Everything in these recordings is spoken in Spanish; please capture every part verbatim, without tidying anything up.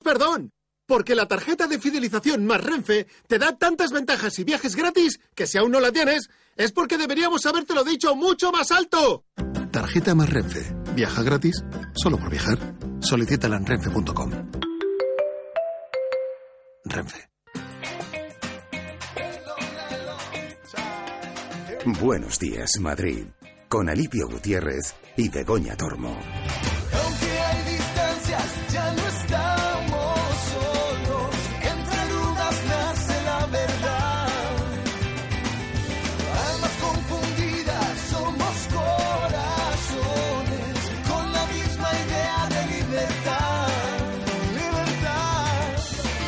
Perdón, porque la tarjeta de fidelización más Renfe te da tantas ventajas y viajes gratis que si aún no la tienes, es porque deberíamos habértelo dicho mucho más alto. Tarjeta más Renfe. Viaja gratis solo por viajar. Solicítala en renfe punto com. Renfe. Buenos días, Madrid. Con Alipio Gutiérrez y Begoña Tormo. Aunque hay distancias, ya no estamos solos. Entre dudas nace la verdad. Almas confundidas, somos corazones con la misma idea de libertad. Libertad.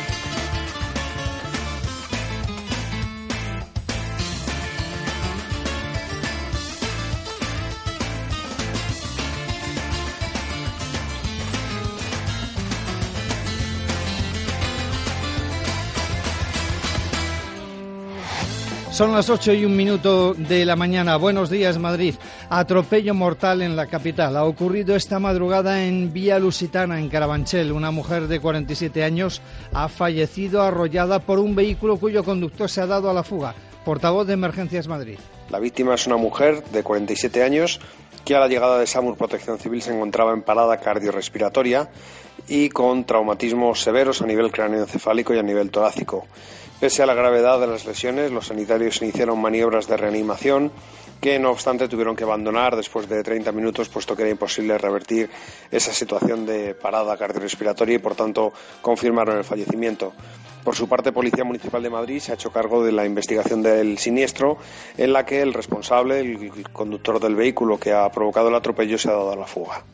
Son las ocho y un minuto de la mañana. Buenos días, Madrid. Atropello mortal en la capital. Ha ocurrido esta madrugada en Vía Lusitana, en Carabanchel. Una mujer de cuarenta y siete años ha fallecido arrollada por un vehículo cuyo conductor se ha dado a la fuga. Portavoz de Emergencias Madrid. La víctima es una mujer de cuarenta y siete años que a la llegada de SAMUR Protección Civil se encontraba en parada cardiorrespiratoria y con traumatismos severos a nivel cráneoencefálico y a nivel torácico. Pese a la gravedad de las lesiones, los sanitarios iniciaron maniobras de reanimación que, no obstante, tuvieron que abandonar después de treinta minutos, puesto que era imposible revertir esa situación de parada cardiorrespiratoria y, por tanto, confirmaron el fallecimiento. Por su parte, Policía Municipal de Madrid se ha hecho cargo de la investigación del siniestro, en la que el responsable, el conductor del vehículo que ha provocado el atropello, se ha dado a la fuga.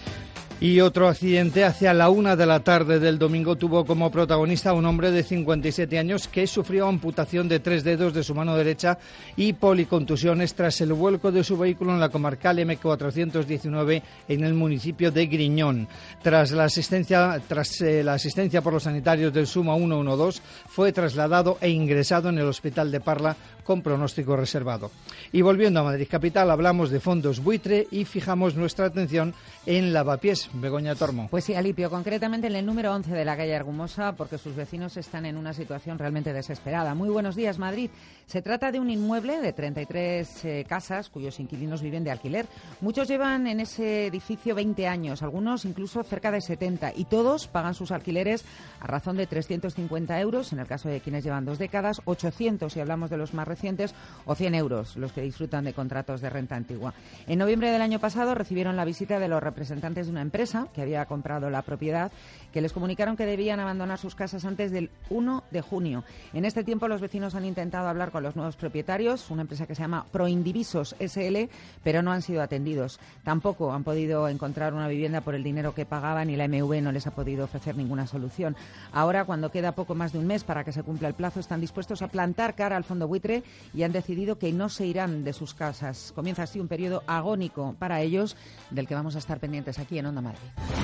Y otro accidente hacia la una de la tarde del domingo tuvo como protagonista a un hombre de cincuenta y siete años que sufrió amputación de tres dedos de su mano derecha y policontusiones tras el vuelco de su vehículo en la comarcal eme cuatrocientos diecinueve en el municipio de Griñón. Tras la asistencia, tras, eh, la asistencia por los sanitarios del SUMA ciento doce, fue trasladado e ingresado en el hospital de Parla con pronóstico reservado. Y volviendo a Madrid capital, hablamos de fondos buitre y fijamos nuestra atención en Lavapiés. Begoña Tormo. Pues sí, Alipio, concretamente en el número once de la calle Argumosa, porque sus vecinos están en una situación realmente desesperada. Muy buenos días, Madrid. Se trata de un inmueble de treinta y tres eh, casas cuyos inquilinos viven de alquiler. Muchos llevan en ese edificio veinte años, algunos incluso cerca de setenta, y todos pagan sus alquileres a razón de trescientos cincuenta euros, en el caso de quienes llevan dos décadas, ochocientos si hablamos de los más recientes, o cien euros los que disfrutan de contratos de renta antigua. En noviembre del año pasado recibieron la visita de los representantes de una empresa que había comprado la propiedad, que les comunicaron que debían abandonar sus casas antes del uno de junio. En este tiempo los vecinos han intentado hablar con los nuevos propietarios, una empresa que se llama Proindivisos ese ele, pero no han sido atendidos. Tampoco han podido encontrar una vivienda por el dinero que pagaban y la eme ve no les ha podido ofrecer ninguna solución. Ahora, cuando queda poco más de un mes para que se cumpla el plazo, están dispuestos a plantar cara al fondo buitre y han decidido que no se irán de sus casas. Comienza así un periodo agónico para ellos, del que vamos a estar pendientes aquí en Onda Madrid.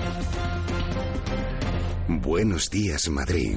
Buenos días, Madrid.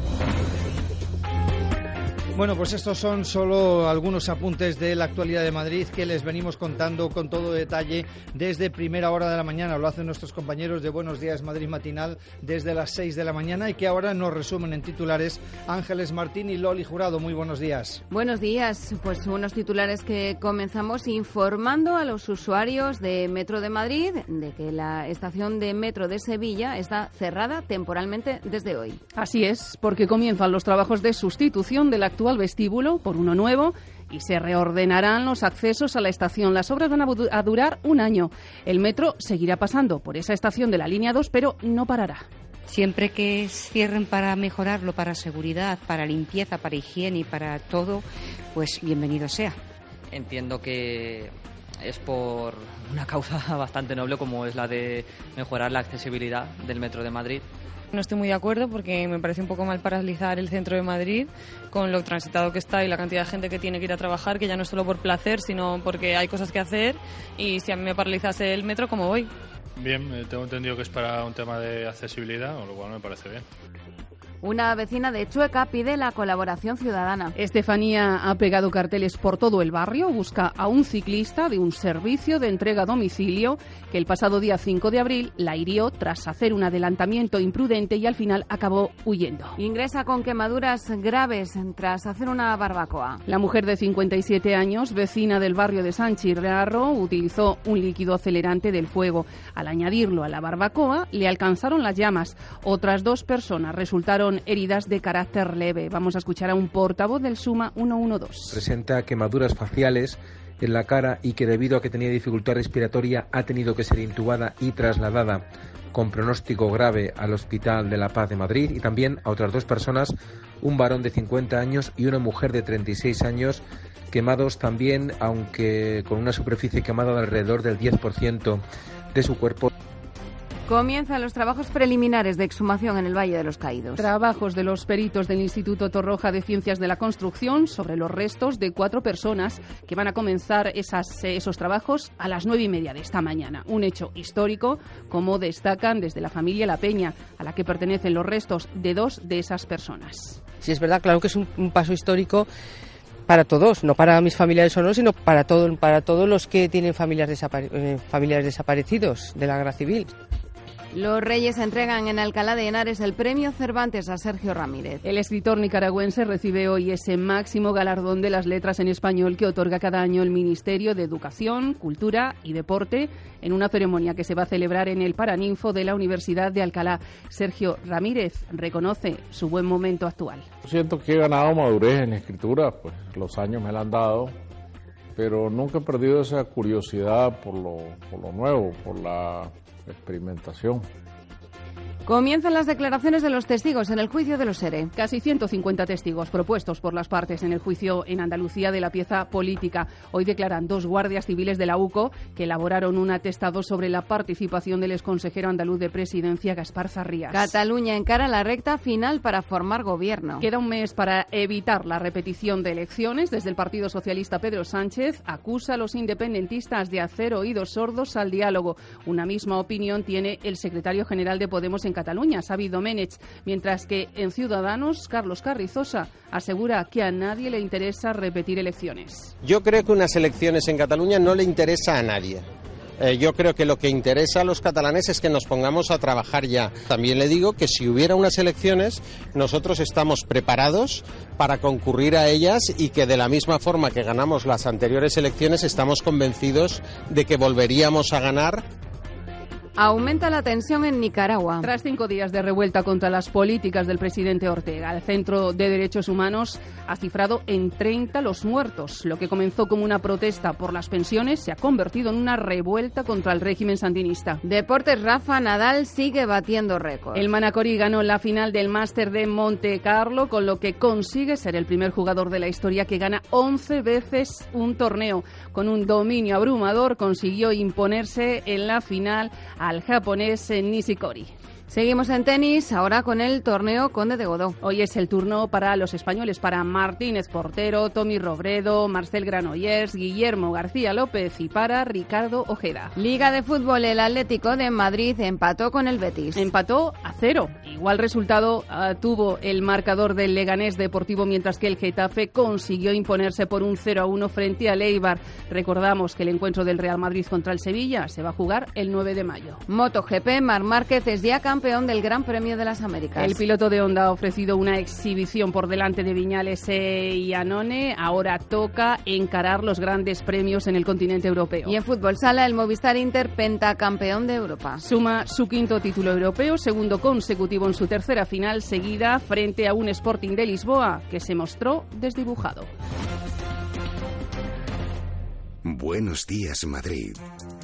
Bueno, pues estos son solo algunos apuntes de la actualidad de Madrid que les venimos contando con todo detalle desde primera hora de la mañana. Lo hacen nuestros compañeros de Buenos Días Madrid Matinal desde las seis de la mañana y que ahora nos resumen en titulares Ángeles Martín y Loli Jurado. Muy buenos días. Buenos días. Pues unos titulares que comenzamos informando a los usuarios de Metro de Madrid de que la estación de Metro de Sevilla está cerrada temporalmente desde hoy. Así es, porque comienzan los trabajos de sustitución del actual vestíbulo por uno nuevo y se reordenarán los accesos a la estación. Las obras van a durar un año. El metro seguirá pasando por esa estación de la línea dos, pero no parará. Siempre que cierren para mejorarlo, para seguridad, para limpieza, para higiene y para todo, pues bienvenido sea. Entiendo que es por una causa bastante noble como es la de mejorar la accesibilidad del Metro de Madrid. No estoy muy de acuerdo porque me parece un poco mal paralizar el centro de Madrid con lo transitado que está y la cantidad de gente que tiene que ir a trabajar, que ya no es solo por placer, sino porque hay cosas que hacer, y si a mí me paralizase el metro, ¿cómo voy? Bien, tengo entendido que es para un tema de accesibilidad, o lo cual me parece bien. Una vecina de Chueca pide la colaboración ciudadana. Estefanía ha pegado carteles por todo el barrio, busca a un ciclista de un servicio de entrega a domicilio que el pasado día cinco de abril la hirió tras hacer un adelantamiento imprudente y al final acabó huyendo. Ingresa con quemaduras graves tras hacer una barbacoa. La mujer de cincuenta y siete años, vecina del barrio de San Chirrarro, utilizó un líquido acelerante del fuego. Al añadirlo a la barbacoa, le alcanzaron las llamas. Otras dos personas resultaron heridas de carácter leve. Vamos a escuchar a un portavoz del Suma ciento doce. Presenta quemaduras faciales en la cara y que debido a que tenía dificultad respiratoria ha tenido que ser intubada y trasladada con pronóstico grave al Hospital de la Paz de Madrid, y también a otras dos personas, un varón de cincuenta años y una mujer de treinta y seis años, quemados también, aunque con una superficie quemada de alrededor del diez por ciento de su cuerpo. Comienzan los trabajos preliminares de exhumación en el Valle de los Caídos. Trabajos de los peritos del Instituto Torroja de Ciencias de la Construcción sobre los restos de cuatro personas que van a comenzar esas, esos trabajos a las nueve y media de esta mañana. Un hecho histórico, como destacan desde la familia La Peña, a la que pertenecen los restos de dos de esas personas. Sí, es verdad, claro que es un, un paso histórico para todos, no para mis familiares o no, sino para, todo, para todos los que tienen familiares, desapare- eh, familiares desaparecidos de la guerra civil. Los Reyes entregan en Alcalá de Henares el premio Cervantes a Sergio Ramírez. El escritor nicaragüense recibe hoy ese máximo galardón de las letras en español que otorga cada año el Ministerio de Educación, Cultura y Deporte en una ceremonia que se va a celebrar en el Paraninfo de la Universidad de Alcalá. Sergio Ramírez reconoce su buen momento actual. Siento que he ganado madurez en la escritura, pues los años me la han dado, pero nunca he perdido esa curiosidad por lo, por lo nuevo, por la experimentación. Comienzan las declaraciones de los testigos en el juicio de los ERE. Casi ciento cincuenta testigos propuestos por las partes en el juicio en Andalucía de la pieza política. Hoy declaran dos guardias civiles de la U C O que elaboraron un atestado sobre la participación del exconsejero andaluz de Presidencia, Gaspar Zarrías. Cataluña encara la recta final para formar gobierno. Queda un mes para evitar la repetición de elecciones. Desde el Partido Socialista, Pedro Sánchez acusa a los independentistas de hacer oídos sordos al diálogo. Una misma opinión tiene el secretario general de Podemos en Cataluña, Xavi Domènech, mientras que en Ciudadanos, Carlos Carrizosa asegura que a nadie le interesa repetir elecciones. Yo creo que unas elecciones en Cataluña no le interesa a nadie. Eh, yo creo que lo que interesa a los catalanes es que nos pongamos a trabajar ya. También le digo que si hubiera unas elecciones, nosotros estamos preparados para concurrir a ellas y que de la misma forma que ganamos las anteriores elecciones, estamos convencidos de que volveríamos a ganar. Aumenta la tensión en Nicaragua. Tras cinco días de revuelta contra las políticas del presidente Ortega, el Centro de Derechos Humanos ha cifrado en treinta los muertos. Lo que comenzó como una protesta por las pensiones se ha convertido en una revuelta contra el régimen sandinista. Deportes, Rafa Nadal sigue batiendo récords. El Manacorí ganó la final del Máster de Monte Carlo, con lo que consigue ser el primer jugador de la historia que gana once veces un torneo. Con un dominio abrumador consiguió imponerse en la final al japonés Nishikori. Seguimos en tenis, ahora con el torneo Conde de Godó. Hoy es el turno para los españoles, para Martínez Portero, Tommy Robredo, Marcel Granollers, Guillermo García López y para Ricardo Ojeda. Liga de fútbol, el Atlético de Madrid empató con el Betis. Empató a cero. Igual resultado uh, tuvo el marcador del Leganés Deportivo, mientras que el Getafe consiguió imponerse por un cero a uno frente al Eibar. Recordamos que el encuentro del Real Madrid contra el Sevilla se va a jugar el nueve de mayo. MotoGP, Marc Márquez es ya campeón del Gran Premio de las Américas. El piloto de Honda ha ofrecido una exhibición por delante de Viñales e Iannone. Ahora toca encarar los grandes premios en el continente europeo. Y en fútbol sala, el Movistar Inter, pentacampeón de Europa. Suma su quinto título europeo, segundo consecutivo en su tercera final seguida frente a un Sporting de Lisboa que se mostró desdibujado. Buenos días, Madrid.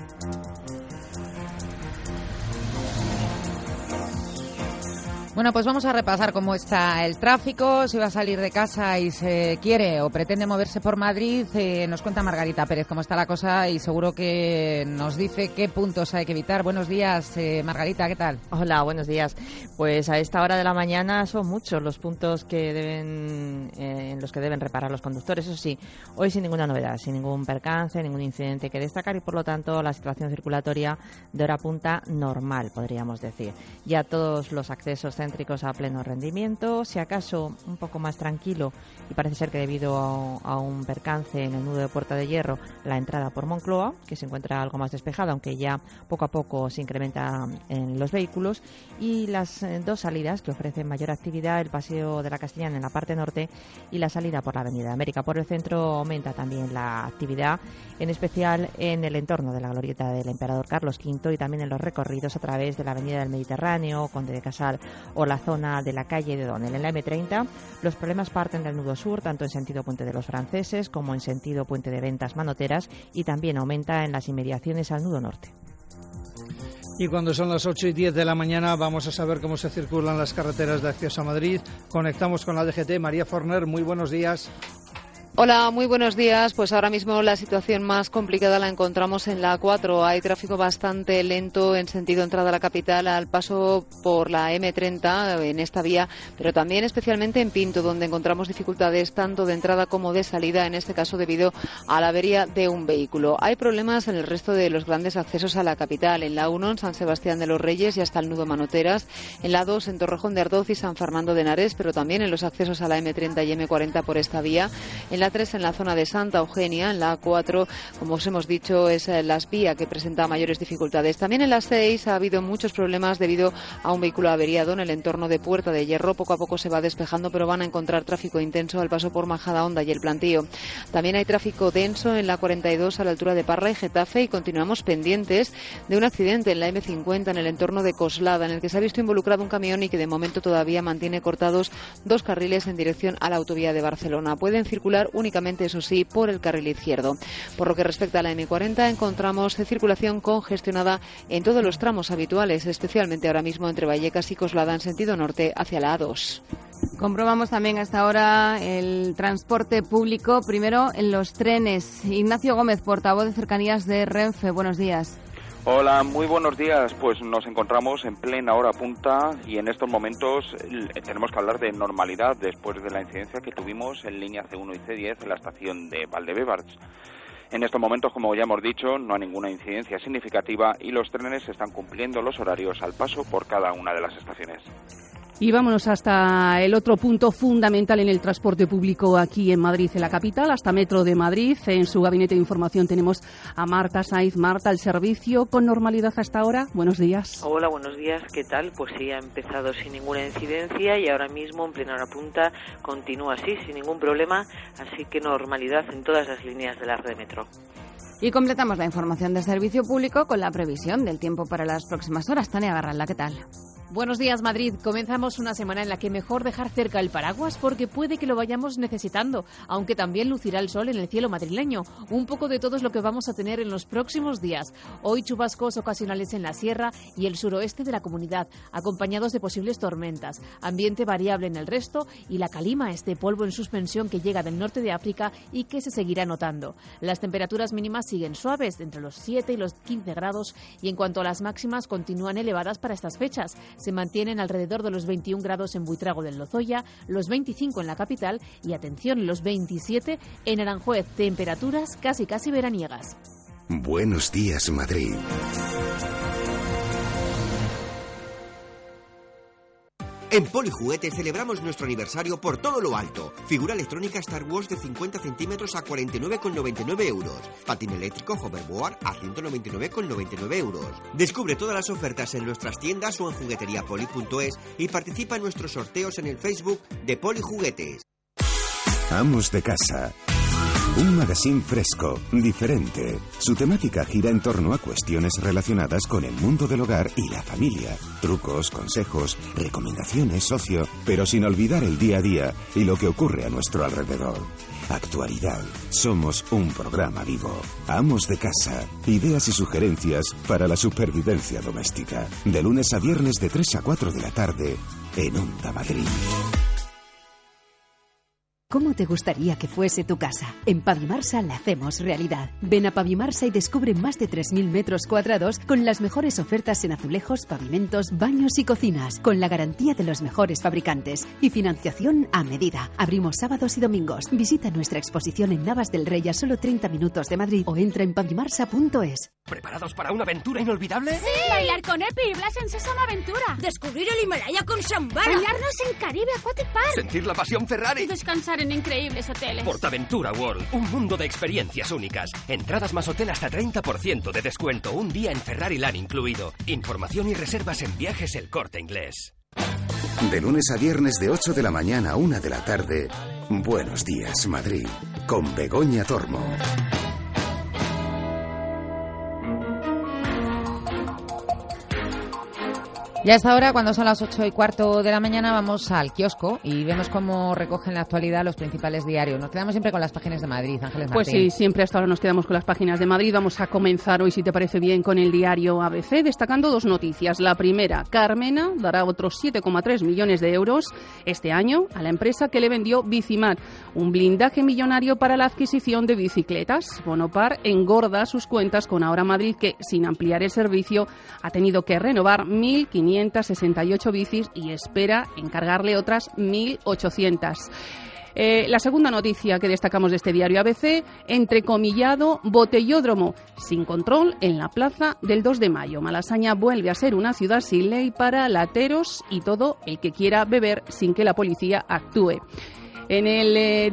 Bueno, pues vamos a repasar cómo está el tráfico. Si va a salir de casa y se quiere o pretende moverse por Madrid, eh, nos cuenta Margarita Pérez cómo está la cosa y seguro que nos dice qué puntos hay que evitar. Buenos días, eh, Margarita, ¿qué tal? Hola, buenos días. Pues a esta hora de la mañana son muchos los puntos que deben, eh, en los que deben reparar los conductores. Eso sí, hoy sin ninguna novedad, sin ningún percance, ningún incidente que destacar y por lo tanto la situación circulatoria de hora punta normal, podríamos decir. Ya todos los accesos excéntricos a pleno rendimiento. Si acaso un poco más tranquilo, y parece ser que debido a, a un percance en el nudo de Puerta de Hierro, la entrada por Moncloa, que se encuentra algo más despejada, aunque ya poco a poco se incrementa en los vehículos. Y las eh, dos salidas que ofrecen mayor actividad, el Paseo de la Castellana en la parte norte y la salida por la Avenida de América. Por el centro aumenta también la actividad, en especial en el entorno de la glorieta del Emperador Carlos quinto y también en los recorridos a través de la Avenida del Mediterráneo, Conde de Casal o la zona de la calle de Donel. En la eme treinta los problemas parten del nudo sur, tanto en sentido Puente de los Franceses como en sentido Puente de Ventas Manoteras, y también aumenta en las inmediaciones al nudo norte. Y cuando son las ocho y diez de la mañana vamos a saber cómo se circulan las carreteras de acceso a Madrid. Conectamos con la D G T. María Forner, muy buenos días. Hola, muy buenos días. Pues ahora mismo la situación más complicada la encontramos en la A cuatro. Hay tráfico bastante lento en sentido entrada a la capital al paso por la eme treinta en esta vía, pero también especialmente en Pinto, donde encontramos dificultades tanto de entrada como de salida, en este caso debido a la avería de un vehículo. Hay problemas en el resto de los grandes accesos a la capital, en la uno en San Sebastián de los Reyes y hasta el nudo Manoteras, en la dos en Torrejón de Ardoz y San Fernando de Henares, pero también en los accesos a la eme treinta y eme cuarenta por esta vía, en la tres en la zona de Santa Eugenia, en la A cuatro, como os hemos dicho, es la vía que presenta mayores dificultades. También en la seis ha habido muchos problemas debido a un vehículo averiado en el entorno de Puerta de Hierro. Poco a poco se va despejando, pero van a encontrar tráfico intenso al paso por Majadahonda y el Plantío. También hay tráfico denso en la cuarenta y dos a la altura de Parra y Getafe, y continuamos pendientes de un accidente en la eme cincuenta en el entorno de Coslada, en el que se ha visto involucrado un camión y que de momento todavía mantiene cortados dos carriles en dirección a la autovía de Barcelona. Pueden circular únicamente, eso sí, por el carril izquierdo. Por lo que respecta a la eme cuarenta, encontramos circulación congestionada en todos los tramos habituales, especialmente ahora mismo entre Vallecas y Coslada en sentido norte hacia la A dos. Comprobamos también hasta ahora el transporte público, primero en los trenes. Ignacio Gómez, portavoz de Cercanías de Renfe, buenos días. Hola, muy buenos días. Pues nos encontramos en plena hora punta y en estos momentos tenemos que hablar de normalidad después de la incidencia que tuvimos en línea ce uno y ce diez en la estación de Valdebebas. En estos momentos, como ya hemos dicho, no hay ninguna incidencia significativa y los trenes están cumpliendo los horarios al paso por cada una de las estaciones. Y vámonos hasta el otro punto fundamental en el transporte público aquí en Madrid, en la capital, hasta Metro de Madrid. En su gabinete de información tenemos a Marta Saiz. Marta, ¿el servicio con normalidad hasta ahora? Buenos días. Hola, buenos días. ¿Qué tal? Pues sí, ha empezado sin ninguna incidencia y ahora mismo, en plena hora punta, continúa así, sin ningún problema. Así que normalidad en todas las líneas de la red de metro. Y completamos la información de servicio público con la previsión del tiempo para las próximas horas. Tania Garralda, ¿qué tal? Buenos días, Madrid. Comenzamos una semana en la que mejor dejar cerca el paraguas porque puede que lo vayamos necesitando, aunque también lucirá el sol en el cielo madrileño. Un poco de todo es lo que vamos a tener en los próximos días. Hoy chubascos ocasionales en la sierra y el suroeste de la comunidad, acompañados de posibles tormentas. Ambiente variable en el resto y la calima, este polvo en suspensión que llega del norte de África y que se seguirá notando. Las temperaturas mínimas siguen suaves, entre los siete y los quince grados, y en cuanto a las máximas continúan elevadas para estas fechas. Se mantienen alrededor de los veintiún grados en Buitrago del Lozoya, los veinticinco en la capital y, atención, los veintisiete en Aranjuez. Temperaturas casi casi veraniegas. Buenos días, Madrid. En Polijuguetes celebramos nuestro aniversario por todo lo alto. Figura electrónica Star Wars de cincuenta centímetros a cuarenta y nueve con noventa y nueve euros. Patín eléctrico Hoverboard a ciento noventa y nueve con noventa y nueve euros. Descubre todas las ofertas en nuestras tiendas o en jugueteriapoli punto es y participa en nuestros sorteos en el Facebook de Polijuguetes. Amos de casa. Un magazine fresco, diferente. Su temática gira en torno a cuestiones relacionadas con el mundo del hogar y la familia. Trucos, consejos, recomendaciones, ocio, pero sin olvidar el día a día y lo que ocurre a nuestro alrededor. Actualidad. Somos un programa vivo. Amos de casa. Ideas y sugerencias para la supervivencia doméstica. De lunes a viernes de tres a cuatro de la tarde en Onda Madrid. ¿Cómo te gustaría que fuese tu casa? En Pavimarsa la hacemos realidad. Ven a Pavimarsa y descubre más de tres mil metros cuadrados con las mejores ofertas en azulejos, pavimentos, baños y cocinas, con la garantía de los mejores fabricantes y financiación a medida. Abrimos sábados y domingos. Visita nuestra exposición en Navas del Rey a solo treinta minutos de Madrid o entra en pavimarsa punto es. ¿Preparados para una aventura inolvidable? ¡Sí! Bailar con Epi y Blas en Sésamo Aventura. Descubrir el Himalaya con Shambhala. Bañarnos en Caribe Aquatic Park. Sentir la pasión Ferrari. Y descansar en increíbles hoteles. Portaventura World, un mundo de experiencias únicas. Entradas más hotel hasta treinta por ciento de descuento. Un día en Ferrari Land incluido. Información y reservas en Viajes El Corte Inglés. De lunes a viernes de ocho de la mañana a una de la tarde. Buenos días, Madrid. Con Begoña Tormo. Ya hasta ahora, cuando son las ocho y cuarto de la mañana, vamos al kiosco y vemos cómo recogen la actualidad los principales diarios. Nos quedamos siempre con las páginas de Madrid, Ángeles Martín. Pues sí, siempre hasta ahora nos quedamos con las páginas de Madrid. Vamos a comenzar hoy, si te parece bien, con el diario A B C, destacando dos noticias. La primera, Carmena dará otros siete coma tres millones de euros este año a la empresa que le vendió Bicimat, un blindaje millonario para la adquisición de bicicletas. Bonopar engorda sus cuentas con Ahora Madrid, que, sin ampliar el servicio, ha tenido que renovar mil quinientas sesenta y ocho bicis y espera encargarle otras mil ochocientas. Eh, la segunda noticia que destacamos de este diario A B C, entrecomillado, botellódromo sin control en la plaza del dos de mayo. Malasaña vuelve a ser una ciudad sin ley para lateros y todo el que quiera beber sin que la policía actúe. En el eh,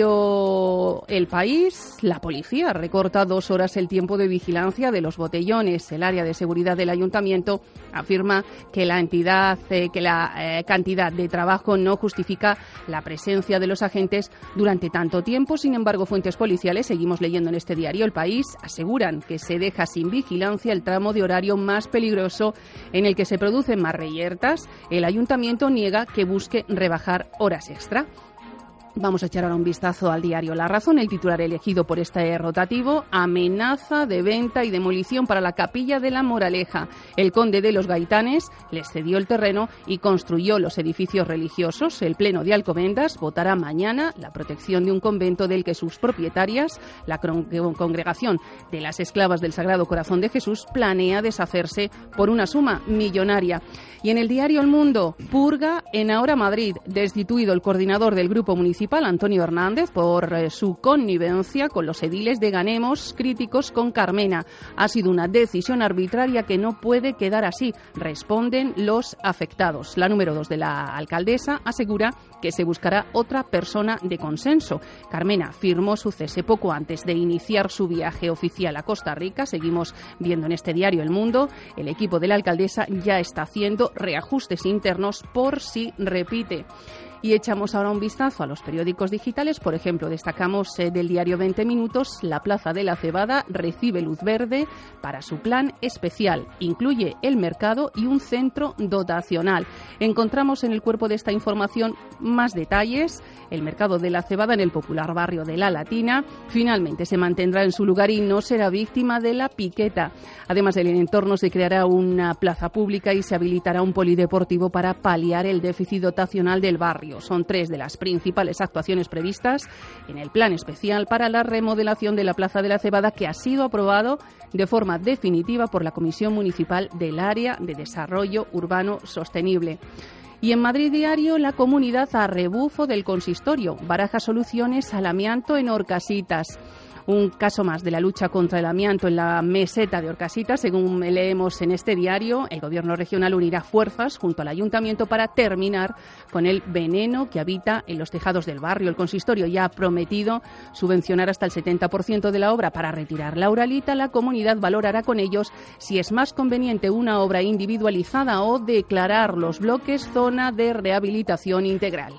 diario El País, la policía recorta dos horas el tiempo de vigilancia de los botellones. El área de seguridad del ayuntamiento afirma que la entidad, eh, que la eh, cantidad de trabajo no justifica la presencia de los agentes durante tanto tiempo. Sin embargo, fuentes policiales, seguimos leyendo en este diario El País, aseguran que se deja sin vigilancia el tramo de horario más peligroso en el que se producen más reyertas. El ayuntamiento niega que busque rebajar horas extra. Vamos a echar ahora un vistazo al diario La Razón. El titular elegido por este rotativo: amenaza de venta y demolición para la Capilla de la Moraleja. El conde de los Gaitanes les cedió el terreno y construyó los edificios religiosos. El Pleno de Alcobendas votará mañana la protección de un convento del que sus propietarias, la Congregación de las Esclavas del Sagrado Corazón de Jesús, planea deshacerse por una suma millonaria. Y en el diario El Mundo, purga en Ahora Madrid. Destituido el coordinador del Grupo Municipal, Antonio Hernández, por eh, su connivencia con los ediles de Ganemos, críticos con Carmena. Ha sido una decisión arbitraria que no puede quedar así, responden los afectados. La número dos de la alcaldesa asegura que se buscará otra persona de consenso. Carmena firmó su cese poco antes de iniciar su viaje oficial a Costa Rica. Seguimos viendo en este diario El Mundo. El equipo de la alcaldesa ya está haciendo reajustes internos por si repite. Y echamos ahora un vistazo a los periódicos digitales. Por ejemplo, destacamos eh, del diario veinte minutos, la Plaza de la Cebada recibe luz verde para su plan especial. Incluye el mercado y un centro dotacional. Encontramos en el cuerpo de esta información más detalles. El mercado de la Cebada, en el popular barrio de La Latina, finalmente se mantendrá en su lugar y no será víctima de la piqueta. Además, en el entorno se creará una plaza pública y se habilitará un polideportivo para paliar el déficit dotacional del barrio. Son tres de las principales actuaciones previstas en el plan especial para la remodelación de la Plaza de la Cebada, que ha sido aprobado de forma definitiva por la Comisión Municipal del Área de Desarrollo Urbano Sostenible. Y en Madrid Diario, la comunidad a rebufo del consistorio baraja soluciones al amianto en Orcasitas. Un caso más de la lucha contra el amianto en la meseta de Orcasitas. Según leemos en este diario, el Gobierno regional unirá fuerzas junto al Ayuntamiento para terminar con el veneno que habita en los tejados del barrio. El consistorio ya ha prometido subvencionar hasta el setenta por ciento de la obra para retirar la uralita. La comunidad valorará con ellos si es más conveniente una obra individualizada o declarar los bloques zona de rehabilitación integral.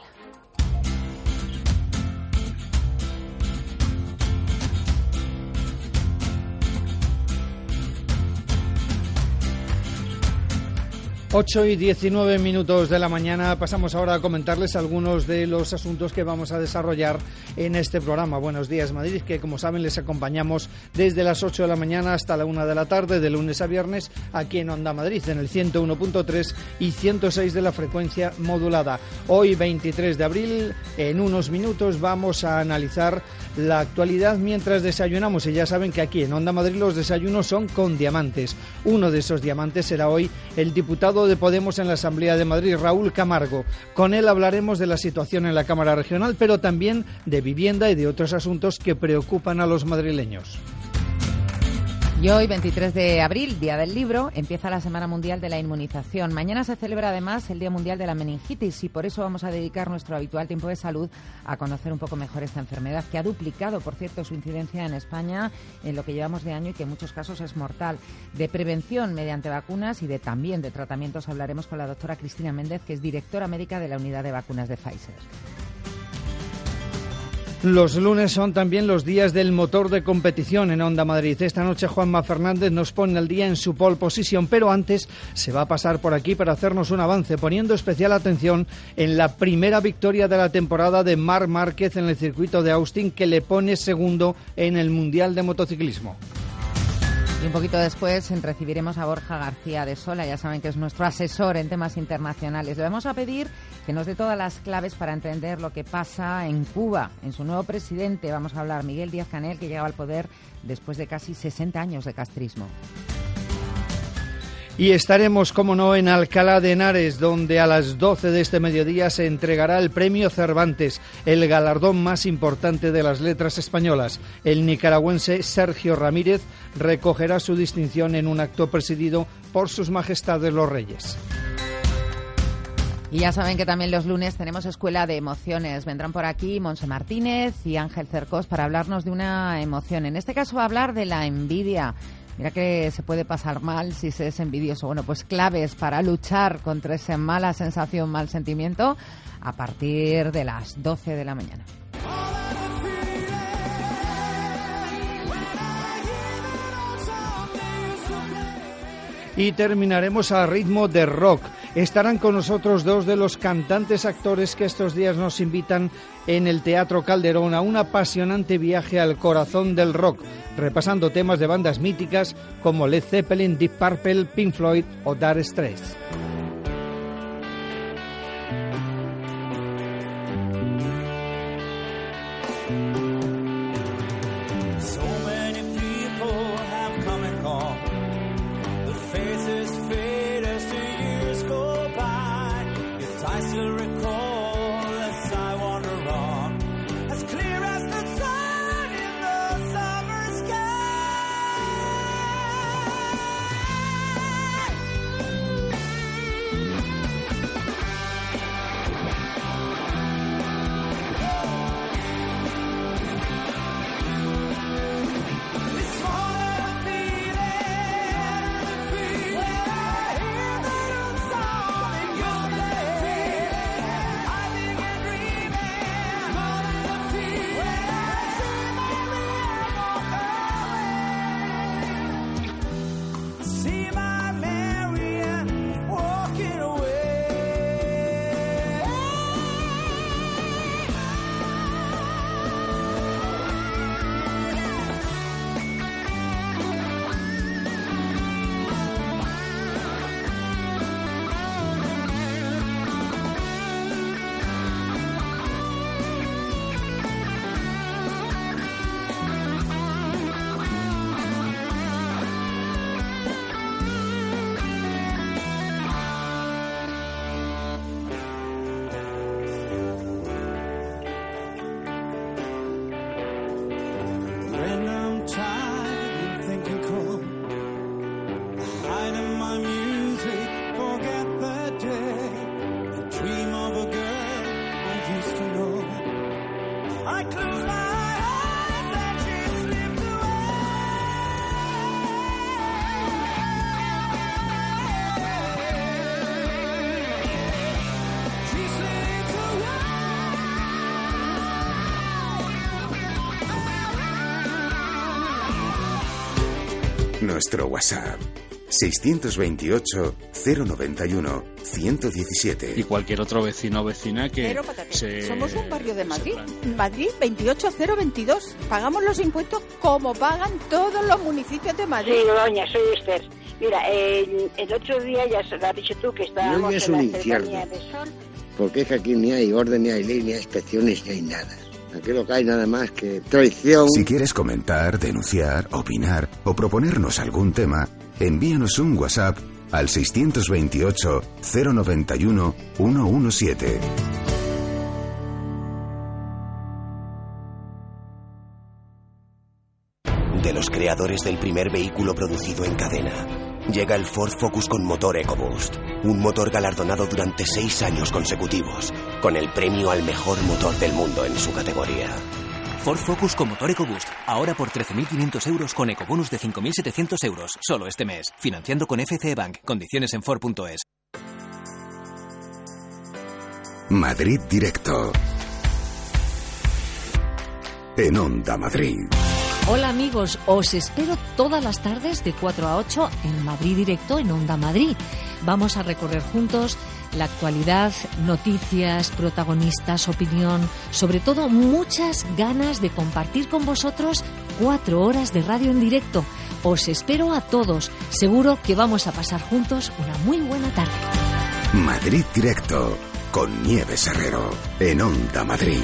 ocho y diecinueve minutos de la mañana. Pasamos ahora a comentarles algunos de los asuntos que vamos a desarrollar en este programa. Buenos días, Madrid, que como saben les acompañamos desde las ocho de la mañana hasta la una de la tarde, de lunes a viernes, aquí en Onda Madrid, en el ciento uno punto tres y ciento seis de la frecuencia modulada. Hoy, veintitrés de abril, en unos minutos vamos a analizar la actualidad mientras desayunamos. Y ya saben que aquí en Onda Madrid los desayunos son con diamantes. Uno de esos diamantes será hoy el diputado de Podemos en la Asamblea de Madrid, Raúl Camargo. Con él hablaremos de la situación en la Cámara Regional, pero también de vivienda y de otros asuntos que preocupan a los madrileños. Y hoy, veintitrés de abril, Día del Libro, empieza la Semana Mundial de la Inmunización. Mañana se celebra además el Día Mundial de la Meningitis y por eso vamos a dedicar nuestro habitual tiempo de salud a conocer un poco mejor esta enfermedad, que ha duplicado, por cierto, su incidencia en España en lo que llevamos de año y que en muchos casos es mortal. De prevención mediante vacunas y de también de tratamientos hablaremos con la doctora Cristina Méndez, que es directora médica de la unidad de vacunas de Pfizer. Los lunes son también los días del motor de competición en Onda Madrid. Esta noche Juanma Fernández nos pone al día en su pole position, pero antes se va a pasar por aquí para hacernos un avance, poniendo especial atención en la primera victoria de la temporada de Marc Márquez en el circuito de Austin, que le pone segundo en el Mundial de Motociclismo. Y un poquito después recibiremos a Borja García de Sola, ya saben que es nuestro asesor en temas internacionales. Le vamos a pedir que nos dé todas las claves para entender lo que pasa en Cuba. En su nuevo presidente vamos a hablar, Miguel Díaz-Canel, que llegaba al poder después de casi sesenta años de castrismo. Y estaremos, como no, en Alcalá de Henares, donde a las doce de este mediodía se entregará el Premio Cervantes, el galardón más importante de las letras españolas. El nicaragüense Sergio Ramírez recogerá su distinción en un acto presidido por sus majestades los reyes. Y ya saben que también los lunes tenemos Escuela de Emociones. Vendrán por aquí Monse Martínez y Ángel Cercós para hablarnos de una emoción. En este caso va a hablar de la envidia. Mira que se puede pasar mal si se es envidioso. Bueno, pues claves para luchar contra esa mala sensación, mal sentimiento, a partir de las doce de la mañana. Y terminaremos a ritmo de rock. Estarán con nosotros dos de los cantantes actores que estos días nos invitan en el Teatro Calderón a un apasionante viaje al corazón del rock, repasando temas de bandas míticas como Led Zeppelin, Deep Purple, Pink Floyd o Dire Straits. Nuestro WhatsApp seiscientos veintiocho, cero noventa y uno, ciento diecisiete. Y cualquier otro vecino o vecina que Pero, patate, se... somos un barrio de Madrid. Madrid veintiocho cero veintidós. Pagamos los impuestos como pagan todos los municipios de Madrid. Sí, doña, soy Esther. Mira, el, el otro día ya se lo has dicho tú que estábamos No, ya es en un la infierno. ceremonia de sol. Porque es que aquí ni hay orden, ni hay ley, ni hay inspecciones, ni hay nada. Aquí lo que hay nada más que traición. Si quieres comentar, denunciar, opinar o proponernos algún tema, envíanos un WhatsApp al seiscientos veintiocho, cero noventa y uno, ciento diecisiete. De los creadores del primer vehículo producido en cadena, llega el Ford Focus con motor EcoBoost, un motor galardonado durante seis años consecutivos, con el premio al mejor motor del mundo en su categoría. Ford Focus con motor EcoBoost, ahora por trece mil quinientos euros con ecobonus de cinco mil setecientos euros, solo este mes, financiando con F C E Bank, condiciones en Ford punto es. Madrid Directo. En Onda Madrid. Hola amigos, os espero todas las tardes de cuatro a ocho en Madrid Directo en Onda Madrid. Vamos a recorrer juntos la actualidad, noticias, protagonistas, opinión, sobre todo muchas ganas de compartir con vosotros cuatro horas de radio en directo. Os espero a todos, seguro que vamos a pasar juntos una muy buena tarde. Madrid Directo con Nieves Herrero en Onda Madrid.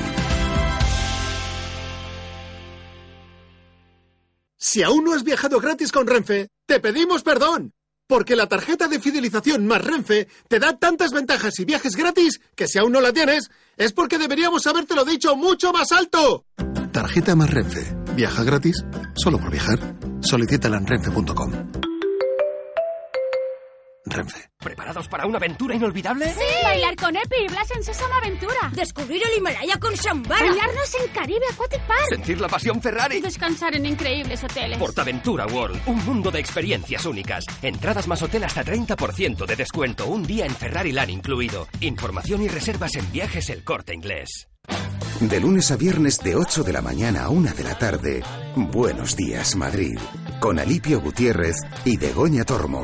Si aún no has viajado gratis con Renfe, te pedimos perdón, porque la tarjeta de fidelización más Renfe te da tantas ventajas y viajes gratis que si aún no la tienes, es porque deberíamos habértelo dicho mucho más alto. Tarjeta más Renfe. ¿Viaja gratis? Solo por viajar. Solicítala en renfe punto com. Renfe. ¿Preparados para una aventura inolvidable? ¡Sí! Bailar con Epi y Blas en Sésamo Aventura. Descubrir el Himalaya con Shambhala. Bailarnos en Caribe Aquatic Park. Sentir la pasión Ferrari. Y descansar en increíbles hoteles. Portaventura World, un mundo de experiencias únicas. Entradas más hotel hasta treinta por ciento de descuento. Un día en Ferrari Land incluido. Información y reservas en Viajes El Corte Inglés. De lunes a viernes de ocho de la mañana a una de la tarde. Buenos días, Madrid. Con Alipio Gutiérrez y Begoña Tormo.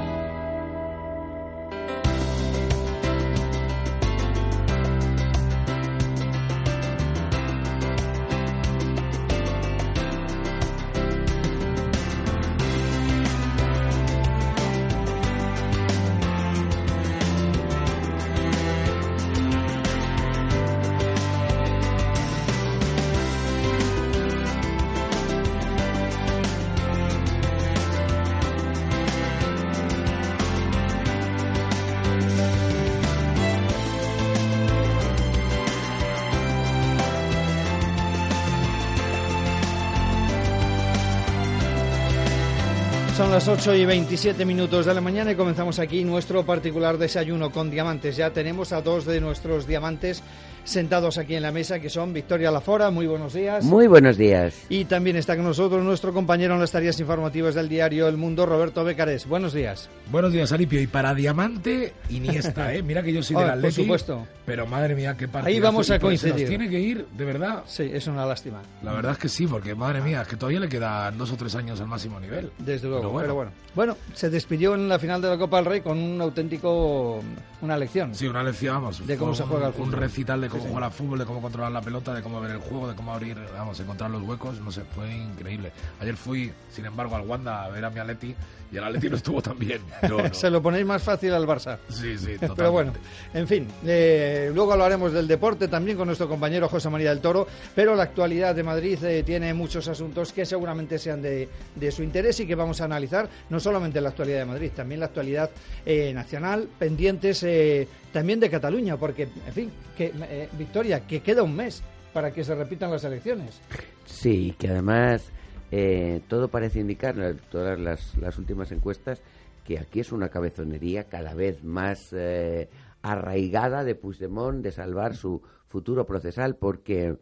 Son las ocho y veintisiete minutos de la mañana y comenzamos aquí nuestro particular desayuno con diamantes. Ya tenemos a dos de nuestros diamantes sentados aquí en la mesa, que son Victoria Lafora. Muy buenos días. Muy buenos días. Y también está con nosotros nuestro compañero en las tareas informativas del diario El Mundo, Roberto Becarés. Buenos días. Buenos días, Alipio. Y para diamante, Iniesta, ¿eh? Mira que yo soy del oh, Atleti. Por supuesto. Pero madre mía, qué partido. Ahí vamos a coincidir. ¿Se nos tiene que ir, de verdad? Sí, es una lástima. La verdad es que sí, porque madre mía, es que todavía le quedan dos o tres años al máximo nivel. Desde luego, pero bueno. Pero bueno. Bueno, se despidió en la final de la Copa del Rey con un auténtico... una lección. Sí, una lección, vamos. De cómo se juega el fútbol. Un recital de cómo sí, jugar al fútbol, de cómo controlar la pelota, de cómo ver el juego, de cómo abrir, vamos, encontrar los huecos, no sé, fue increíble. Ayer fui, sin embargo, al Wanda a ver a mi Atleti y el Atleti no estuvo tan bien. No, no. Se lo ponéis más fácil al Barça. Sí, sí, totalmente. Pero bueno, en fin, eh, luego hablaremos del deporte también con nuestro compañero José María del Toro, pero la actualidad de Madrid eh, tiene muchos asuntos que seguramente sean de, de su interés y que vamos a analizar, no solamente la actualidad de Madrid, también la actualidad eh, nacional, pendientes eh, también de Cataluña, porque, en fin, que eh, Victoria, que queda un mes para que se repitan las elecciones. Sí, que además eh, todo parece indicar, todas las, las últimas encuestas, que aquí es una cabezonería cada vez más eh, arraigada de Puigdemont de salvar su futuro procesal, porque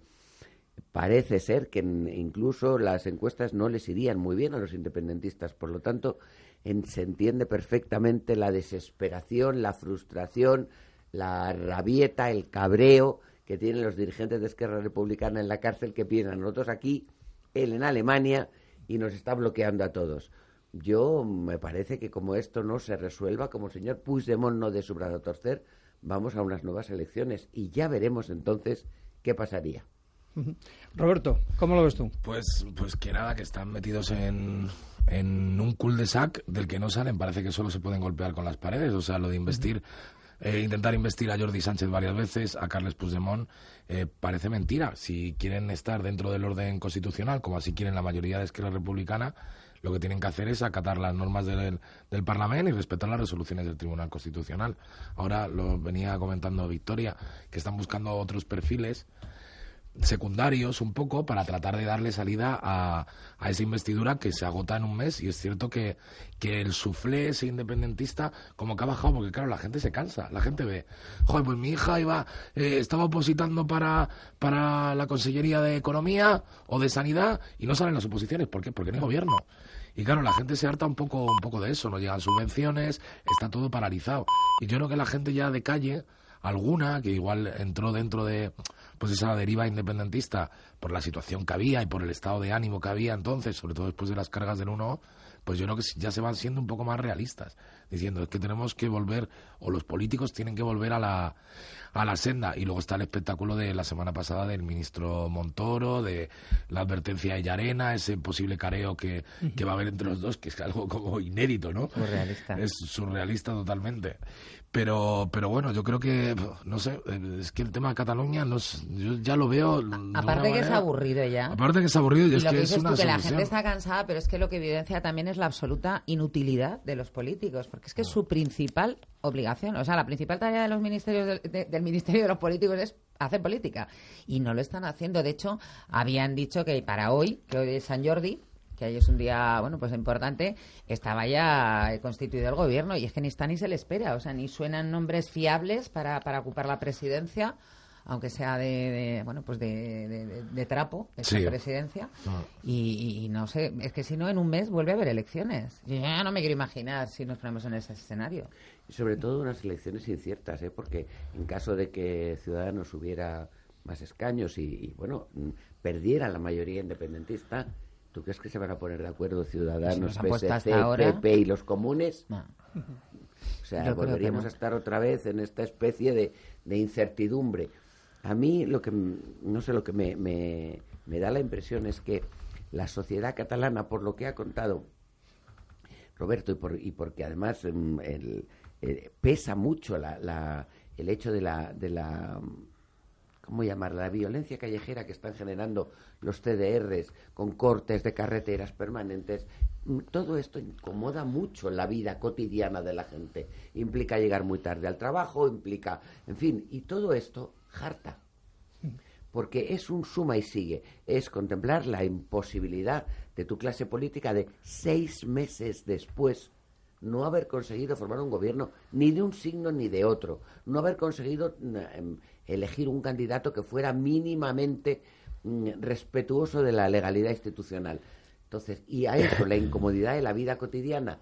parece ser que incluso las encuestas no les irían muy bien a los independentistas. Por lo tanto, en, se entiende perfectamente la desesperación, la frustración, la rabieta, el cabreo que tienen los dirigentes de Esquerra Republicana en la cárcel, que piensan nosotros aquí, él en Alemania, y nos está bloqueando a todos. yo me parece que como esto no se resuelva, como el señor Puigdemont no dé su brazo a torcer, vamos a unas nuevas elecciones y ya veremos entonces qué pasaría. Roberto, ¿cómo lo ves tú? Pues, pues que nada, que están metidos en, en un cul-de-sac del que no salen. Parece que solo se pueden golpear con las paredes. O sea, lo de investir, eh, intentar investir a Jordi Sánchez varias veces, a Carles Puigdemont, eh, parece mentira. Si quieren estar dentro del orden constitucional, como así quieren la mayoría de Esquerra Republicana, lo que tienen que hacer es acatar las normas del, del Parlamento y respetar las resoluciones del Tribunal Constitucional. Ahora lo venía comentando Victoria, que están buscando otros perfiles secundarios un poco para tratar de darle salida a, a esa investidura que se agota en un mes. Y es cierto que, que el suflé ese independentista como que ha bajado, porque claro, la gente se cansa, la gente ve, joder, pues mi hija iba eh, estaba opositando para, para la Consellería de Economía o de Sanidad y no salen las oposiciones. ¿Por qué? Porque no hay gobierno. Y claro, la gente se harta un poco, un poco de eso, no llegan subvenciones, está todo paralizado. Y yo creo que la gente ya de calle, alguna que igual entró dentro de pues esa deriva independentista por la situación que había y por el estado de ánimo que había entonces, sobre todo después de las cargas del uno, pues yo creo que ya se van siendo un poco más realistas, diciendo es que tenemos que volver, o los políticos tienen que volver a la a la senda. Y luego está el espectáculo de la semana pasada del ministro Montoro, de la advertencia de Llarena, ese posible careo que, que va a haber entre los dos, que es algo como inédito, ¿no? Surrealista. Es surrealista totalmente. Pero pero bueno, yo creo que, no sé, es que el tema de Cataluña, no es, yo ya lo veo... Aparte que es aburrido ya. Aparte que es aburrido y, y es lo que, que dices es una tú, que solución. la gente está cansada, pero es que lo que evidencia también es la absoluta inutilidad de los políticos, porque es que es su principal obligación, o sea, la principal tarea de los ministerios de, de, del ministerio de los políticos es hacer política, y no lo están haciendo. De hecho, habían dicho que para hoy, que hoy es San Jordi, que hoy es un día, bueno, pues importante, estaba ya constituido el gobierno, y es que ni está ni se le espera, o sea, ni suenan nombres fiables para, para ocupar la presidencia, aunque sea de, de bueno, pues de, de, de, de trapo, esa Sí. presidencia. Ah. Y, y no sé, es que si no, en un mes vuelve a haber elecciones. Yo ya no me quiero imaginar si nos ponemos en ese escenario. Y sobre todo unas elecciones inciertas, ¿eh? Porque en caso de que Ciudadanos hubiera más escaños y, y bueno, mm, perdiera la mayoría independentista, ¿tú crees que se van a poner de acuerdo Ciudadanos, han puesto P S C, hasta ahora. P P y los comunes? No. O sea, Yo creo que volveríamos no. a estar otra vez en esta especie de, de incertidumbre. A mí lo que, no sé, lo que me, me, me da la impresión es que la sociedad catalana, por lo que ha contado Roberto, y, por, y porque además mm, el, eh, pesa mucho la, la, el hecho de la, de la, ¿cómo llamarla?, la violencia callejera que están generando los C D Rs con cortes de carreteras permanentes. Todo esto incomoda mucho la vida cotidiana de la gente. Implica llegar muy tarde al trabajo, implica, en fin, y todo esto harta. Porque es un suma y sigue. Es contemplar la imposibilidad de tu clase política de seis meses después no haber conseguido formar un gobierno ni de un signo ni de otro. No haber conseguido eh, elegir un candidato que fuera mínimamente eh, respetuoso de la legalidad institucional. Entonces, y a eso, la incomodidad de la vida cotidiana,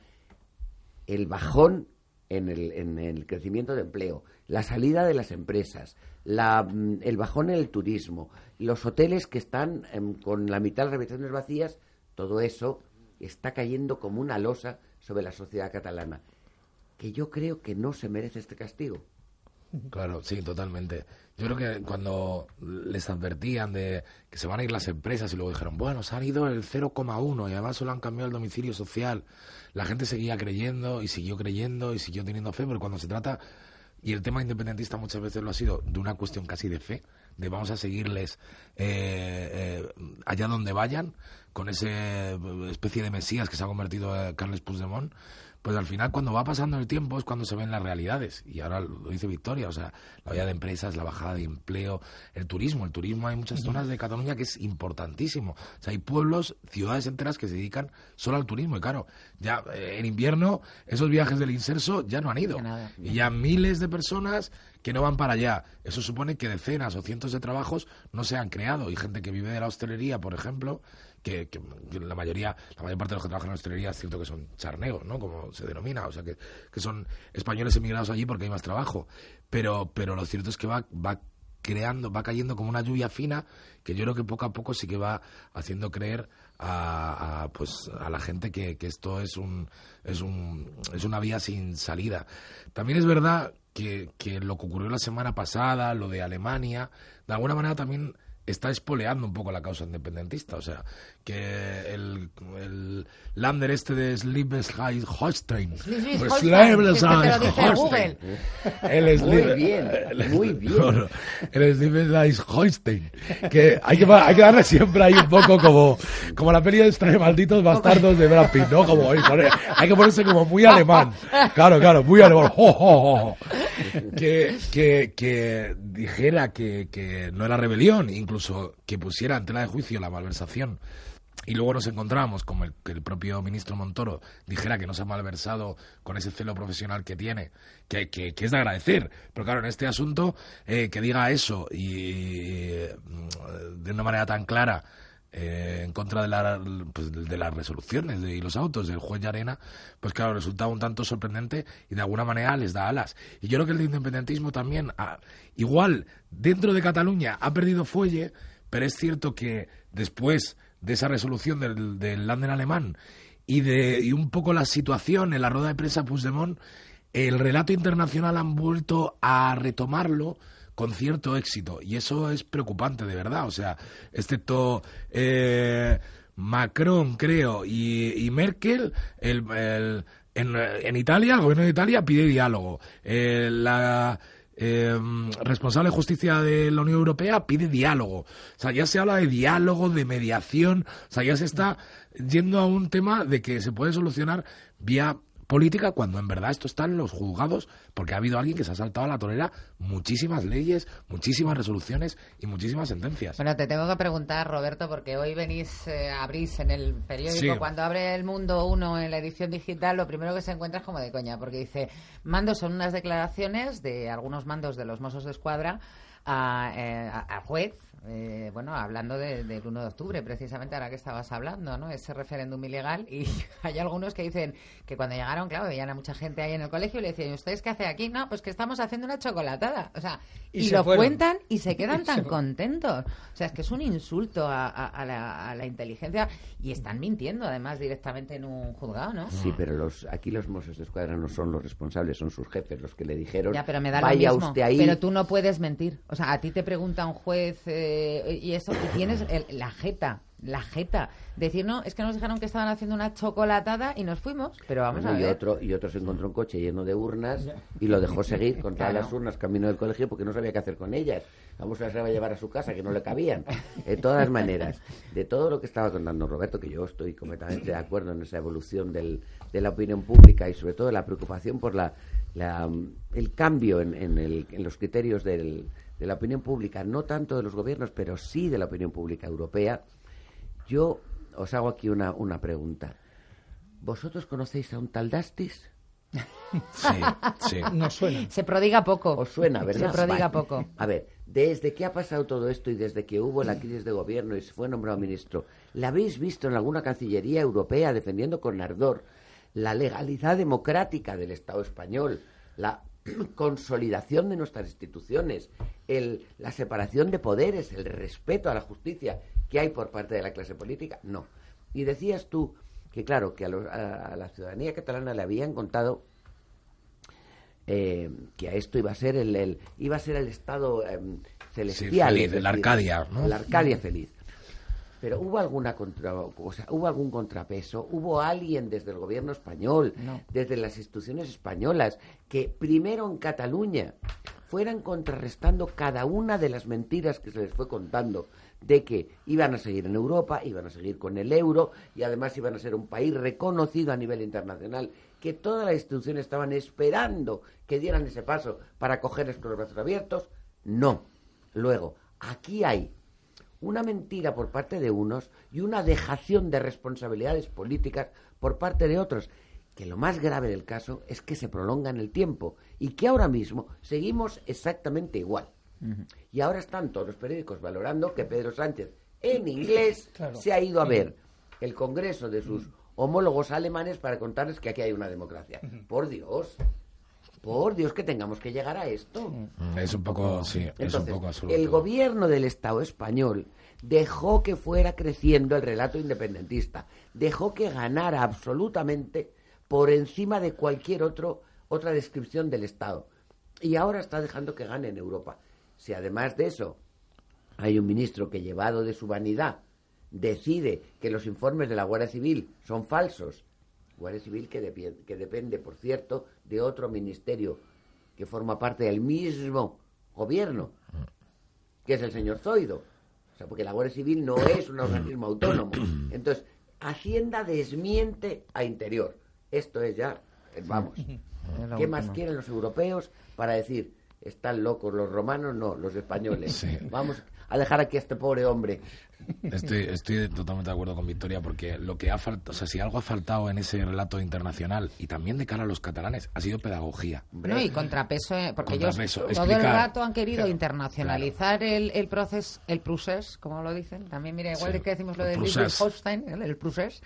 el bajón en el, en el crecimiento de empleo, la salida de las empresas, la, el bajón en el turismo, los hoteles que están eh, con la mitad de las habitaciones vacías, todo eso está cayendo como una losa sobre la sociedad catalana, que yo creo que no se merece este castigo. Claro, sí, totalmente. Yo creo que cuando les advertían de que se van a ir las empresas y luego dijeron, bueno, se han ido el cero coma uno y además solo han cambiado el domicilio social, la gente seguía creyendo y siguió creyendo y siguió teniendo fe, pero cuando se trata, y el tema independentista muchas veces lo ha sido, de una cuestión casi de fe, de vamos a seguirles eh, eh, allá donde vayan, con esa especie de mesías que se ha convertido eh, Carles Puigdemont, pues al final cuando va pasando el tiempo es cuando se ven las realidades, y ahora lo dice Victoria, o sea, la vida de empresas, la bajada de empleo, el turismo, el turismo hay muchas zonas de Cataluña que es importantísimo, o sea, hay pueblos, ciudades enteras que se dedican solo al turismo, y claro, ya eh, en invierno esos viajes del Inserso ya no han ido, Nada. y ya miles de personas que no van para allá, eso supone que decenas o cientos de trabajos no se han creado, y gente que vive de la hostelería, por ejemplo, que, que, que la mayoría, la mayor parte de los que trabajan en la hostelería es cierto que son charneos, ¿no? Como se denomina, o sea que, que son españoles emigrados allí porque hay más trabajo, pero pero lo cierto es que va va creando, va cayendo como una lluvia fina, que yo creo que poco a poco sí que va haciendo creer a, a pues a la gente que, que esto es un es un es una vía sin salida. También es verdad que, que lo que ocurrió la semana pasada, lo de Alemania, de alguna manera también está espoleando un poco la causa independentista. O sea, que el, el Lander este de Schleswig-Holstein, Schleswig-Holstein, muy bien, muy bien, el Schleswig-Holstein, que hay que hay que darle siempre ahí un poco como como la peli esta de Malditos Bastardos de Brad Pitt, ¿no? Como hay, hay que ponerse como muy alemán, claro, claro, muy alemán, oh, oh, oh. Que, que, que dijera que, que no era rebelión, incluso que pusiera en tela de juicio la malversación, y luego nos encontramos como el, que el propio ministro Montoro dijera que no se ha malversado con ese celo profesional que tiene, que, que, que es de agradecer, pero claro, en este asunto eh, que diga eso y eh, de una manera tan clara Eh, en contra de, la, pues, de las resoluciones de, y los autos del juez Llarena, pues claro, resulta un tanto sorprendente y de alguna manera les da alas. Y yo creo que el independentismo también, ah, igual, dentro de Cataluña ha perdido fuelle, pero es cierto que después de esa resolución del, del Länder alemán y, de, y un poco la situación en la rueda de prensa Puigdemont, el relato internacional han vuelto a retomarlo con cierto éxito, y eso es preocupante de verdad. O sea, excepto eh, Macron, creo, y, y Merkel, el, el, en, en Italia, el gobierno de Italia pide diálogo. Eh, la eh, responsable de justicia de la Unión Europea pide diálogo. O sea, ya se habla de diálogo, de mediación. O sea, ya se está yendo a un tema de que se puede solucionar vía política, cuando en verdad esto está en los juzgados, porque ha habido alguien que se ha saltado a la torera muchísimas leyes, muchísimas resoluciones y muchísimas sentencias. Bueno, te tengo que preguntar, Roberto, porque hoy venís, eh, abrís en el periódico, sí. Cuando abre El Mundo uno en la edición digital, lo primero que se encuentra es como de coña, porque dice, mandos son unas declaraciones de algunos mandos de los Mossos de Escuadra a, eh, a, al juez, Eh, bueno, hablando de, del uno de octubre, precisamente ahora que estabas hablando, ¿no? Ese referéndum ilegal, y hay algunos que dicen que cuando llegaron, claro, veían a mucha gente ahí en el colegio y le decían, ¿ustedes qué hacen aquí? No, pues que estamos haciendo una chocolatada, o sea, y, y lo fueron. Cuentan y se quedan tan contentos, o sea, es que es un insulto a, a, a, la, a la inteligencia, y están mintiendo además directamente en un juzgado, ¿no? Sí, pero los aquí los Mossos de Escuadra no son los responsables, son sus jefes los que le dijeron, ya, pero me da vaya lo mismo, usted ahí. Pero tú no puedes mentir, o sea, a ti te pregunta un juez eh, y eso, y tienes el, la jeta, la jeta, decir, no, es que nos dijeron que estaban haciendo una chocolatada y nos fuimos, pero vamos bueno, a y ver. Otro, y otro se encontró un coche lleno de urnas y lo dejó seguir con todas claro. las urnas camino del colegio porque no sabía qué hacer con ellas. Vamos a se va a llevar a su casa, que no le cabían. De todas maneras, de todo lo que estaba contando Roberto, que yo estoy completamente de acuerdo en esa evolución del, de la opinión pública y sobre todo la preocupación por la, la el cambio en, en, el, en los criterios del, de la opinión pública, no tanto de los gobiernos, pero sí de la opinión pública europea. Yo os hago aquí una, una pregunta. ¿Vosotros conocéis a un tal Dastis? Sí, sí. No suena. Se prodiga poco. Os suena, ¿verdad? Se prodiga vale. poco. A ver, desde que ha pasado todo esto y desde que hubo la crisis de gobierno y se fue nombrado ministro, ¿la habéis visto en alguna cancillería europea defendiendo con ardor la legalidad democrática del Estado español, la consolidación de nuestras instituciones, el, la separación de poderes, el respeto a la justicia que hay por parte de la clase política? No. Y decías tú que, claro, que a, los, a, a la ciudadanía catalana le habían contado eh, que a esto iba a ser el, el iba a ser el estado eh, celestial, sí, feliz, la Arcadia, ¿no? La Arcadia feliz. Pero hubo alguna contra, o sea, hubo algún contrapeso, hubo alguien desde el gobierno español, no. desde las instituciones españolas, que primero en Cataluña fueran contrarrestando cada una de las mentiras que se les fue contando, de que iban a seguir en Europa, iban a seguir con el euro y además iban a ser un país reconocido a nivel internacional, que todas las instituciones estaban esperando que dieran ese paso para cogerles con los brazos abiertos. No. Luego, aquí hay una mentira por parte de unos y una dejación de responsabilidades políticas por parte de otros, que lo más grave del caso es que se prolonga en el tiempo y que ahora mismo seguimos exactamente igual. Uh-huh. Y ahora están todos los periódicos valorando que Pedro Sánchez, en inglés, claro. se ha ido a ver el congreso de sus uh-huh. homólogos alemanes para contarles que aquí hay una democracia. Uh-huh. Por Dios. Por Dios, que tengamos que llegar a esto. Es un poco, sí, Entonces, es un poco absurdo. el gobierno del Estado español dejó que fuera creciendo el relato independentista, dejó que ganara absolutamente por encima de cualquier otro, otra descripción del Estado. Y ahora está dejando que gane en Europa. Si además de eso hay un ministro que, llevado de su vanidad, decide que los informes de la Guardia Civil son falsos, Guardia Civil que, de, que depende, por cierto, de otro ministerio que forma parte del mismo gobierno, que es el señor Zoido. O sea, porque la Guardia Civil no es un organismo autónomo. Entonces, Hacienda desmiente a Interior. Esto es ya, vamos. ¿Qué más quieren los europeos para decir, están locos los romanos? No, los españoles. Sí. Vamos a dejar aquí a este pobre hombre. Estoy, estoy totalmente de acuerdo con Victoria, porque lo que ha faltado, o sea, si algo ha faltado en ese relato internacional y también de cara a los catalanes, ha sido pedagogía. No, y contrapeso, eh, porque contrapeso, ellos explicar, todo el rato han querido claro, internacionalizar claro. el, el proceso, el procés, como lo dicen. También, mira, igual sí, de que decimos lo de Holstein, el, el procés,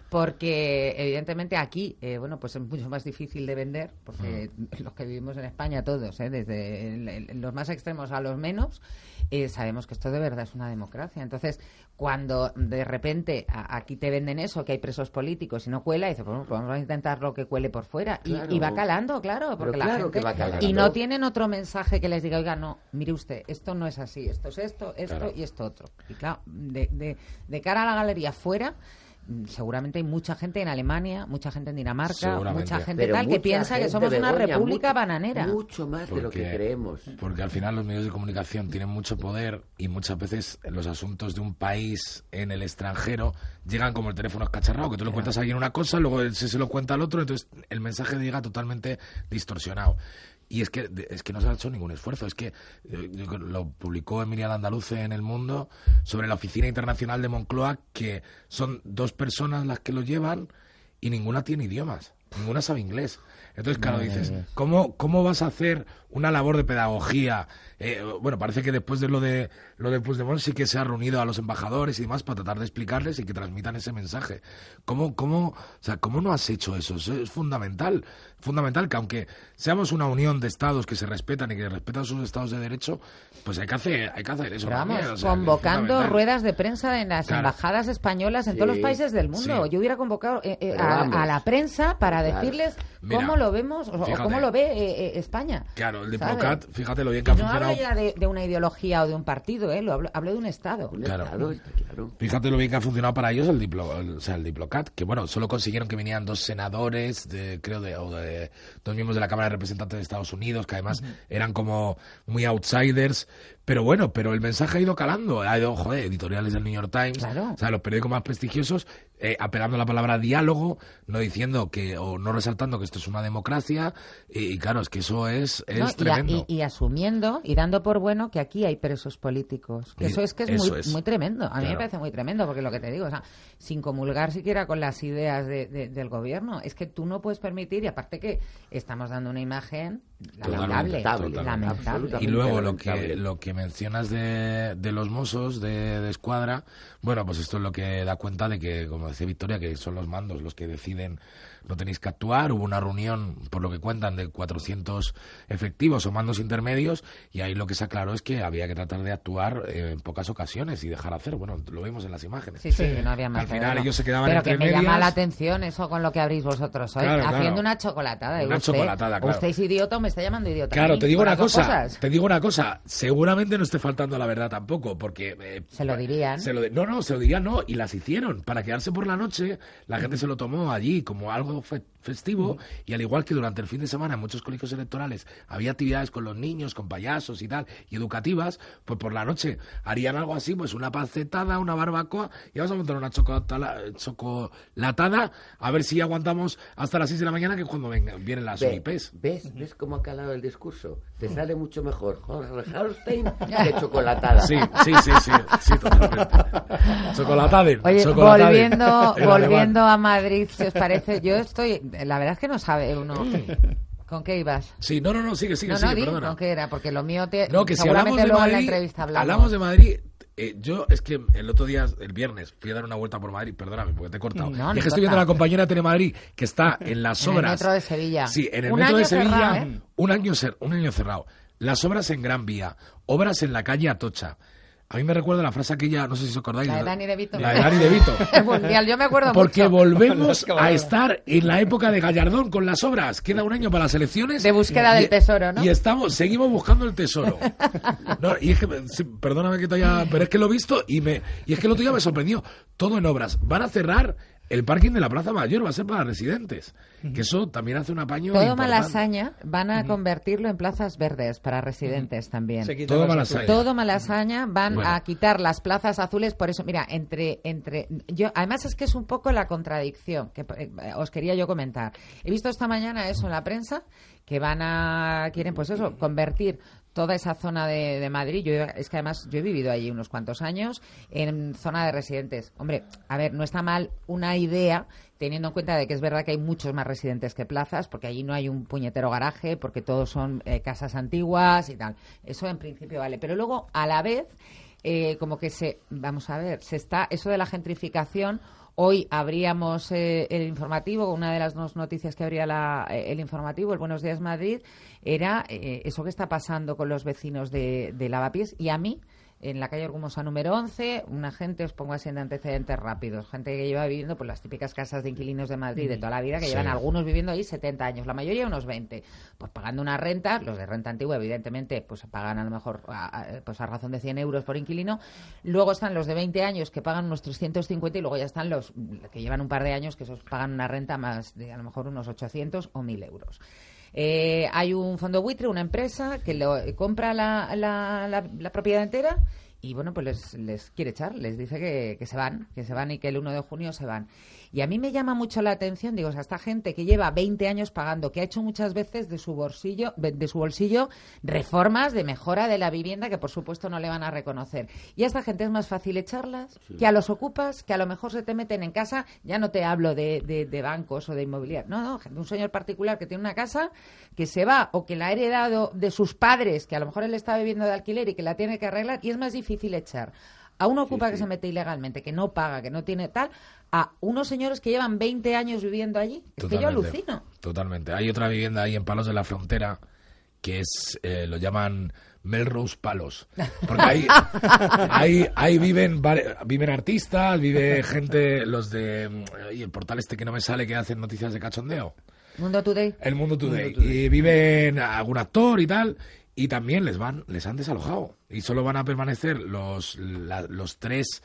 porque evidentemente aquí, eh, bueno, pues es mucho más difícil de vender, porque mm. los que vivimos en España todos, eh, desde el, el, los más extremos a los menos, eh, sabemos que esto de verdad es una democracia. Entonces, cuando de repente a, aquí te venden eso, que hay presos políticos y no cuela, y dices, bueno, pues vamos a intentar lo que cuele por fuera. Claro. Y, y va calando, claro, porque claro la gente... que va calando. Y no tienen otro mensaje que les diga, oiga, no, mire usted, esto no es así, esto es esto, esto claro. y esto otro. Y claro, de, de, de cara a la galería fuera... seguramente hay mucha gente en Alemania, mucha gente en Dinamarca, mucha gente Pero tal que piensa gente, que somos Begoña, una república mucho, bananera. Mucho más porque, de lo que creemos. Porque al final los medios de comunicación tienen mucho poder y muchas veces los asuntos de un país en el extranjero llegan como el teléfono escacharrado, que tú le cuentas a alguien una cosa, luego se, se lo cuenta al otro, entonces el mensaje llega totalmente distorsionado. Y es que es que no se ha hecho ningún esfuerzo. Es que eh, lo publicó Emilia Landaluce en El Mundo sobre la Oficina Internacional de Moncloa, que son dos personas las que lo llevan y ninguna tiene idiomas, ninguna sabe inglés. Entonces, claro, dices, ¿cómo, cómo vas a hacer una labor de pedagogía? Eh, bueno, parece que después de lo de lo de Puigdemont sí que se ha reunido a los embajadores y demás para tratar de explicarles y que transmitan ese mensaje. ¿Cómo, cómo, o sea, cómo no has hecho eso? Eso es fundamental, fundamental que aunque seamos una unión de estados que se respetan y que respetan sus estados de derecho, pues hay que hacer, hay que hacer eso. Pero vamos, también, o sea, convocando ruedas de prensa en las claro. embajadas españolas en Sí, todos los países del mundo. sí. Yo hubiera convocado eh, eh, a, a la prensa para Claro. decirles Mira, cómo lo vemos o, fíjate. o cómo lo ve eh, eh, España. Claro, el ¿sabes? Diplocat, fíjate lo bien que ha No funcionado. hablo ya de, de una ideología o de un partido, ¿eh? Lo hablo, hablo de un Estado. Un Claro. estado, está claro. Fíjate lo bien que ha funcionado para ellos el Diplo, el, o sea, el Diplocat, que bueno, solo consiguieron que vinieran dos senadores, de, creo, de, o de dos miembros de la Cámara de Representantes de Estados Unidos, que además uh-huh. eran como muy outsiders, pero bueno, pero el mensaje ha ido calando, ha ido, joder, editoriales del New York Times, claro. o sea, los periódicos más prestigiosos, eh, apelando a la palabra diálogo, no diciendo que, o no resaltando que esto es una democracia, y, y claro, es que eso es, es no, tremendo. Y, y, y asumiendo y dando por bueno que aquí hay presos políticos, que Y eso es que es, eso muy, es. muy tremendo, a mí Claro. me parece muy tremendo, porque lo que te digo, o sea, sin comulgar siquiera con las ideas de, de, del gobierno, es que tú no puedes permitir, y aparte que estamos dando una imagen lamentable, Totalmente, lamentable. Y luego lo lamentable. que lo que mencionas de, de los Mossos de, de Escuadra, bueno, pues esto es lo que da cuenta de que, como decía Victoria, que son los mandos los que deciden, no tenéis que actuar. Hubo una reunión, por lo que cuentan, de cuatrocientos efectivos o mandos intermedios, y ahí lo que se aclaró es que había que tratar de actuar eh, en pocas ocasiones y dejar hacer. Bueno, lo vimos en las imágenes. Sí, sí, que no había más. Al final no. ellos se quedaban Pero entre que me medias. llama la atención eso con lo que abrís vosotros hoy, Claro, haciendo claro. una chocolatada. ¿eh? Una usted, chocolatada, claro. Usted es idiota o me está llamando idiota. Claro, a mí, te digo por una las dos cosa, cosas. te digo una cosa, seguramente no esté faltando la verdad tampoco, porque... Eh, Se lo dirían. Se lo de- no, no, se lo dirían no, y las hicieron, para quedarse por la noche, la gente se lo tomó allí como algo fe- festivo, uh-huh. y al igual que durante el fin de semana en muchos colegios electorales había actividades con los niños, con payasos y tal, y educativas, pues por la noche harían algo así, pues una pacetada, una barbacoa, y vamos a montar una chocolata- chocolatada, a ver si aguantamos hasta las seis de la mañana, que es cuando vengan, vienen las Ve- O I Pes. ¿Ves? ¿Ves cómo ha calado el discurso? Te sale mucho mejor Jorge Harstein que chocolatada. Sí, sí, sí, sí, sí, totalmente. Chocolataden. Oye, chocolataden. volviendo, En volviendo alemán. a Madrid, si os parece, yo estoy, la verdad es que no sabe uno. ¿Con qué ibas? Sí, no, no, no, sigue, sigue, no, sigue, no, di, perdona. ¿con qué era? Porque lo mío te, No, que si seguramente hablamos de luego en la Madrid, entrevista hablamos. hablamos de Madrid, Eh, yo es que el otro día, el viernes, fui a dar una vuelta por Madrid, perdóname porque te he cortado. No, y es no que estoy viendo a la compañera de Telemadrid que está en las obras. En el metro de Sevilla. Sí, en el un metro año de Sevilla, cerrado, ¿eh? un, año cer- un año cerrado. Las obras en Gran Vía, obras en la calle Atocha. A mí me recuerda la frase aquella, no sé si os acordáis. La de Dani De Vito. La de Dani De Vito. El mundial, yo me acuerdo Porque mucho. volvemos a estar en la época de Gallardón con las obras. Queda un año para las elecciones. De búsqueda y, del tesoro, ¿no? Y estamos, seguimos buscando el tesoro. No, y es que, sí, perdóname que te haya... Pero es que lo he visto y me y es que el otro día me sorprendió. Todo en obras. Van a cerrar el parking de la Plaza Mayor, va a ser para residentes. Que eso también hace un apaño Todo importante. Malasaña van a convertirlo en plazas verdes para residentes también. Todo Malasaña. Todo Malasaña van Bueno. a quitar las plazas azules, por eso, mira, entre entre yo además es que es un poco la contradicción que eh, os quería yo comentar. He visto esta mañana eso en la prensa que van a quieren pues eso, convertir toda esa zona de, de Madrid. Yo es que además yo he vivido allí unos cuantos años en zona de residentes. Hombre, a ver, no está mal una idea teniendo en cuenta de que es verdad que hay muchos más residentes que plazas, porque allí no hay un puñetero garaje, porque todos son eh, casas antiguas y tal. Eso en principio vale. Pero luego, a la vez, eh, como que se, vamos a ver, se está, eso de la gentrificación. Hoy abríamos eh, el informativo, una de las dos noticias que abría la, eh, el informativo, el Buenos Días Madrid, era eh, eso que está pasando con los vecinos de, de Lavapiés. Y a mí, en la calle Argumosa número once, una gente, os pongo así en antecedentes rápidos, gente que lleva viviendo por las típicas casas de inquilinos de Madrid de toda la vida, que Sí. llevan algunos viviendo ahí setenta años, la mayoría unos veinte, pues pagando una renta. Los de renta antigua, evidentemente, pues pagan a lo mejor a, a, pues a razón de cien euros por inquilino. Luego están los de veinte años que pagan unos trescientos cincuenta y luego ya están los que llevan un par de años que esos pagan una renta más de a lo mejor unos ochocientos o mil euros. Eh, hay un fondo buitre, una empresa que lo, compra la, la, la, la propiedad entera y bueno, pues les, les quiere echar, les dice que, que se van, que se van y que el uno de junio se van. Y a mí me llama mucho la atención, digo, o sea, esta gente que lleva veinte años pagando, que ha hecho muchas veces de su bolsillo, de su bolsillo reformas de mejora de la vivienda que por supuesto no le van a reconocer. Y a esta gente es más fácil echarlas sí. que a los ocupas, que a lo mejor se te meten en casa, ya no te hablo de, de, de bancos o de inmobiliaria, no, no, un señor particular que tiene una casa, que se va o que la ha heredado de sus padres, que a lo mejor él está viviendo de alquiler y que la tiene que arreglar, y es más difícil echar a un ocupa sí, que sí. se mete ilegalmente, que no paga, que no tiene tal, a unos señores que llevan veinte años viviendo allí. Es Totalmente. que yo alucino. Totalmente. Hay otra vivienda ahí en Palos de la Frontera que es, eh, lo llaman Melrose Palos. Porque ahí, ahí, ahí viven, viven artistas, vive gente, los de... Y el portal este que no me sale, que hacen noticias de cachondeo. Mundo Today. El Mundo Today. Mundo Today. Y viven algún actor y tal... Y también les van, les han desalojado. Y solo van a permanecer los, la, los tres,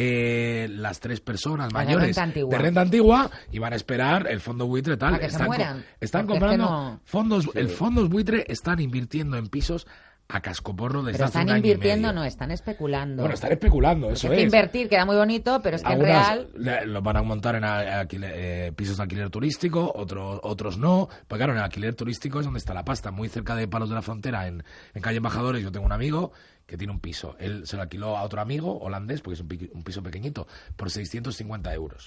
eh, las tres personas la mayores de renta, de renta antigua y van a esperar el fondo buitre tal. A que están se mueran. Co están Porque comprando es que no... fondos, sí. el fondos buitre están invirtiendo en pisos a cascoporro desde pero hace están un año invirtiendo, y medio. No, están especulando. Bueno, están especulando, eso Porque es. que invertir queda muy bonito, pero es que Algunas en real... los van a montar en alquiler, eh, pisos de alquiler turístico, otros otros no. Pues claro, en el alquiler turístico es donde está la pasta, muy cerca de Palos de la Frontera, en, en calle Embajadores. Yo tengo un amigo que tiene un piso. Él se lo alquiló a otro amigo holandés, porque es un, pi un piso pequeñito, por seiscientos cincuenta euros.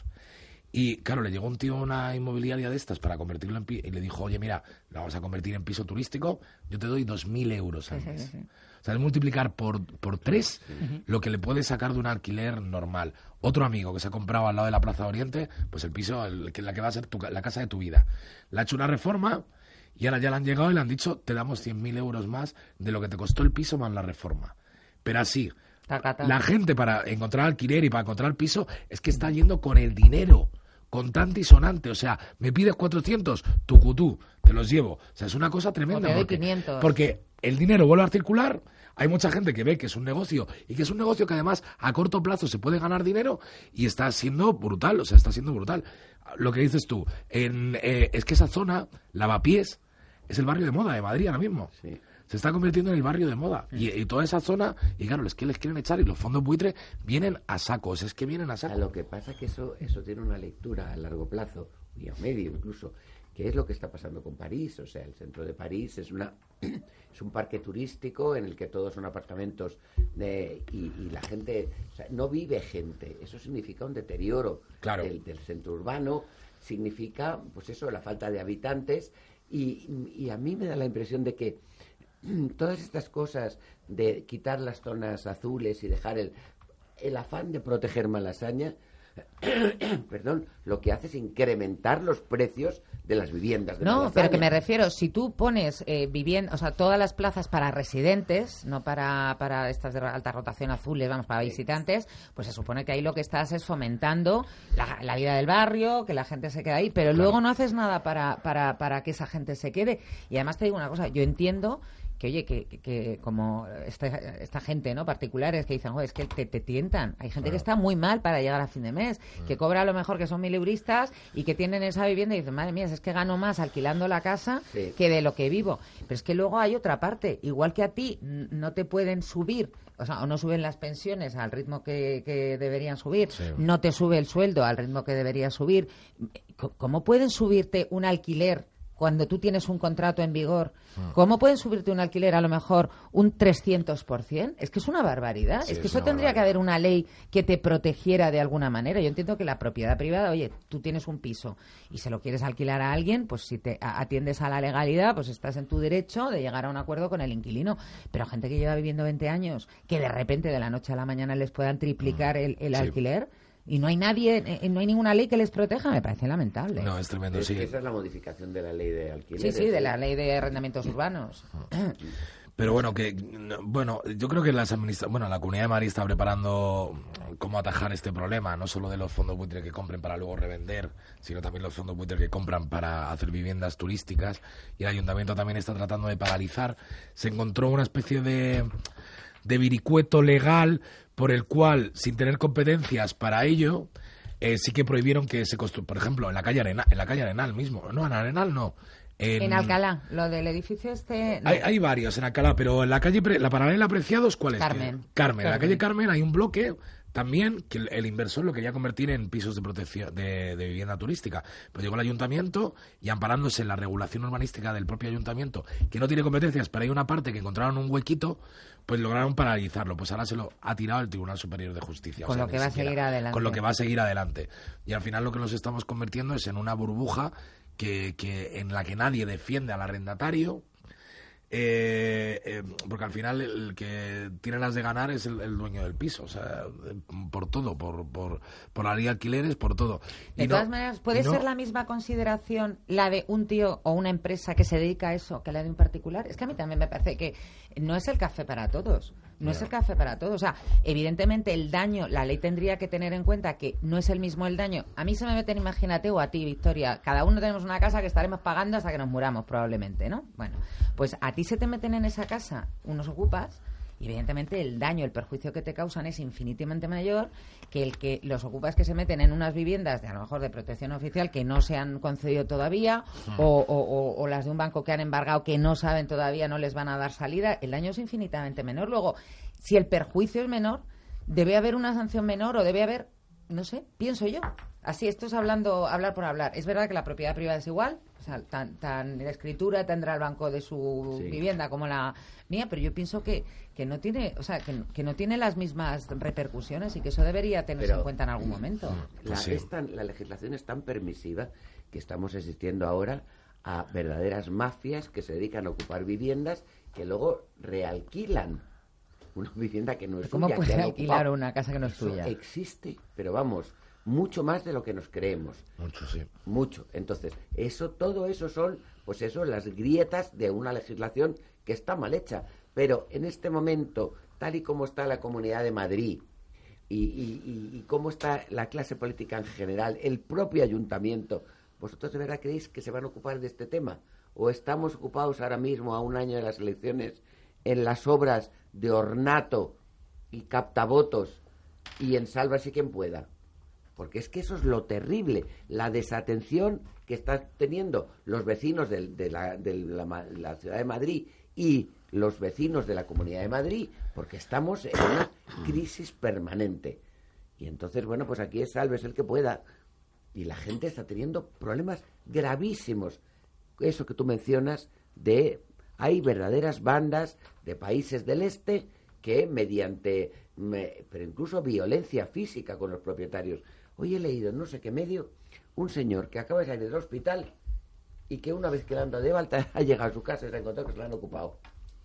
Y claro, le llegó un tío a una inmobiliaria de estas para convertirlo en piso y le dijo, oye, mira, lo vamos a convertir en piso turístico, yo te doy dos mil euros al mes. Sí, sí, sí. O sea, es multiplicar por, por tres uh-huh. lo que le puede sacar de un alquiler normal. Otro amigo que se ha comprado al lado de la Plaza Oriente, pues el piso, el, la que va a ser tu, la casa de tu vida. Le ha hecho una reforma y ahora ya le han llegado y le han dicho, te damos cien mil euros más de lo que te costó el piso más la reforma. Pero así, Tacata. La gente para encontrar alquiler y para encontrar piso es que está yendo con el dinero contante y sonante, o sea, me pides cuatrocientos, tucutú, te los llevo. O sea, es una cosa tremenda. Porque, quinientos. porque el dinero vuelve a circular, hay mucha gente que ve que es un negocio y que es un negocio que además a corto plazo se puede ganar dinero y está siendo brutal, o sea, está siendo brutal. Lo que dices tú, en, eh, es que esa zona, Lavapiés, es el barrio de moda de Madrid ahora mismo. Sí. Se está convirtiendo en el barrio de moda. Y, y toda esa zona, y claro, es que les quieren echar y los fondos buitre vienen a sacos, es que vienen a saco. A lo que pasa es que eso, eso tiene una lectura a largo plazo, y a medio incluso, que es lo que está pasando con París. O sea, el centro de París es una es un parque turístico en el que todos son apartamentos de, y, y la gente, o sea, no vive gente. Eso significa un deterioro claro. del, del centro urbano, significa, pues eso, la falta de habitantes, y, y a mí me da la impresión de que todas estas cosas de quitar las zonas azules y dejar el, el afán de proteger Malasaña, perdón, lo que hace es incrementar los precios de las viviendas de No, Malasaña. pero que me refiero, si tú pones eh, vivienda, o sea, todas las plazas para residentes, no para, para estas de alta rotación azules, vamos, para visitantes, pues se supone que ahí lo que estás es fomentando la, la vida del barrio, que la gente se quede ahí, pero claro, luego no haces nada para, para, para que esa gente se quede. Y además te digo una cosa, yo entiendo que, oye, que, que, que como esta, esta gente, ¿no?, particulares que dicen, joder, es que te, te tientan. Hay gente claro. que está muy mal para llegar a fin de mes, mm. que cobra a lo mejor que son mileuristas y que tienen esa vivienda y dicen, madre mía, es que gano más alquilando la casa sí. que de lo que vivo. Pero es que luego hay otra parte. Igual que a ti no te pueden subir, o sea, o no suben las pensiones al ritmo que, que deberían subir, sí. no te sube el sueldo al ritmo que debería subir. ¿Cómo pueden subirte un alquiler cuando tú tienes un contrato en vigor? ¿Cómo pueden subirte un alquiler a lo mejor un trescientos por ciento? Es que es una barbaridad. Sí, es que es eso tendría barbaridad. Que haber una ley que te protegiera de alguna manera. Yo entiendo que la propiedad privada, oye, tú tienes un piso y se lo quieres alquilar a alguien, pues si te atiendes a la legalidad, pues estás en tu derecho de llegar a un acuerdo con el inquilino. Pero gente que lleva viviendo veinte años, que de repente de la noche a la mañana les puedan triplicar el, el sí. alquiler... Y no hay nadie, eh, no hay ninguna ley que les proteja, me parece lamentable. No, es tremendo, es sí. Que esa es la modificación de la ley de alquileres. Sí, sí, de la ley de arrendamientos urbanos. Pero bueno, que bueno, yo creo que las administra- bueno, la Comunidad de Madrid está preparando cómo atajar este problema, no solo de los fondos buitre que compren para luego revender, sino también los fondos buitre que compran para hacer viviendas turísticas, y el Ayuntamiento también está tratando de paralizar. Se encontró una especie de, de vericueto legal por el cual, sin tener competencias para ello, eh, sí que prohibieron que se construya, por ejemplo, en la calle Arenal, en la calle Arenal mismo, no, en Arenal no. En, en Alcalá, lo del edificio este... No. Hay, hay varios en Alcalá, pero en la calle, Pre, la paralela Preciados, ¿cuál es? Carmen. Carmen. Carmen. En la calle Carmen hay un bloque también que el, el inversor lo quería convertir en pisos de protección de, de vivienda turística. Pero llegó el ayuntamiento y, amparándose en la regulación urbanística del propio ayuntamiento, que no tiene competencias, pero hay una parte que encontraron un huequito, pues lograron paralizarlo. Pues ahora se lo ha tirado el Tribunal Superior de Justicia. Con o sea, lo que va siquiera, a seguir adelante. Con lo que va a seguir adelante. Y al final lo que nos estamos convirtiendo es en una burbuja que, que en la que nadie defiende al arrendatario. Eh, eh, porque al final el que tiene las de ganar es el, el dueño del piso, o sea, por todo, por por, por la ley de alquileres, por todo. De y todas no, maneras, ¿puede no, ser la misma consideración la de un tío o una empresa que se dedica a eso que la de un particular? Es que a mí también me parece que no es el café para todos. No yeah. es el café para todos. O sea, evidentemente el daño, la ley tendría que tener en cuenta que no es el mismo el daño. A mí se me meten, imagínate, o a ti, Victoria, cada uno tenemos una casa que estaremos pagando hasta que nos muramos, probablemente, ¿no? Bueno, pues a ti se te meten en esa casa unos ocupas y evidentemente el daño, el perjuicio que te causan es infinitamente mayor que el que los ocupas que se meten en unas viviendas de a lo mejor de protección oficial que no se han concedido todavía o, o, o, o las de un banco que han embargado que no saben todavía, no les van a dar salida, el daño es infinitamente menor. Luego, si el perjuicio es menor, debe haber una sanción menor o debe haber, no sé, pienso yo. Así, esto es hablando, hablar por hablar. Es verdad que la propiedad privada es igual, o sea, tan, tan la escritura tendrá el banco de su sí. vivienda como la mía, pero yo pienso que, que no tiene, o sea, que, que no tiene las mismas repercusiones y que eso debería tenerse pero, en cuenta en algún momento. La, sí. es tan, la legislación es tan permisiva que estamos asistiendo ahora a verdaderas mafias que se dedican a ocupar viviendas que luego realquilan una vivienda que no es ¿Cómo suya. ¿Cómo puede alquilar una casa que no es eso tuya? Existe, pero vamos, mucho más de lo que nos creemos. Mucho, sí. Mucho. Entonces, eso, todo eso son, pues eso, las grietas de una legislación que está mal hecha. Pero en este momento, tal y como está la Comunidad de Madrid y, y, y, y cómo está la clase política en general, el propio ayuntamiento, ¿vosotros de verdad creéis que se van a ocupar de este tema? ¿O estamos ocupados ahora mismo, a un año de las elecciones, en las obras de ornato y captavotos y en sálvase quien pueda? Porque es que eso es lo terrible, la desatención que están teniendo los vecinos de, de, la, de la, la ciudad de Madrid y los vecinos de la Comunidad de Madrid, porque estamos en una crisis permanente. Y entonces, bueno, pues aquí es sálvese el que pueda. Y la gente está teniendo problemas gravísimos. Eso que tú mencionas de... Hay verdaderas bandas de países del este que mediante, me, pero incluso violencia física con los propietarios. Hoy he leído en no sé qué medio un señor que acaba de salir del hospital y que una vez que le han dado de alta ha llegado a su casa y se ha encontrado que se lo han ocupado.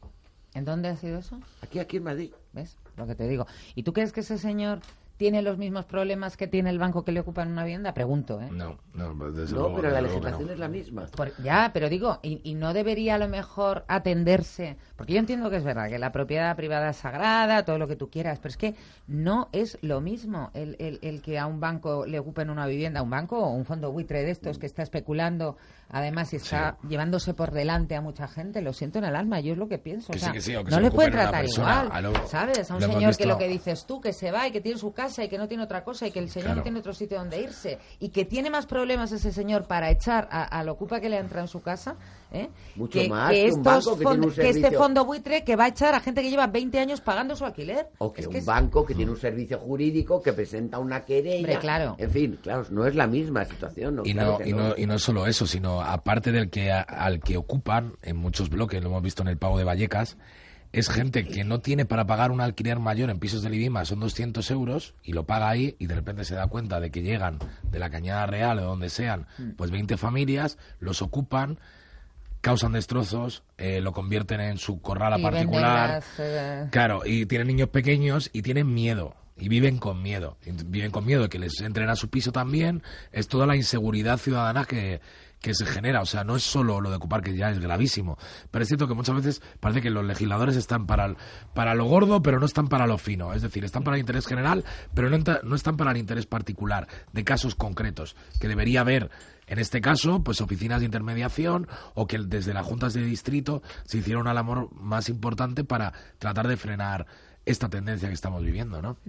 ¿En dónde ha sido eso? Aquí, aquí en Madrid. ¿Ves? Lo que te digo. ¿Y tú crees que ese señor tiene los mismos problemas que tiene el banco que le ocupa en una vivienda? Pregunto, ¿eh? No, no, desde no luego, pero desde la luego legislación no. es la misma. Por, ya, pero digo, y, y no debería a lo mejor atenderse, porque yo entiendo que es verdad, que la propiedad privada es sagrada, todo lo que tú quieras, pero es que no es lo mismo el, el, el que a un banco le ocupen una vivienda, un banco o un fondo buitre de estos que está especulando, además, y está sí. llevándose por delante a mucha gente, lo siento en el alma, yo es lo que pienso. Que o sea, sí, que sí, o que no se le ocupen pueden una tratar persona, igual, a lo- ¿sabes? A un lo hemos señor visto- que lo que dices tú, que se va y que tiene su casa y que no tiene otra cosa y que el señor Claro. no tiene otro sitio donde irse y que tiene más problemas ese señor para echar a, a la ocupa que le entra en su casa, ¿eh? Mucho que, más que que un estos banco que fond- tiene un que este servicio. fondo buitre que va a echar a gente que lleva veinte años pagando su alquiler. O que Es un que es- banco que tiene un servicio jurídico que presenta una querella. Hombre, claro. En fin, claro, no es la misma situación. ¿no? Y Claro no, que y, no, y no es solo eso, sino aparte del que a- al que ocupan en muchos bloques, lo hemos visto en el Pago de Vallecas, es gente que no tiene para pagar un alquiler mayor en pisos de Libima, son doscientos euros, y lo paga ahí, y de repente se da cuenta de que llegan de la Cañada Real o de donde sean, pues veinte familias, los ocupan, causan destrozos, eh, lo convierten en su corrala y particular. venden las, eh, Claro, y tienen niños pequeños y tienen miedo. Y viven con miedo. Y viven con miedo de que les entren a su piso también. Es toda la inseguridad ciudadana que, que se genera. O sea, no es solo lo de ocupar, que ya es gravísimo. Pero es cierto que muchas veces parece que los legisladores están para, el- para lo gordo, pero no están para lo fino. Es decir, están para el interés general, pero no, entra- no están para el interés particular de casos concretos. Que debería haber, en este caso, pues oficinas de intermediación, o que desde las juntas de distrito se hiciera una labor más importante para tratar de frenar esta tendencia que estamos viviendo, ¿no?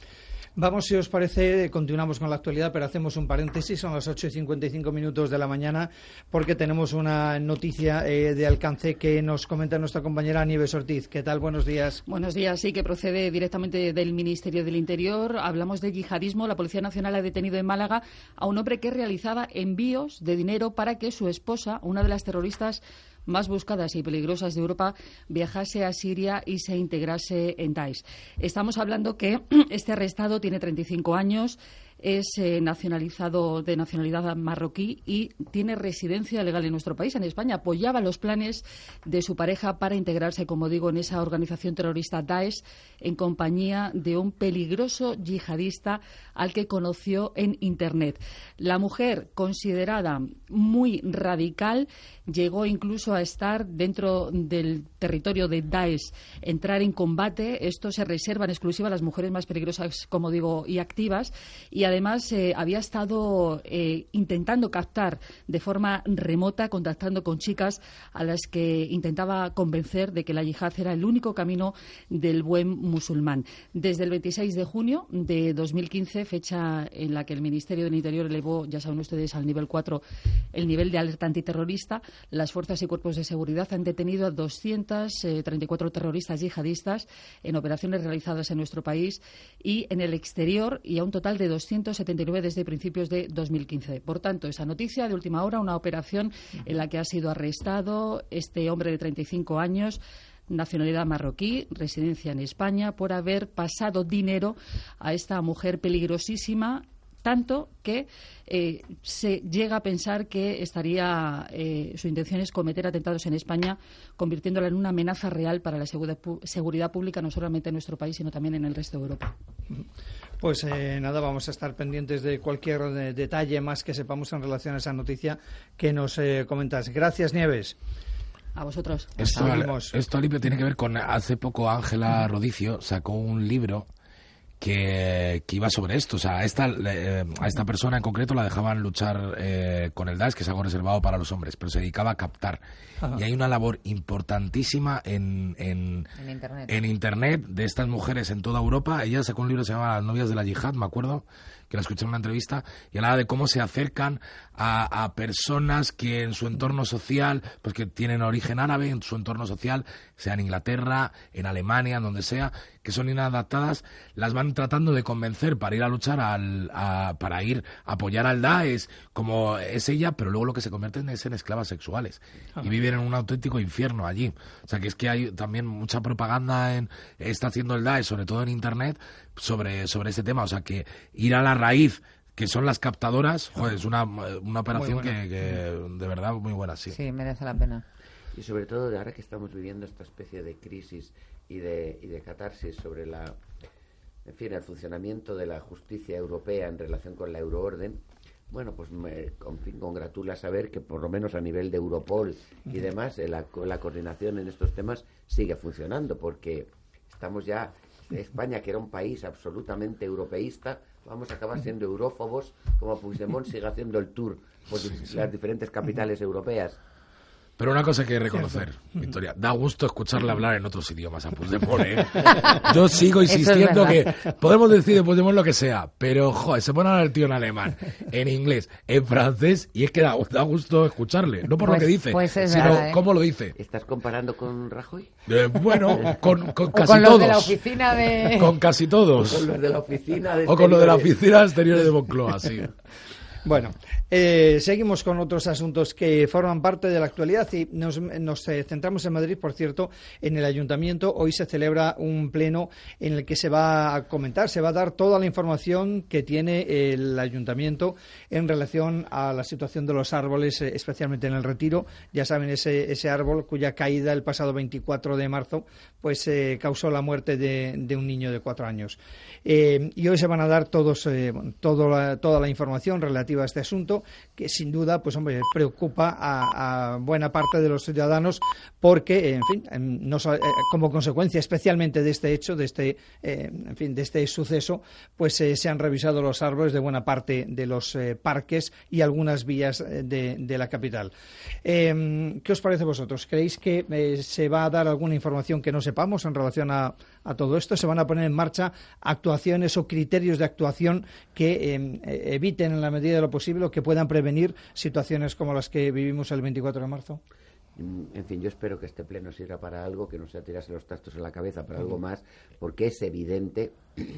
Vamos, si os parece, continuamos con la actualidad, pero hacemos un paréntesis, son las ocho y cincuenta y cinco minutos de la mañana, porque tenemos una noticia eh, de alcance que nos comenta nuestra compañera Nieves Ortiz. ¿Qué tal? Buenos días. Buenos días, sí, que procede directamente del Ministerio del Interior. Hablamos de yihadismo. La Policía Nacional ha detenido en Málaga a un hombre que realizaba envíos de dinero para que su esposa, una de las terroristas más buscadas y peligrosas de Europa, viajase a Siria y se integrase en Daesh. Estamos hablando que este arrestado tiene treinta y cinco años, es eh, nacionalizado de nacionalidad marroquí y tiene residencia legal en nuestro país, en España. Apoyaba los planes de su pareja para integrarse, como digo, en esa organización terrorista Daesh, en compañía de un peligroso yihadista al que conoció en Internet. La mujer, considerada muy radical, llegó incluso a estar dentro del territorio de Daesh, entrar en combate. Esto se reserva en exclusiva a las mujeres más peligrosas, como digo, y activas. Y además eh, había estado eh, intentando captar de forma remota, contactando con chicas a las que intentaba convencer de que la yihad era el único camino del buen musulmán. Desde el veintiséis de junio de dos mil quince, fecha en la que el Ministerio del Interior elevó, ya saben ustedes, al nivel cuatro el nivel de alerta antiterrorista, las fuerzas y cuerpos de seguridad han detenido a doscientos treinta y cuatro terroristas yihadistas en operaciones realizadas en nuestro país y en el exterior, y a un total de doscientos setenta y nueve desde principios de dos mil quince. Por tanto, esa noticia de última hora, una operación en la que ha sido arrestado este hombre de treinta y cinco años, nacionalidad marroquí, residencia en España, por haber pasado dinero a esta mujer peligrosísima, tanto que eh, se llega a pensar que estaría eh, su intención es cometer atentados en España, convirtiéndola en una amenaza real para la seguridad, seguridad pública, no solamente en nuestro país, sino también en el resto de Europa. Pues eh, nada, vamos a estar pendientes de cualquier eh, detalle más que sepamos en relación a esa noticia que nos eh, comentas. Gracias, Nieves. A vosotros. Esto, esto, Alipio, tiene que ver con... Hace poco Ángela Rodicio sacó un libro que, que iba sobre esto. O sea, a esta, eh, a esta persona en concreto la dejaban luchar eh, con el Daesh, que es algo reservado para los hombres, pero se dedicaba a captar. Ajá. Y hay una labor importantísima en, en, en, internet. en Internet de estas mujeres en toda Europa. Ella sacó un libro que se llama Las novias de la yihad, me acuerdo, que la escuché en una entrevista, y hablaba de cómo se acercan a, a personas que en su entorno social, pues que tienen origen árabe, en su entorno social, sea en Inglaterra, en Alemania, en donde sea, que son inadaptadas, las van tratando de convencer para ir a luchar, al, a, para ir a apoyar al Daesh, como es ella, pero luego lo que se convierten es en esclavas sexuales. Y viven en un auténtico infierno allí. O sea, que es que hay también mucha propaganda en está haciendo el Daesh, sobre todo en Internet, sobre, sobre este tema. O sea, que ir a la raíz, que son las captadoras, joder, es una, una operación que, que de verdad muy buena, sí. Sí, merece la pena. Y sobre todo, de ahora que estamos viviendo esta especie de crisis y de, y de catarsis sobre la, en fin, el funcionamiento de la justicia europea en relación con la euroorden, bueno, pues me en fin, congratula saber que por lo menos a nivel de Europol y demás, eh, la, la coordinación en estos temas sigue funcionando, porque estamos ya, España, que era un país absolutamente europeísta, vamos a acabar siendo eurófobos, como Puigdemont sigue haciendo el tour por sí, sí. las diferentes capitales europeas. Pero una cosa hay que reconocer, Victoria, da gusto escucharle hablar en otros idiomas a Puigdemont, ¿eh? Yo sigo insistiendo que podemos decir de Puigdemont lo que sea, pero, joder, se pone a hablar el tío en alemán, en inglés, en francés, y es que da, da gusto escucharle, no por pues, lo que dice, pues sino verdad, ¿eh? cómo lo dice. ¿Estás comparando con Rajoy? Eh, bueno, con, con casi con los todos. de la oficina de... Con casi todos. O con los de la oficina de O con los de la oficina exterior de Moncloa, sí. Bueno, eh, seguimos con otros asuntos que forman parte de la actualidad y nos, nos eh, centramos en Madrid, por cierto, en el Ayuntamiento. Hoy se celebra un pleno en el que se va a comentar, se va a dar toda la información que tiene el Ayuntamiento en relación a la situación de los árboles, eh, especialmente en el Retiro. Ya saben, ese, ese árbol cuya caída el pasado veinticuatro de marzo pues eh, causó la muerte de, de un niño de cuatro años. Eh, y hoy se van a dar todos, eh, todo la, toda la información relativa a este asunto, que sin duda, pues hombre, preocupa a, a buena parte de los ciudadanos, porque, en fin, no, eh, como consecuencia especialmente de este hecho, de este, eh, en fin, de este suceso, pues eh, se han revisado los árboles de buena parte de los eh, parques y algunas vías de, de la capital. Eh, ¿Qué os parece a vosotros? ¿Creéis que eh, se va a dar alguna información que no sepamos en relación a, a todo esto? ¿Se van a poner en marcha actuaciones o criterios de actuación que eh, eviten en la medida de lo posible o que puedan prevenir situaciones como las que vivimos el veinticuatro de marzo? En fin, yo espero que este pleno sirva para algo, que no sea tirarse los trastos en la cabeza, para algo más, porque es evidente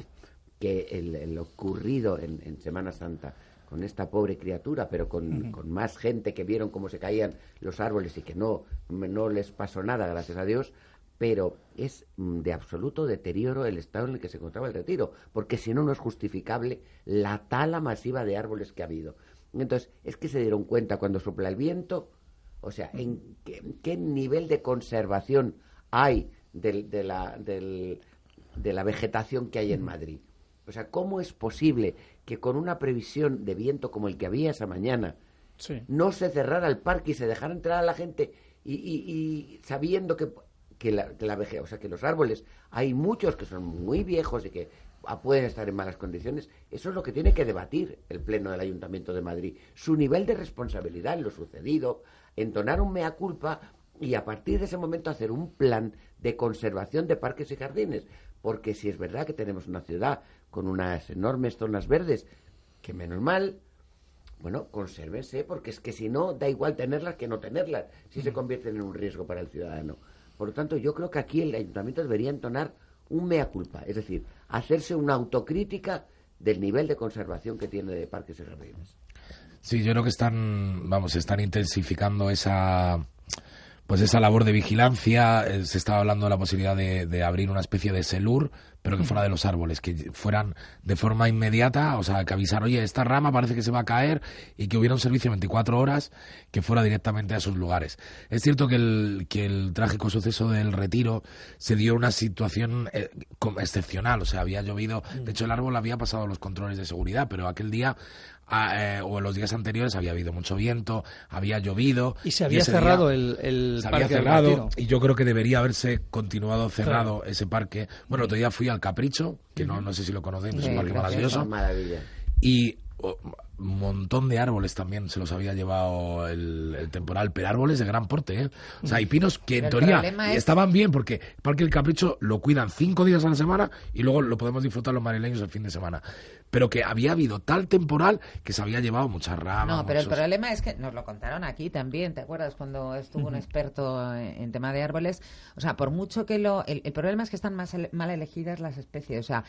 que el, el ocurrido en, en Semana Santa con esta pobre criatura, pero con, uh-huh. con más gente que vieron cómo se caían los árboles y que no, no les pasó nada, gracias a Dios, pero es de absoluto deterioro el estado en el que se encontraba el Retiro, porque si no, no es justificable la tala masiva de árboles que ha habido. Entonces, es que se dieron cuenta cuando sopla el viento, o sea, en qué, qué nivel de conservación hay del, de, la, del, de la vegetación que hay en Madrid. O sea, ¿cómo es posible que con una previsión de viento como el que había esa mañana sí. no se cerrara el parque y se dejara entrar a la gente y, y, y sabiendo que... que la, que la veje, o sea, que los árboles, hay muchos que son muy viejos y que pueden estar en malas condiciones? Eso es lo que tiene que debatir el Pleno del Ayuntamiento de Madrid. Su nivel de responsabilidad en lo sucedido, entonar un mea culpa y a partir de ese momento hacer un plan de conservación de parques y jardines. Porque si es verdad que tenemos una ciudad con unas enormes zonas verdes, que menos mal, bueno, consérvense, porque es que si no, da igual tenerlas que no tenerlas, si se convierten en un riesgo para el ciudadano. Por lo tanto, yo creo que aquí el Ayuntamiento debería entonar un mea culpa, es decir, hacerse una autocrítica del nivel de conservación que tiene de parques y jardines. Sí, yo creo que están, vamos, están intensificando esa, pues esa labor de vigilancia. Eh, se estaba hablando de la posibilidad de, de abrir una especie de SELUR, pero que fuera de los árboles, que fueran de forma inmediata, o sea, que avisar, oye, esta rama parece que se va a caer, y que hubiera un servicio veinticuatro horas que fuera directamente a esos lugares. Es cierto que el, que el trágico suceso del Retiro se dio una situación eh, excepcional, o sea, había llovido, de hecho el árbol había pasado los controles de seguridad, pero aquel día... Ah, eh, o en los días anteriores había habido mucho viento, había llovido y se había y cerrado día, el, el se parque había cerrado y yo creo que debería haberse continuado cerrado claro. ese parque. Bueno, otro día fui al Capricho, que no, no sé si lo conocéis, sí, es un parque maravilloso, maravilla. Y oh, un montón de árboles también se los había llevado el, el temporal, pero árboles de gran porte, ¿eh? O sea, hay pinos que en teoría es... estaban bien, porque el Parque del Capricho lo cuidan cinco días a la semana y luego lo podemos disfrutar los madrileños el fin de semana. Pero que había habido tal temporal que se había llevado muchas ramas. No, pero muchos... el problema es que nos lo contaron aquí también, ¿te acuerdas? Cuando estuvo uh-huh. un experto en, en tema de árboles. O sea, por mucho que lo... El, el problema es que están más ele- mal elegidas las especies. O sea,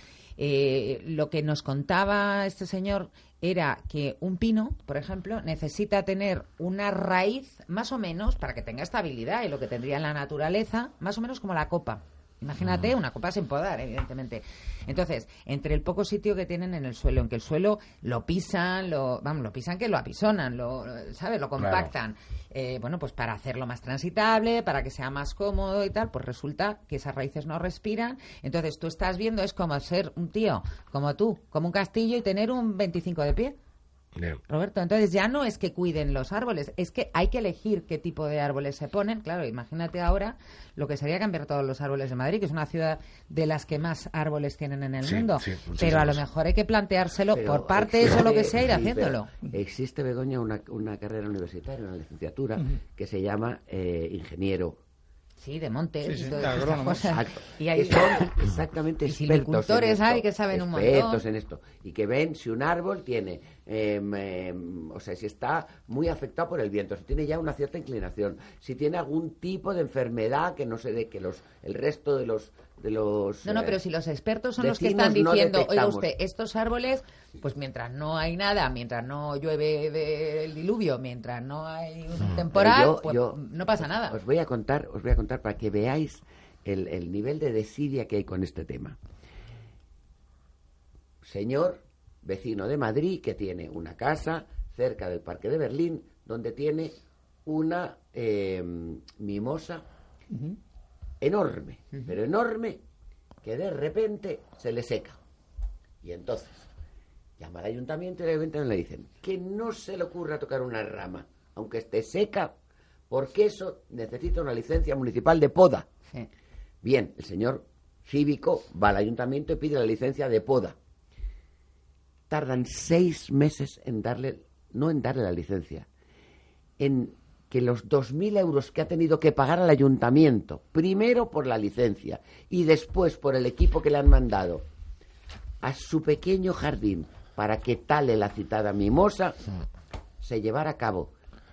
eh, lo que nos contaba este señor era que un pino, por ejemplo, necesita tener una raíz más o menos, para que tenga estabilidad y lo que tendría en la naturaleza, más o menos como la copa. Imagínate una copa sin podar, evidentemente. Entonces, entre el poco sitio que tienen en el suelo, en que el suelo lo pisan, lo vamos, lo pisan que lo apisonan, lo, ¿sabes? Lo compactan. Claro. Eh, bueno, pues para hacerlo más transitable, para que sea más cómodo y tal, pues resulta que esas raíces no respiran. Entonces, tú estás viendo, es como ser un tío como tú, como un castillo y tener un veinticinco de pie. Bien. Roberto, entonces ya no es que cuiden los árboles, es que hay que elegir qué tipo de árboles se ponen. Claro, imagínate ahora lo que sería cambiar todos los árboles de Madrid, que es una ciudad de las que más árboles tienen en el sí, mundo. Sí, pero a lo mejor hay que planteárselo pero por partes existe, o lo que sea, ir sí, haciéndolo. Existe, Begoña, una, una carrera universitaria, una licenciatura, uh-huh. que se llama eh, ingeniero. Sí, de montes sí, sí, y todas esas cosas. Y hay son exactamente y expertos en esto, hay que saben un montón. Expertos en esto. Y que ven si un árbol tiene, eh, eh, o sea, si está muy afectado por el viento, si tiene ya una cierta inclinación, si tiene algún tipo de enfermedad que no se dé, que los el resto de los de los no no eh, pero si los expertos son los que están diciendo, no oiga usted, estos árboles, pues mientras no hay nada, mientras no llueve del diluvio, mientras no hay un temporal, yo, pues yo, no pasa nada. Os voy a contar, os voy a contar para que veáis el, el nivel de desidia que hay con este tema. Señor vecino de Madrid que tiene una casa cerca del Parque de Berlín donde tiene una eh, mimosa uh-huh. enorme, uh-huh. pero enorme, que de repente se le seca. Y entonces llama al ayuntamiento y el ayuntamiento le dicen que no se le ocurra tocar una rama, aunque esté seca, porque eso necesita una licencia municipal de poda. Sí. Bien, el señor cívico va al ayuntamiento y pide la licencia de poda. Tardan seis meses en darle, no en darle la licencia, en que los dos mil euros que ha tenido que pagar al ayuntamiento, primero por la licencia y después por el equipo que le han mandado a su pequeño jardín para que tale la citada mimosa, se llevara a cabo.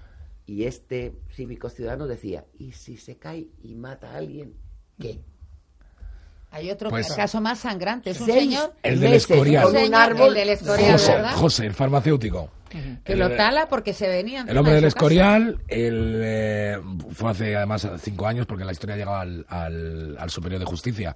Y este cívico ciudadano decía, ¿y si se cae y mata a alguien, qué? Hay otro pues, caso más sangrante, es un seis, señor... El del Escorial. Un señor, árbol, el del Escorial, José, ¿verdad? José, el farmacéutico. Uh-huh. Que el, lo tala porque se venía... El hombre del Escorial, el, eh, fue hace además cinco años, porque la historia ha llegado al, al, al Superior de Justicia.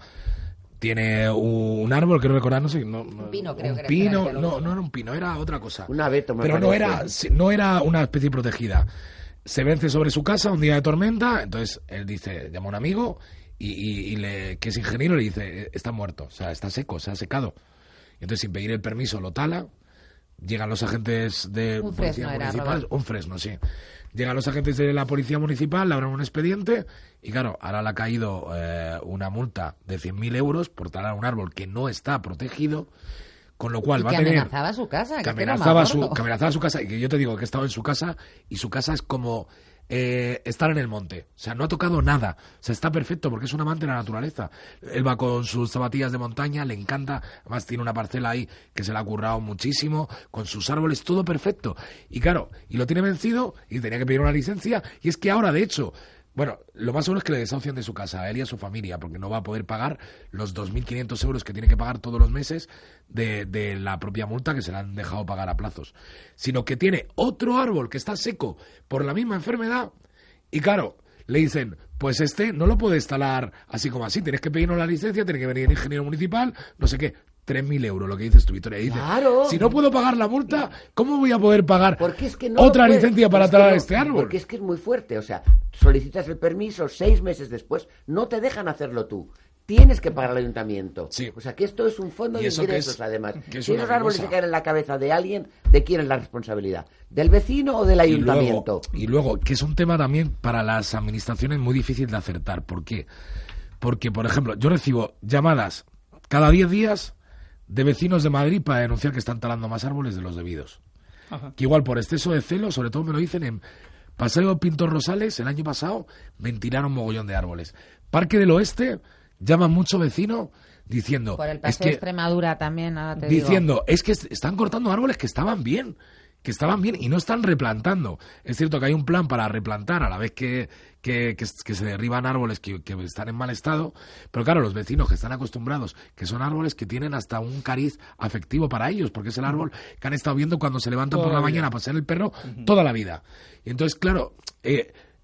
Tiene un árbol, creo recordar, no sé... No, un pino, creo un que era. Pino, no, no era un pino, era otra cosa. Un abeto, me Pero no era, no era una especie protegida. Se vence sobre su casa un día de tormenta, entonces él dice, llama a un amigo... Y, y, y le, que es ingeniero, le dice, está muerto, o sea, está seco, se ha secado. Y entonces, sin pedir el permiso, lo tala. Llegan los agentes de un policía fresno municipal, era, un fresno, sí. Llegan los agentes de la policía municipal, le abren un expediente y claro, ahora le ha caído eh, una multa de cien mil euros por talar un árbol que no está protegido. Con lo cual y va que a tener... amenazaba su casa. Que, que amenazaba, su, que amenazaba su casa. Y que yo te digo que he estado en su casa y su casa es como... Eh, estar en el monte, o sea, no ha tocado nada, o sea, está perfecto porque es un amante de la naturaleza. Él va con sus zapatillas de montaña, le encanta, además tiene una parcela ahí que se le ha currado muchísimo, con sus árboles, todo perfecto. Y claro, y lo tiene vencido y tenía que pedir una licencia, y es que ahora, de hecho, bueno, lo más seguro es que le desahucien de su casa a él y a su familia, porque no va a poder pagar los dos mil quinientos euros que tiene que pagar todos los meses de, de la propia multa que se le han dejado pagar a plazos. Sino que tiene otro árbol que está seco por la misma enfermedad y claro, le dicen, pues este no lo puedes talar así como así, tienes que pedirnos la licencia, tiene que venir el ingeniero municipal, no sé qué. tres mil euros, lo que dices tú, Victoria. Dice, claro. Si no puedo pagar la multa, ¿cómo voy a poder pagar porque es que no otra puedes, licencia para talar no, este árbol? Porque es que es muy fuerte, o sea, solicitas el permiso, seis meses después, no te dejan hacerlo tú. Tienes que pagar al ayuntamiento. Sí. O sea, que esto es un fondo de ingresos, es, además. Si los árboles se caen en la cabeza de alguien, ¿de quién es la responsabilidad? ¿Del vecino o del ayuntamiento? Y luego, y luego, que es un tema también para las administraciones muy difícil de acertar. ¿Por qué? Porque, por ejemplo, yo recibo llamadas cada diez días de vecinos de Madrid para denunciar que están talando más árboles de los debidos. Ajá. Que igual por exceso de celo, sobre todo me lo dicen en Paseo Pintos Rosales, el año pasado ventilaron mogollón de árboles. Parque del Oeste, llaman mucho vecino diciendo... Por el Paseo es que, Extremadura también, ahora te diciendo, digo. es que están cortando árboles que estaban bien, que estaban bien y no están replantando. Es cierto que hay un plan para replantar a la vez que, que, que, que se derriban árboles que, que están en mal estado, pero claro, los vecinos que están acostumbrados, que son árboles que tienen hasta un cariz afectivo para ellos, porque es el árbol que han estado viendo cuando se levantan toda por la mañana a pasear el perro uh-huh. toda la vida. Y entonces, claro, eh,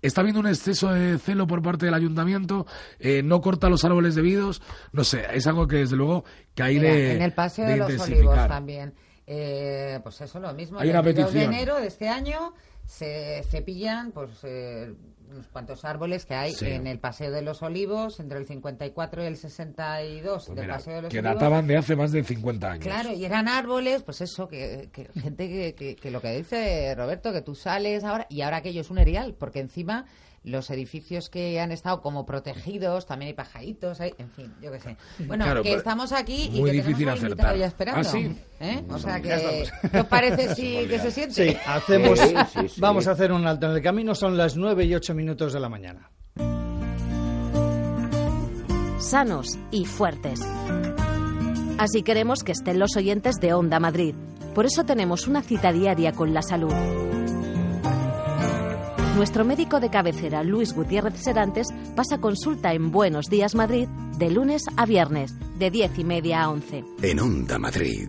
está habiendo un exceso de celo por parte del ayuntamiento, eh, no corta los árboles debidos, no sé, es algo que desde luego que hay Mira, de en el Paseo de, de los intensificar. Olivos también, eh, pues eso lo mismo, Hay el una veintidós de petición. enero de este año se cepillan pues eh, unos cuantos árboles que hay Sí. en el Paseo de los Olivos, entre el cincuenta y cuatro y el sesenta y dos Pues del mira, Paseo de los que Olivos. databan de hace más de cincuenta años. Claro, y eran árboles, pues eso, que, que gente que, que, que lo que dice Roberto, que tú sales ahora, y ahora aquello es un erial, porque encima los edificios que han estado como protegidos, también hay pajaritos, hay, en fin, yo qué sé. Bueno, Claro, que pero estamos aquí y muy que difícil tenemos un invitado acertar. ya esperando. ¿Ah, sí? ¿Eh? O sea Ya que, estamos. ¿qué os parece si que se siente? Sí, hacemos, Sí, sí, sí. vamos a hacer un alto en el camino, son las nueve y ocho minutos de la mañana. Sanos y fuertes. Así queremos que estén los oyentes de Onda Madrid. Por eso tenemos una cita diaria con la salud. Nuestro médico de cabecera, Luis Gutiérrez Serantes, pasa consulta en Buenos Días Madrid de lunes a viernes, de diez y media a once. En Onda Madrid.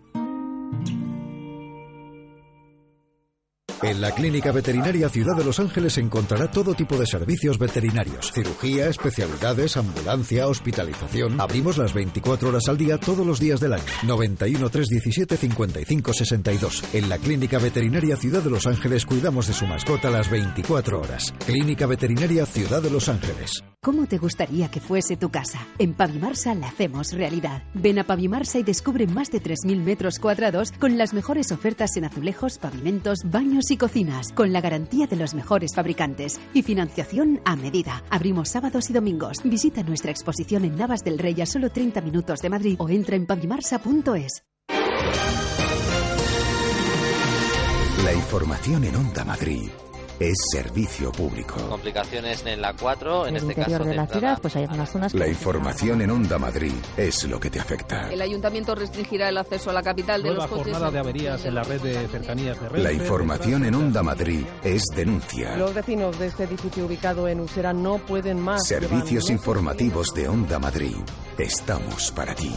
En la Clínica Veterinaria Ciudad de Los Ángeles encontrará todo tipo de servicios veterinarios. Cirugía, especialidades, ambulancia, hospitalización. Abrimos las veinticuatro horas al día todos los días del año. noventa y uno, trescientos diecisiete, cincuenta y cinco sesenta y dos. En la Clínica Veterinaria Ciudad de Los Ángeles cuidamos de su mascota las veinticuatro horas. Clínica Veterinaria Ciudad de Los Ángeles. ¿Cómo te gustaría que fuese tu casa? En Pavimarsa la hacemos realidad. Ven a Pavimarsa y descubre más de tres mil metros cuadrados con las mejores ofertas en azulejos, pavimentos, baños y cocinas, con la garantía de los mejores fabricantes y financiación a medida. Abrimos sábados y domingos. Visita nuestra exposición en Navas del Rey a solo treinta minutos de Madrid o entra en pavimarsa punto es. La información en Onda Madrid es servicio público. Complicaciones en la cuatro, en, En el este interior caso de la entrada. ciudad, pues hay algunas zonas. La información en Onda Madrid es lo que te afecta. El ayuntamiento restringirá el acceso a la capital de Nueva los coches. jornada de averías en la red de cercanías de Renfe. La información en Onda Madrid es denuncia. Los vecinos de este edificio ubicado en Usera no pueden más. Servicios Llevan informativos de Onda Madrid. Estamos para ti.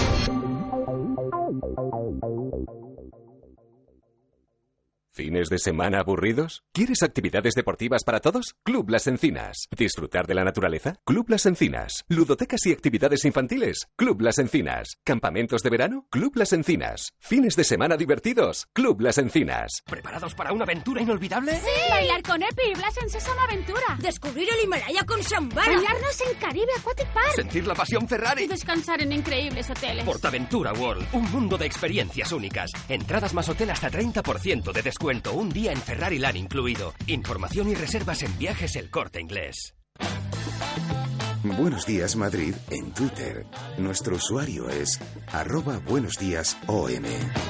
¿Fines de semana aburridos? ¿Quieres actividades deportivas para todos? Club Las Encinas. ¿Disfrutar de la naturaleza? Club Las Encinas. ¿Ludotecas y actividades infantiles? Club Las Encinas. ¿Campamentos de verano? Club Las Encinas. ¿Fines de semana divertidos? Club Las Encinas. ¿Preparados para una aventura inolvidable? ¡Sí! Bailar con Epi y Blas en Sésamo Aventura. Descubrir el Himalaya con Shambhala. Bañarnos en Caribe Aquatic Park. Sentir la pasión Ferrari. Y descansar en increíbles hoteles. Portaventura World, un mundo de experiencias únicas. Entradas más hotel hasta treinta por ciento de descuento. Un día en Ferrari Land incluido. Información y reservas en Viajes El Corte Inglés. Buenos días Madrid en Twitter. Nuestro usuario es arroba buenos días O M.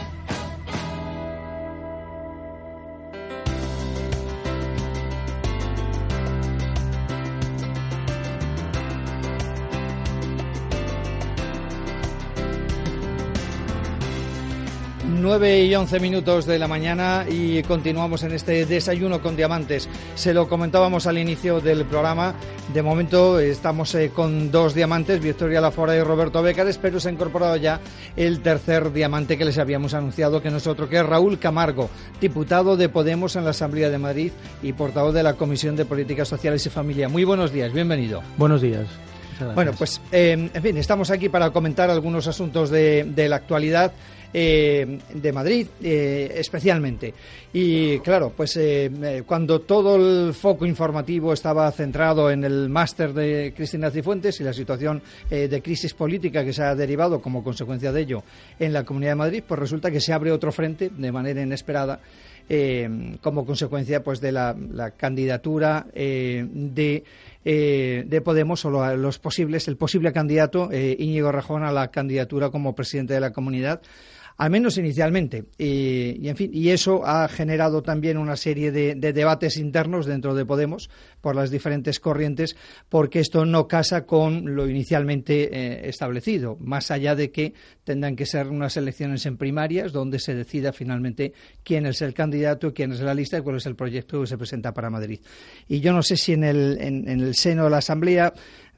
nueve y once minutos de la mañana y continuamos en este desayuno con diamantes. Se lo comentábamos al inicio del programa. De momento estamos eh, con dos diamantes, Victoria Lafora y Roberto Bécares, pero se ha incorporado ya el tercer diamante que les habíamos anunciado, que no es otro que Raúl Camargo, diputado de Podemos en la Asamblea de Madrid y portavoz de la Comisión de Políticas Sociales y Familia. Muy buenos días, bienvenido. Buenos días. Bueno, pues eh, en fin, estamos aquí para comentar algunos asuntos de, de la actualidad. Eh, de Madrid eh, especialmente, y claro, pues eh, cuando todo el foco informativo estaba centrado en el máster de Cristina Cifuentes y la situación eh, de crisis política que se ha derivado como consecuencia de ello en la Comunidad de Madrid, pues resulta que se abre otro frente de manera inesperada eh, como consecuencia pues de la, la candidatura eh, de Eh, de Podemos o lo, los posibles, el posible candidato eh, Íñigo Errejón a la candidatura como presidente de la comunidad, al menos inicialmente, y, y en fin, y eso ha generado también una serie de, de debates internos dentro de Podemos por las diferentes corrientes, porque esto no casa con lo inicialmente eh, establecido, más allá de que tendrán que ser unas elecciones en primarias donde se decida finalmente quién es el candidato, quién es la lista y cuál es el proyecto que se presenta para Madrid. Y yo no sé si en el, en, en el seno de la Asamblea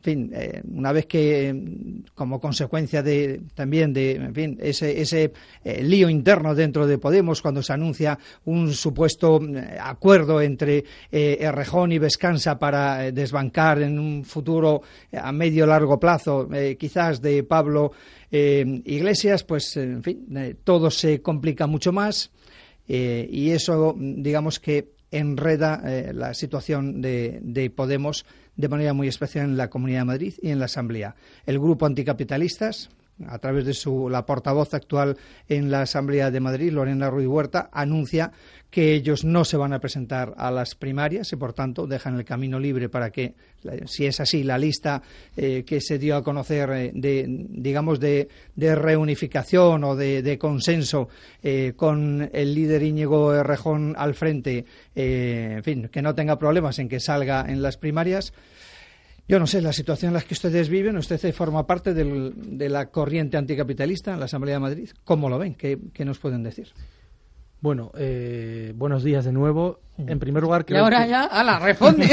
fin, eh, una vez que, como consecuencia de también de, en fin, ese, ese eh, lío interno dentro de Podemos, cuando se anuncia un supuesto eh, acuerdo entre eh, Errejón y Vescansa para eh, desbancar en un futuro eh, a medio largo plazo, eh, quizás de Pablo eh, Iglesias, pues, en fin, eh, todo se complica mucho más eh, y eso, digamos que enreda eh, la situación de, de Podemos de manera muy especial en la Comunidad de Madrid y en la Asamblea. El grupo anticapitalistas, a través de su la portavoz actual en la Asamblea de Madrid, Lorena Ruiz Huerta, anuncia que ellos no se van a presentar a las primarias y, por tanto, dejan el camino libre para que, si es así, la lista eh, que se dio a conocer eh, de, digamos, de, de reunificación o de, de consenso eh, con el líder Íñigo Errejón al frente, eh, en fin, que no tenga problemas en que salga en las primarias. Yo no sé, la situación en la que ustedes viven, usted forma parte del, de la corriente anticapitalista en la Asamblea de Madrid. ¿Cómo lo ven? ¿Qué, qué nos pueden decir? Bueno, eh, buenos días de nuevo. En primer lugar, creo y ahora que... ya, ala, responde.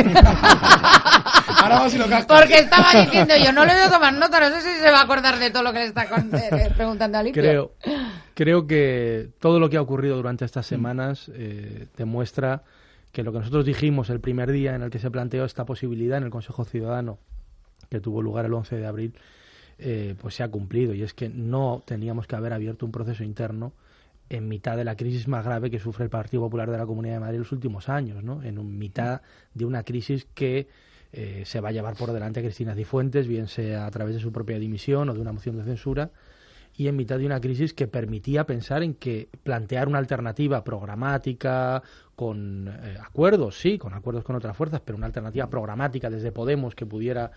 Ahora vamos y lo cascas. Porque estaba diciendo yo, no le voy a tomar nota, no sé si se va a acordar de todo lo que le está con, eh, preguntando a Limpio. Creo, creo que todo lo que ha ocurrido durante estas semanas eh, demuestra que lo que nosotros dijimos el primer día en el que se planteó esta posibilidad en el Consejo Ciudadano, que tuvo lugar el once de abril, eh, pues se ha cumplido. Y es que no teníamos que haber abierto un proceso interno en mitad de la crisis más grave que sufre el Partido Popular de la Comunidad de Madrid en los últimos años, ¿no? En un, mitad de una crisis que eh, se va a llevar por delante a Cristina Cifuentes, bien sea a través de su propia dimisión o de una moción de censura, y en mitad de una crisis que permitía pensar en que plantear una alternativa programática, con eh, acuerdos, sí, con acuerdos con otras fuerzas, pero una alternativa programática desde Podemos que pudiera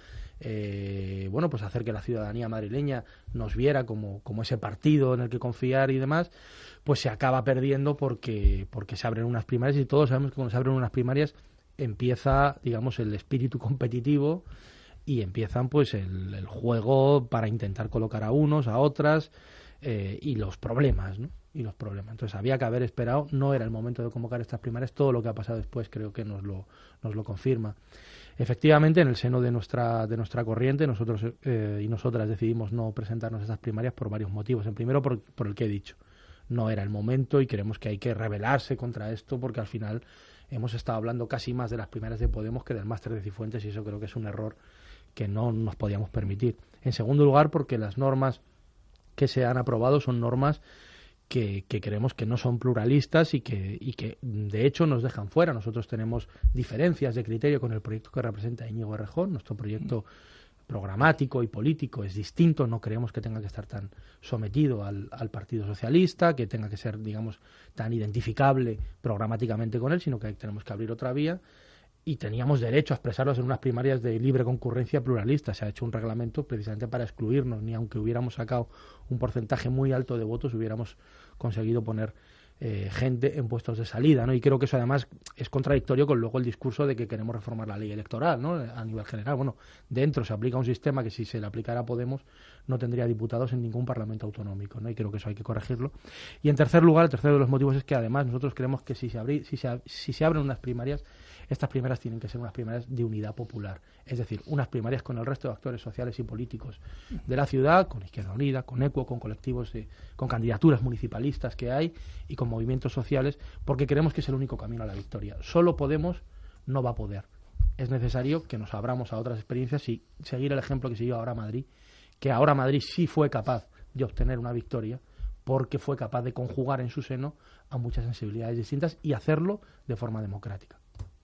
eh, bueno, pues hacer que la ciudadanía madrileña nos viera como, como ese partido en el que confiar y demás, pues se acaba perdiendo porque, porque se abren unas primarias, y todos sabemos que cuando se abren unas primarias empieza, digamos, el espíritu competitivo y empiezan pues el, el juego para intentar colocar a unos, a otras, eh, y los problemas, ¿no? Y los problemas. Entonces había que haber esperado, no era el momento de convocar estas primarias, todo lo que ha pasado después creo que nos lo, nos lo confirma. Efectivamente, en el seno de nuestra, de nuestra corriente, nosotros eh, y nosotras decidimos no presentarnos a estas primarias por varios motivos. En primero, por, por el que he dicho, no era el momento y creemos que hay que rebelarse contra esto porque al final hemos estado hablando casi más de las primarias de Podemos que del máster de Cifuentes, y eso creo que es un error que no nos podíamos permitir. En segundo lugar, porque las normas que se han aprobado son normas que, que creemos que no son pluralistas y que, y que de hecho nos dejan fuera. Nosotros tenemos diferencias de criterio con el proyecto que representa Íñigo Errejón. Nuestro proyecto programático y político es distinto, no creemos que tenga que estar tan sometido al, al Partido Socialista, que tenga que ser, digamos, tan identificable programáticamente con él, sino que tenemos que abrir otra vía. Y teníamos derecho a expresarlos en unas primarias de libre concurrencia pluralista. Se ha hecho un reglamento precisamente para excluirnos, ni aunque hubiéramos sacado un porcentaje muy alto de votos, hubiéramos conseguido poner eh, gente en puestos de salida, ¿no? Y creo que eso además es contradictorio con luego el discurso de que queremos reformar la ley electoral, ¿no? A nivel general. Bueno, dentro se aplica un sistema que si se le aplicara a Podemos no tendría diputados en ningún parlamento autonómico, ¿no? Y creo que eso hay que corregirlo. Y en tercer lugar, el tercero de los motivos es que además nosotros creemos que si se, abri, si se, si se abren unas primarias, estas primarias tienen que ser unas primarias de unidad popular, es decir, unas primarias con el resto de actores sociales y políticos de la ciudad, con Izquierda Unida, con ECUO, con colectivos, de, con candidaturas municipalistas que hay y con movimientos sociales, porque creemos que es el único camino a la victoria. Solo Podemos no va a poder. Es necesario que nos abramos a otras experiencias y seguir el ejemplo que siguió ahora Madrid, que ahora Madrid sí fue capaz de obtener una victoria porque fue capaz de conjugar en su seno a muchas sensibilidades distintas y hacerlo de forma democrática.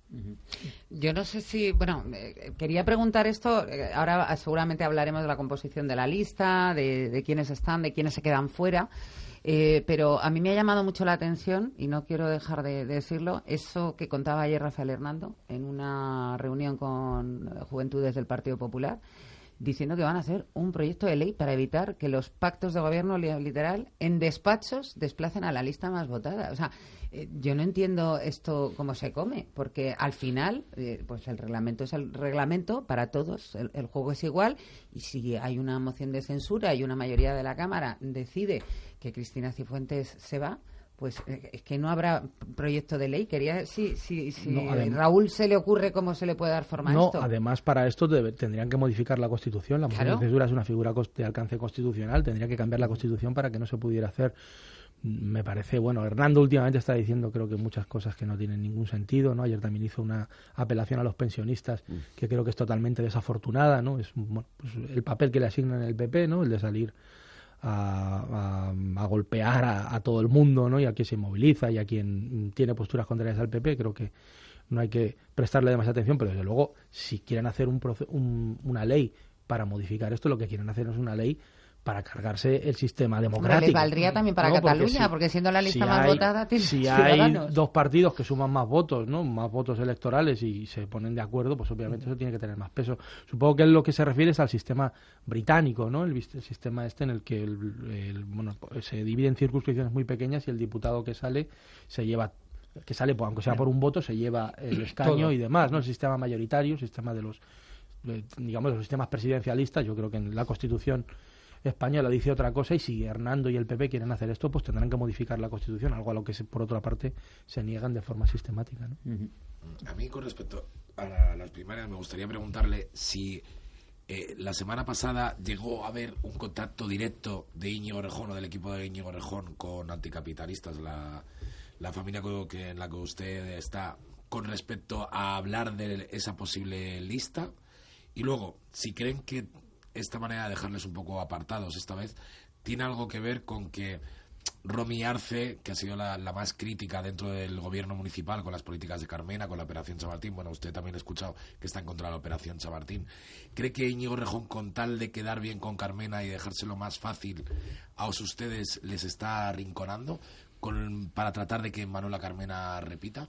Yo no sé si, bueno, eh, quería preguntar esto, eh, ahora seguramente hablaremos de la composición de la lista, de, de quiénes están, de quiénes se quedan fuera, eh, pero a mí me ha llamado mucho la atención, y no quiero dejar de, de decirlo, eso que contaba ayer Rafael Hernando en una reunión con Juventudes del Partido Popular, diciendo que van a hacer un proyecto de ley para evitar que los pactos de gobierno, literal, en despachos desplacen a la lista más votada. O sea, eh, yo no entiendo esto cómo se come, porque al final, eh, pues el reglamento es el reglamento para todos, el, el juego es igual, y si hay una moción de censura y una mayoría de la Cámara decide que Cristina Cifuentes se va, pues eh, es que no habrá proyecto de ley. Quería, si, si, si No, adem- Raúl se le ocurre cómo se le puede dar forma No, a esto. además para esto debe- tendrían que modificar la Constitución. La moción Claro. de censura es una figura cos- de alcance constitucional. Tendría que cambiar la Constitución para que no se pudiera hacer. Me parece, bueno, Hernando últimamente está diciendo creo que muchas cosas que no tienen ningún sentido, ¿no? Ayer también hizo una apelación a los pensionistas que creo que es totalmente desafortunada, ¿no? Es bueno, pues el papel que le asignan el P P, ¿no? El de salir a, a, a golpear a, a todo el mundo, ¿no? Y a quien se moviliza y a quien tiene posturas contrarias al P P. Creo que no hay que prestarle demasiada atención, pero desde luego si quieren hacer un, proce- un una ley para modificar esto, lo que quieren hacer no es una ley para cargarse el sistema democrático. Les valdría también para No, porque Cataluña, si- porque siendo la lista si más hay- votada tiene si Ciudadanos. hay dos partidos que suman más votos, ¿no? Más votos electorales y se ponen de acuerdo, pues obviamente eso tiene que tener más peso. Supongo que lo que se refiere es al sistema británico, ¿no? El, vis- el sistema este en el que el, el- bueno, se divide en circunscripciones muy pequeñas y el diputado que sale se lleva que sale, pues, aunque sea por un voto, se lleva el escaño Todo. y demás, ¿no? El sistema mayoritario, el sistema de los eh, digamos los sistemas presidencialistas. Yo creo que en la Constitución española dice otra cosa, y si Hernando y el P P quieren hacer esto, pues tendrán que modificar la Constitución, algo a lo que se, por otra parte se niegan de forma sistemática, ¿no? A mí, con respecto a la- las primarias, me gustaría preguntarle si eh, la semana pasada llegó a haber un contacto directo de Íñigo Errejón o del equipo de Íñigo Errejón con anticapitalistas, la, la familia co- que, en la que usted está, con respecto a hablar de esa posible lista. Y luego, si creen que esta manera de dejarles un poco apartados esta vez tiene algo que ver con que Romy Arce, que ha sido la, la más crítica dentro del gobierno municipal con las políticas de Carmena, con la Operación Chamartín, bueno, usted también ha escuchado que está en contra de la Operación Chamartín, ¿cree que Íñigo Errejón, con tal de quedar bien con Carmena y dejárselo más fácil a ustedes, les está arrinconando con, para tratar de que Manuela Carmena repita?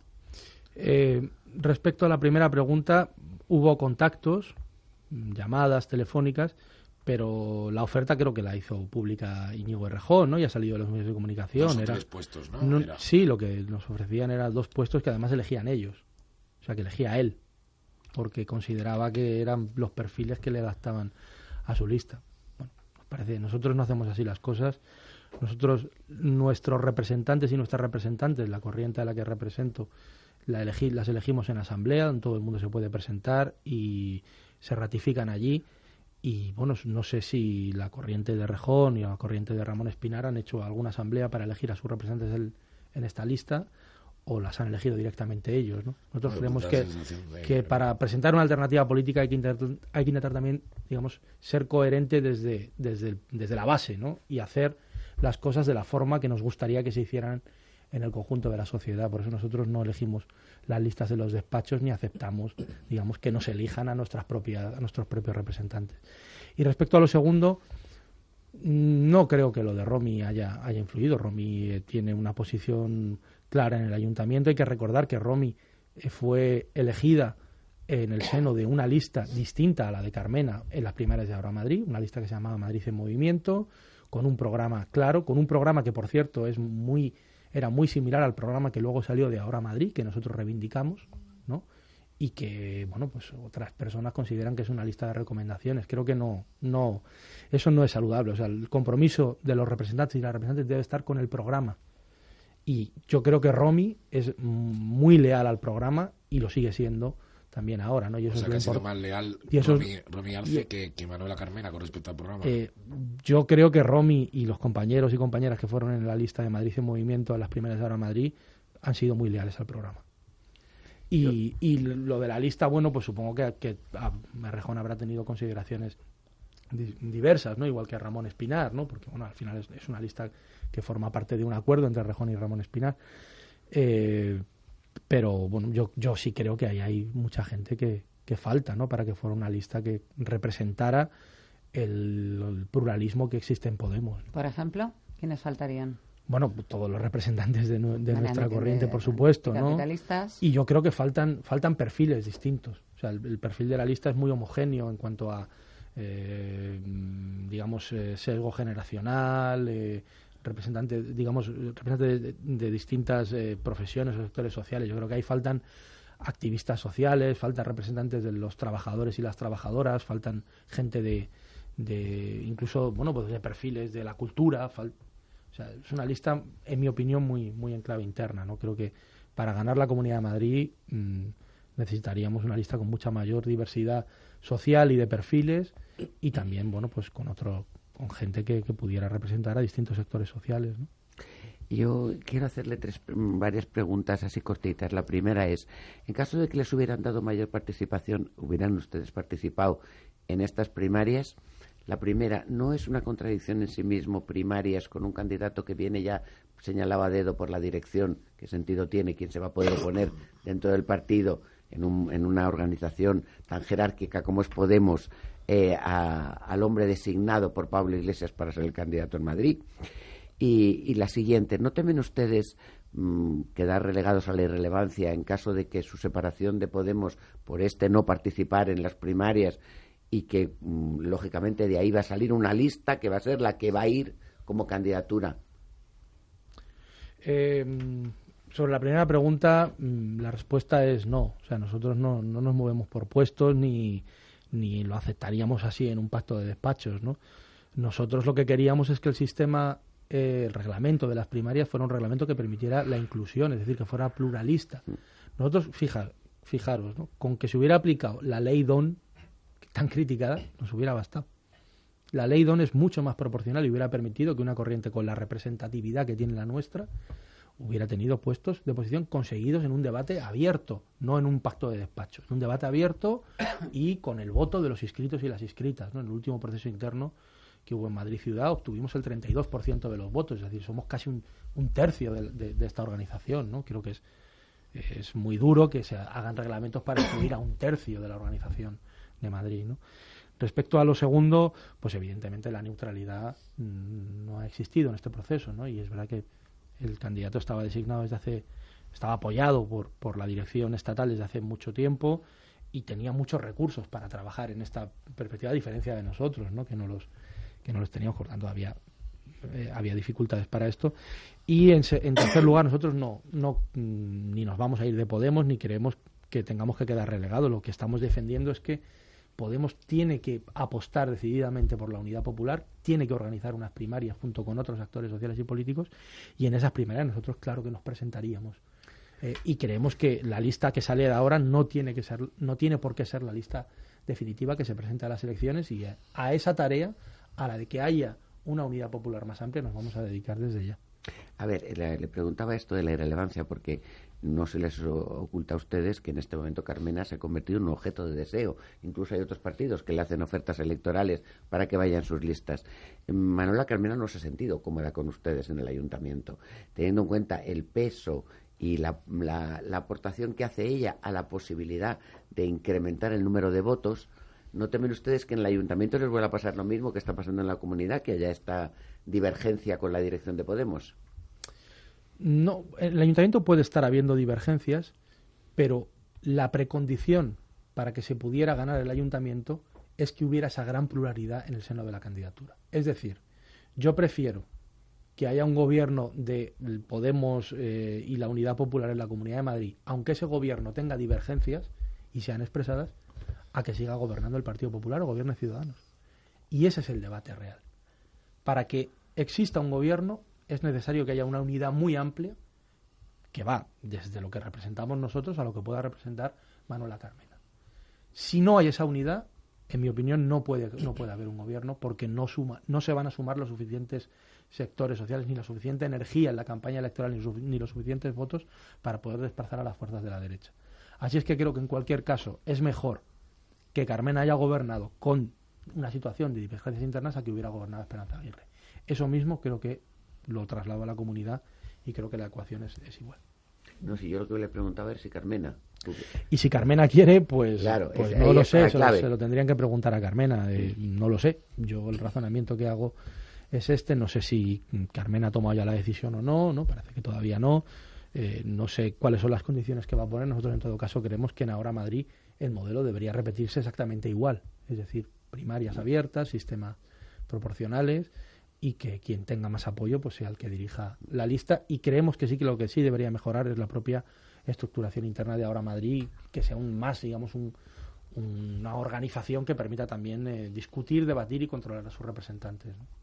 Eh, respecto a la primera pregunta, hubo contactos, llamadas telefónicas, pero la oferta creo que la hizo pública Íñigo Errejón, ¿no? Y ha salido de los medios de comunicación. Dos o Era, tres puestos, ¿no? Era. Sí, lo que nos ofrecían eran dos puestos que además elegían ellos, o sea, que elegía él, porque consideraba que eran los perfiles que le adaptaban a su lista. Bueno, nos parece, nosotros no hacemos así las cosas. Nosotros, nuestros representantes y nuestras representantes, la corriente a la que represento, la elegí, las elegimos en asamblea, donde todo el mundo se puede presentar y se ratifican allí. Y bueno, no sé si la corriente de Errejón y la corriente de Ramón Espinar han hecho alguna asamblea para elegir a sus representantes del- en esta lista, o las han elegido directamente ellos, ¿no? Nosotros Bueno, creemos da que, la sensación de- que para presentar una alternativa política hay que intentar, hay que intentar también, digamos, ser coherente desde, desde, el- desde la base, ¿no? Y hacer las cosas de la forma que nos gustaría que se hicieran en el conjunto de la sociedad. Por eso nosotros no elegimos las listas de los despachos ni aceptamos, digamos, que nos elijan a nuestras propias, a nuestros propios representantes. Y respecto a lo segundo, no creo que lo de Romy haya, haya influido. Romy eh, tiene una posición clara en el ayuntamiento. Hay que recordar que Romy eh, fue elegida en el seno de una lista distinta a la de Carmena en las primarias de Ahora Madrid, una lista que se llamaba Madrid en Movimiento, con un programa claro, con un programa que, por cierto, es muy era muy similar al programa que luego salió de Ahora Madrid, que nosotros reivindicamos, ¿no? Y que, bueno, pues otras personas consideran que es una lista de recomendaciones. Creo que no, no, eso no es saludable. O sea, el compromiso de los representantes y las representantes debe estar con el programa. Y yo creo que Romy es muy leal al programa y lo sigue siendo también ahora, ¿no? Y eso O sea, es que lo ha sido import- más leal y eso es- Romy, Romy Arce y- que, que Manuela Carmena con respecto al programa. Eh, yo creo que Romy y los compañeros y compañeras que fueron en la lista de Madrid en Movimiento a las primeras de Ahora Madrid han sido muy leales al programa. Y, y lo de la lista, bueno, pues supongo que, que a Errejón habrá tenido consideraciones di- diversas, ¿no? Igual que a Ramón Espinar, ¿no? Porque, bueno, al final es, es una lista que forma parte de un acuerdo entre Errejón y Ramón Espinar. Eh, pero, bueno, yo, yo sí creo que ahí hay mucha gente que, que falta, ¿no? Para que fuera una lista que representara el, el pluralismo que existe en Podemos. Por ejemplo, ¿quiénes faltarían? Bueno, todos los representantes de, nu- de Vale, nuestra de- corriente, de- por supuesto, ¿no? capitalistas. Y yo creo que faltan faltan perfiles distintos. O sea, el, el perfil de la lista es muy homogéneo en cuanto a, eh, digamos, eh, sesgo generacional, eh, representante, digamos, representante de, de distintas eh, profesiones o sectores sociales. Yo creo que ahí faltan activistas sociales, faltan representantes de los trabajadores y las trabajadoras, faltan gente de, de incluso, bueno, pues de perfiles de la cultura, fal- O sea, es una lista, en mi opinión, muy, muy en clave interna, ¿no? Creo que para ganar la Comunidad de Madrid mmm, necesitaríamos una lista con mucha mayor diversidad social y de perfiles, y también, bueno, pues con otro, con gente que, que pudiera representar a distintos sectores sociales, ¿no? Yo quiero hacerle tres, varias preguntas así cortitas. La primera es, en caso de que les hubieran dado mayor participación, ¿hubieran ustedes participado en estas primarias? La primera, ¿no es una contradicción en sí mismo primarias con un candidato que viene ya señalado a dedo por la dirección? ¿Qué sentido tiene? ¿Quién se va a poder oponer dentro del partido en, un, en una organización tan jerárquica como es Podemos eh, a, al hombre designado por Pablo Iglesias para ser el candidato en Madrid? Y, y la siguiente, ¿no temen ustedes mmm, quedar relegados a la irrelevancia en caso de que su separación de Podemos por este no participar en las primarias y que, mmm, lógicamente, de ahí va a salir una lista que va a ser la que va a ir como candidatura? Eh, sobre la primera pregunta, mmm, la respuesta es no. O sea, nosotros no, no nos movemos por puestos ni, ni lo aceptaríamos así en un pacto de despachos, ¿no? Nosotros lo que queríamos es que el sistema... el reglamento de las primarias fuera un reglamento que permitiera la inclusión, es decir, que fuera pluralista. Nosotros, fija, fijaros, ¿no? Con que se hubiera aplicado la ley D O N, tan criticada, nos hubiera bastado. La ley D O N es mucho más proporcional y hubiera permitido que una corriente con la representatividad que tiene la nuestra hubiera tenido puestos de posición conseguidos en un debate abierto, no en un pacto de despachos, en un debate abierto y con el voto de los inscritos y las inscritas, ¿no? En el último proceso interno que hubo en Madrid Ciudad obtuvimos el treinta y dos por ciento de los votos, es decir, somos casi un, un tercio de, de, de esta organización, ¿no? Creo que es, es muy duro que se hagan reglamentos para incluir a un tercio de la organización de Madrid, ¿no? Respecto a lo segundo, pues evidentemente la neutralidad mmm, no ha existido en este proceso, ¿no? Y es verdad que el candidato estaba designado desde hace, estaba apoyado por, por la dirección estatal desde hace mucho tiempo y tenía muchos recursos para trabajar en esta perspectiva, a diferencia de nosotros, ¿no? Que no los que no los teníamos, por tanto había eh, había dificultades para esto. Y en, en tercer lugar, nosotros no no mm, ni nos vamos a ir de Podemos ni queremos que tengamos que quedar relegados. Lo que estamos defendiendo es que Podemos tiene que apostar decididamente por la unidad popular, tiene que organizar unas primarias junto con otros actores sociales y políticos, y en esas primarias nosotros claro que nos presentaríamos. Eh, y creemos que la lista que sale de ahora no tiene que ser, no tiene por qué ser la lista definitiva que se presenta a las elecciones, y a, a esa tarea, a la de que haya una unidad popular más amplia, nos vamos a dedicar desde ya. A ver, le, le preguntaba esto de la irrelevancia porque no se les oculta a ustedes que en este momento Carmena se ha convertido en un objeto de deseo. Incluso hay otros partidos que le hacen ofertas electorales para que vayan sus listas. Manuela Carmena no se ha sentido cómoda con ustedes en el ayuntamiento, teniendo en cuenta el peso y la, la, la aportación que hace ella a la posibilidad de incrementar el número de votos. ¿No temen ustedes que en el ayuntamiento les vuelva a pasar lo mismo que está pasando en la comunidad, que haya esta divergencia con la dirección de Podemos? No, en el ayuntamiento puede estar habiendo divergencias, pero la precondición para que se pudiera ganar el ayuntamiento es que hubiera esa gran pluralidad en el seno de la candidatura. Es decir, yo prefiero que haya un gobierno de Podemos eh, y la Unidad Popular en la Comunidad de Madrid, aunque ese gobierno tenga divergencias y sean expresadas, a que siga gobernando el Partido Popular o gobierne Ciudadanos. Y ese es el debate real. Para que exista un gobierno es necesario que haya una unidad muy amplia que va desde lo que representamos nosotros a lo que pueda representar Manuela Carmena. Si no hay esa unidad, en mi opinión, no puede, no puede haber un gobierno porque no, suma, no se van a sumar los suficientes sectores sociales ni la suficiente energía en la campaña electoral ni, su, ni los suficientes votos para poder desplazar a las fuerzas de la derecha. Así es que creo que en cualquier caso es mejor que Carmena haya gobernado con una situación de divergencias internas a que hubiera gobernado Esperanza Aguirre. Eso mismo creo que lo traslado a la comunidad y creo que la ecuación es, es igual. No, si yo lo que le preguntaba es si Carmena... Y si Carmena quiere, pues, claro, pues es, no lo sé, se lo, se lo tendrían que preguntar a Carmena. Eh, sí. No lo sé. Yo el razonamiento que hago es este. No sé si Carmena ha tomado ya la decisión o no, no parece que todavía no. Eh, no sé cuáles son las condiciones que va a poner. Nosotros en todo caso creemos que en Ahora Madrid el modelo debería repetirse exactamente igual. Es decir, primarias abiertas, sistemas proporcionales y que quien tenga más apoyo pues sea el que dirija la lista. Y creemos que sí, que lo que sí debería mejorar es la propia estructuración interna de Ahora Madrid, que sea un más, digamos, un, una organización que permita también eh, discutir, debatir y controlar a sus representantes, ¿no?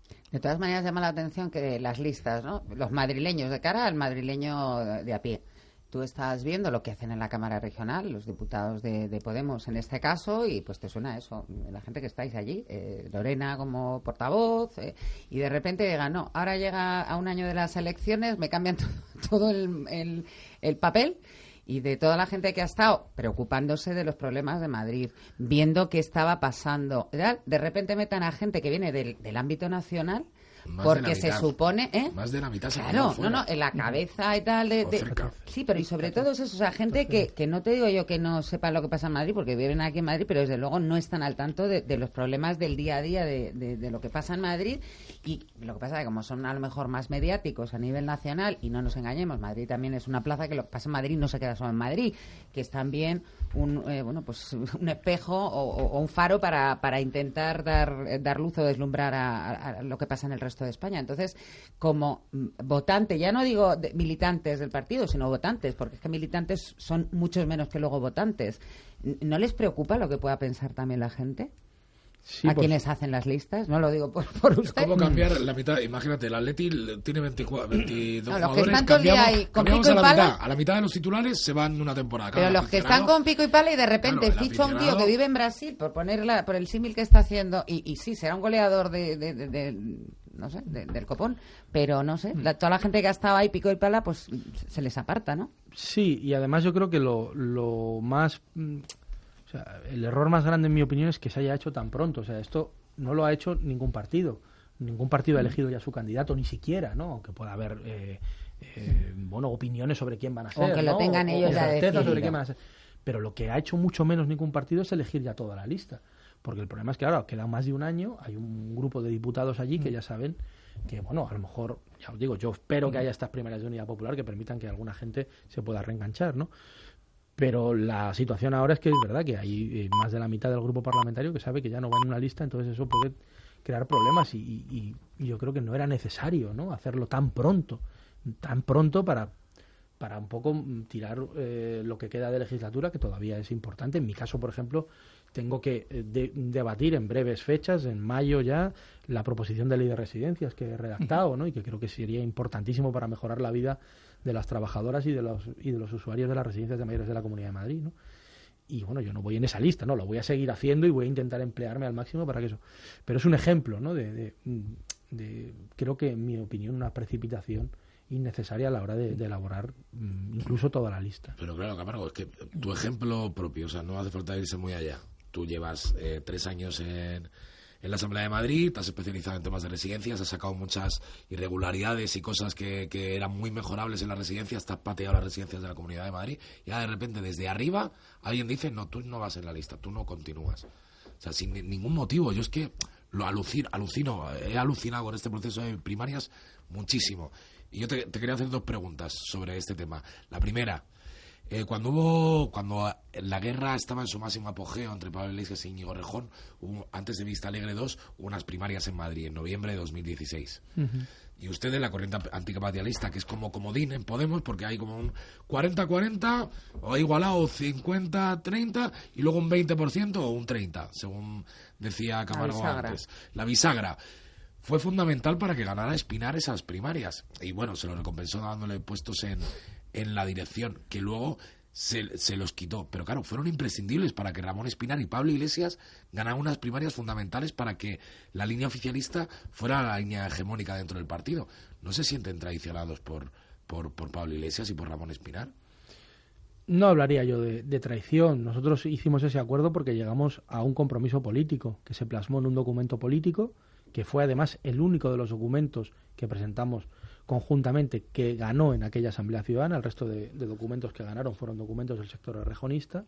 De todas maneras llama la atención que las listas, ¿no? Los madrileños, de cara al madrileño de a pie. Tú estás viendo lo que hacen en la Cámara Regional, los diputados de, de Podemos en este caso, y pues te suena eso, la gente que estáis allí, eh, Lorena como portavoz, eh, y de repente digan, no, ahora llega a un año de las elecciones, me cambian to- todo el, el, el papel, y de toda la gente que ha estado preocupándose de los problemas de Madrid, viendo qué estaba pasando, ¿verdad? De repente metan a gente que viene del, del ámbito nacional, Más porque de se mitad. supone, ¿eh? Más de la mitad se Claro, quedó no, fuera. no, en la cabeza y tal. De, de- sí, pero y sobre todo es eso, o sea, gente que, que no te digo yo que no sepa lo que pasa en Madrid, porque viven aquí en Madrid, pero desde luego no están al tanto de, de los problemas del día a día, de, de, de lo que pasa en Madrid. Y lo que pasa es que como son a lo mejor más mediáticos a nivel nacional, y no nos engañemos, Madrid también es una plaza que lo que pasa en Madrid no se queda solo en Madrid, que es también un, eh, bueno, pues un espejo o, o- o un faro para, para intentar dar, dar luz o deslumbrar a, a- a lo que pasa en el resto de España. Entonces, como mm, votante, ya no digo de- militantes del partido, sino votantes, porque es que militantes son muchos menos que luego votantes, N- ¿no les preocupa lo que pueda pensar también la gente? Sí, ¿A por quienes hacen las listas? No lo digo por, por usted. ¿Cómo cambiar la mitad? Imagínate, el Atleti tiene veinticuatro, veintidós No, los que jugadores. están todo el día cambiamos- ahí con cambiamos pico y a la pala. mitad. A la mitad de los titulares se van una temporada. Pero Claro, los que aficionado- están con pico y pala y de repente Claro, el ficha un tío aficionado- que vive en Brasil por ponerla por el símil que está haciendo y, y sí, será un goleador de, de- de- de- no sé, de- del copón, pero no sé, la- toda la gente que ha estado ahí pico y pala pues se les aparta, ¿no? Sí, y además yo creo que lo, lo más... mm, O sea, el error más grande en mi opinión es que se haya hecho tan pronto. O sea, esto no lo ha hecho ningún partido. Ningún partido ha elegido ya su candidato, ni siquiera, ¿no? Aunque pueda haber, eh, eh, bueno, opiniones sobre quién van a ser. O que lo ¿no? tengan O- ellos o ya certezas sobre decidido. quién van a ser. Pero lo que ha hecho mucho menos ningún partido es elegir ya toda la lista. Porque el problema es que ahora queda más de un año, hay un grupo de diputados allí que ya saben que, bueno, a lo mejor, ya os digo, yo espero que haya estas primarias de Unidad Popular que permitan que alguna gente se pueda reenganchar, ¿no? Pero la situación ahora es que es verdad que hay eh, más de la mitad del grupo parlamentario que sabe que ya no va en una lista, entonces eso puede crear problemas y, y- y yo creo que no era necesario, ¿no? Hacerlo tan pronto, tan pronto para para un poco mm, tirar eh, lo que queda de legislatura, que todavía es importante. En mi caso, por ejemplo, tengo que eh, de- debatir en breves fechas, en mayo ya, la proposición de ley de residencias que he redactado, ¿no? Y que creo que sería importantísimo para mejorar la vida de las trabajadoras y de los y de los usuarios de las residencias de mayores de la Comunidad de Madrid, ¿no? Y bueno, yo no voy en esa lista, no, lo voy a seguir haciendo y voy a intentar emplearme al máximo para que eso. Pero es un ejemplo, ¿no? De, de, de creo que en mi opinión una precipitación innecesaria a la hora de, de elaborar mm, incluso toda la lista. Pero claro, Camargo, es que tu ejemplo propio, o sea, no hace falta irse muy allá. Tú llevas eh, tres años en, en la Asamblea de Madrid, te has especializado en temas de residencias, has sacado muchas irregularidades y cosas que, que eran muy mejorables en las residencias, te has pateado las residencias de la Comunidad de Madrid y ahora de repente desde arriba alguien dice, no, tú no vas en la lista, tú no continúas. O sea, sin ni- ningún motivo. Yo es que lo alucino, alucino, he alucinado con este proceso de primarias muchísimo. Y yo te, te quería hacer dos preguntas sobre este tema. La primera, eh, cuando hubo, cuando la guerra estaba en su máximo apogeo entre Pablo Iglesias y Íñigo Rejón, hubo, antes de Vista Alegre dos, hubo unas primarias en Madrid en noviembre de dos mil dieciséis. Y usted de la corriente anticapitalista, que es como comodín en Podemos, porque hay como un cuarenta cuarenta, o ha igualado cincuenta treinta, y luego un veinte por ciento o un treinta por ciento, según decía Camargo bisagra. antes. La bisagra fue fundamental para que ganara Espinar esas primarias. Y bueno, se lo recompensó dándole puestos en, en la dirección, que luego se, se los quitó. Pero claro, fueron imprescindibles para que Ramón Espinar y Pablo Iglesias ganaran unas primarias fundamentales para que la línea oficialista fuera la línea hegemónica dentro del partido. ¿No se sienten traicionados por, por, por Pablo Iglesias y por Ramón Espinar? No hablaría yo de, de traición. Nosotros hicimos ese acuerdo porque llegamos a un compromiso político que se plasmó en un documento político, que fue además el único de los documentos que presentamos conjuntamente que ganó en aquella Asamblea Ciudadana. El resto de, de documentos que ganaron fueron documentos del sector rejonista.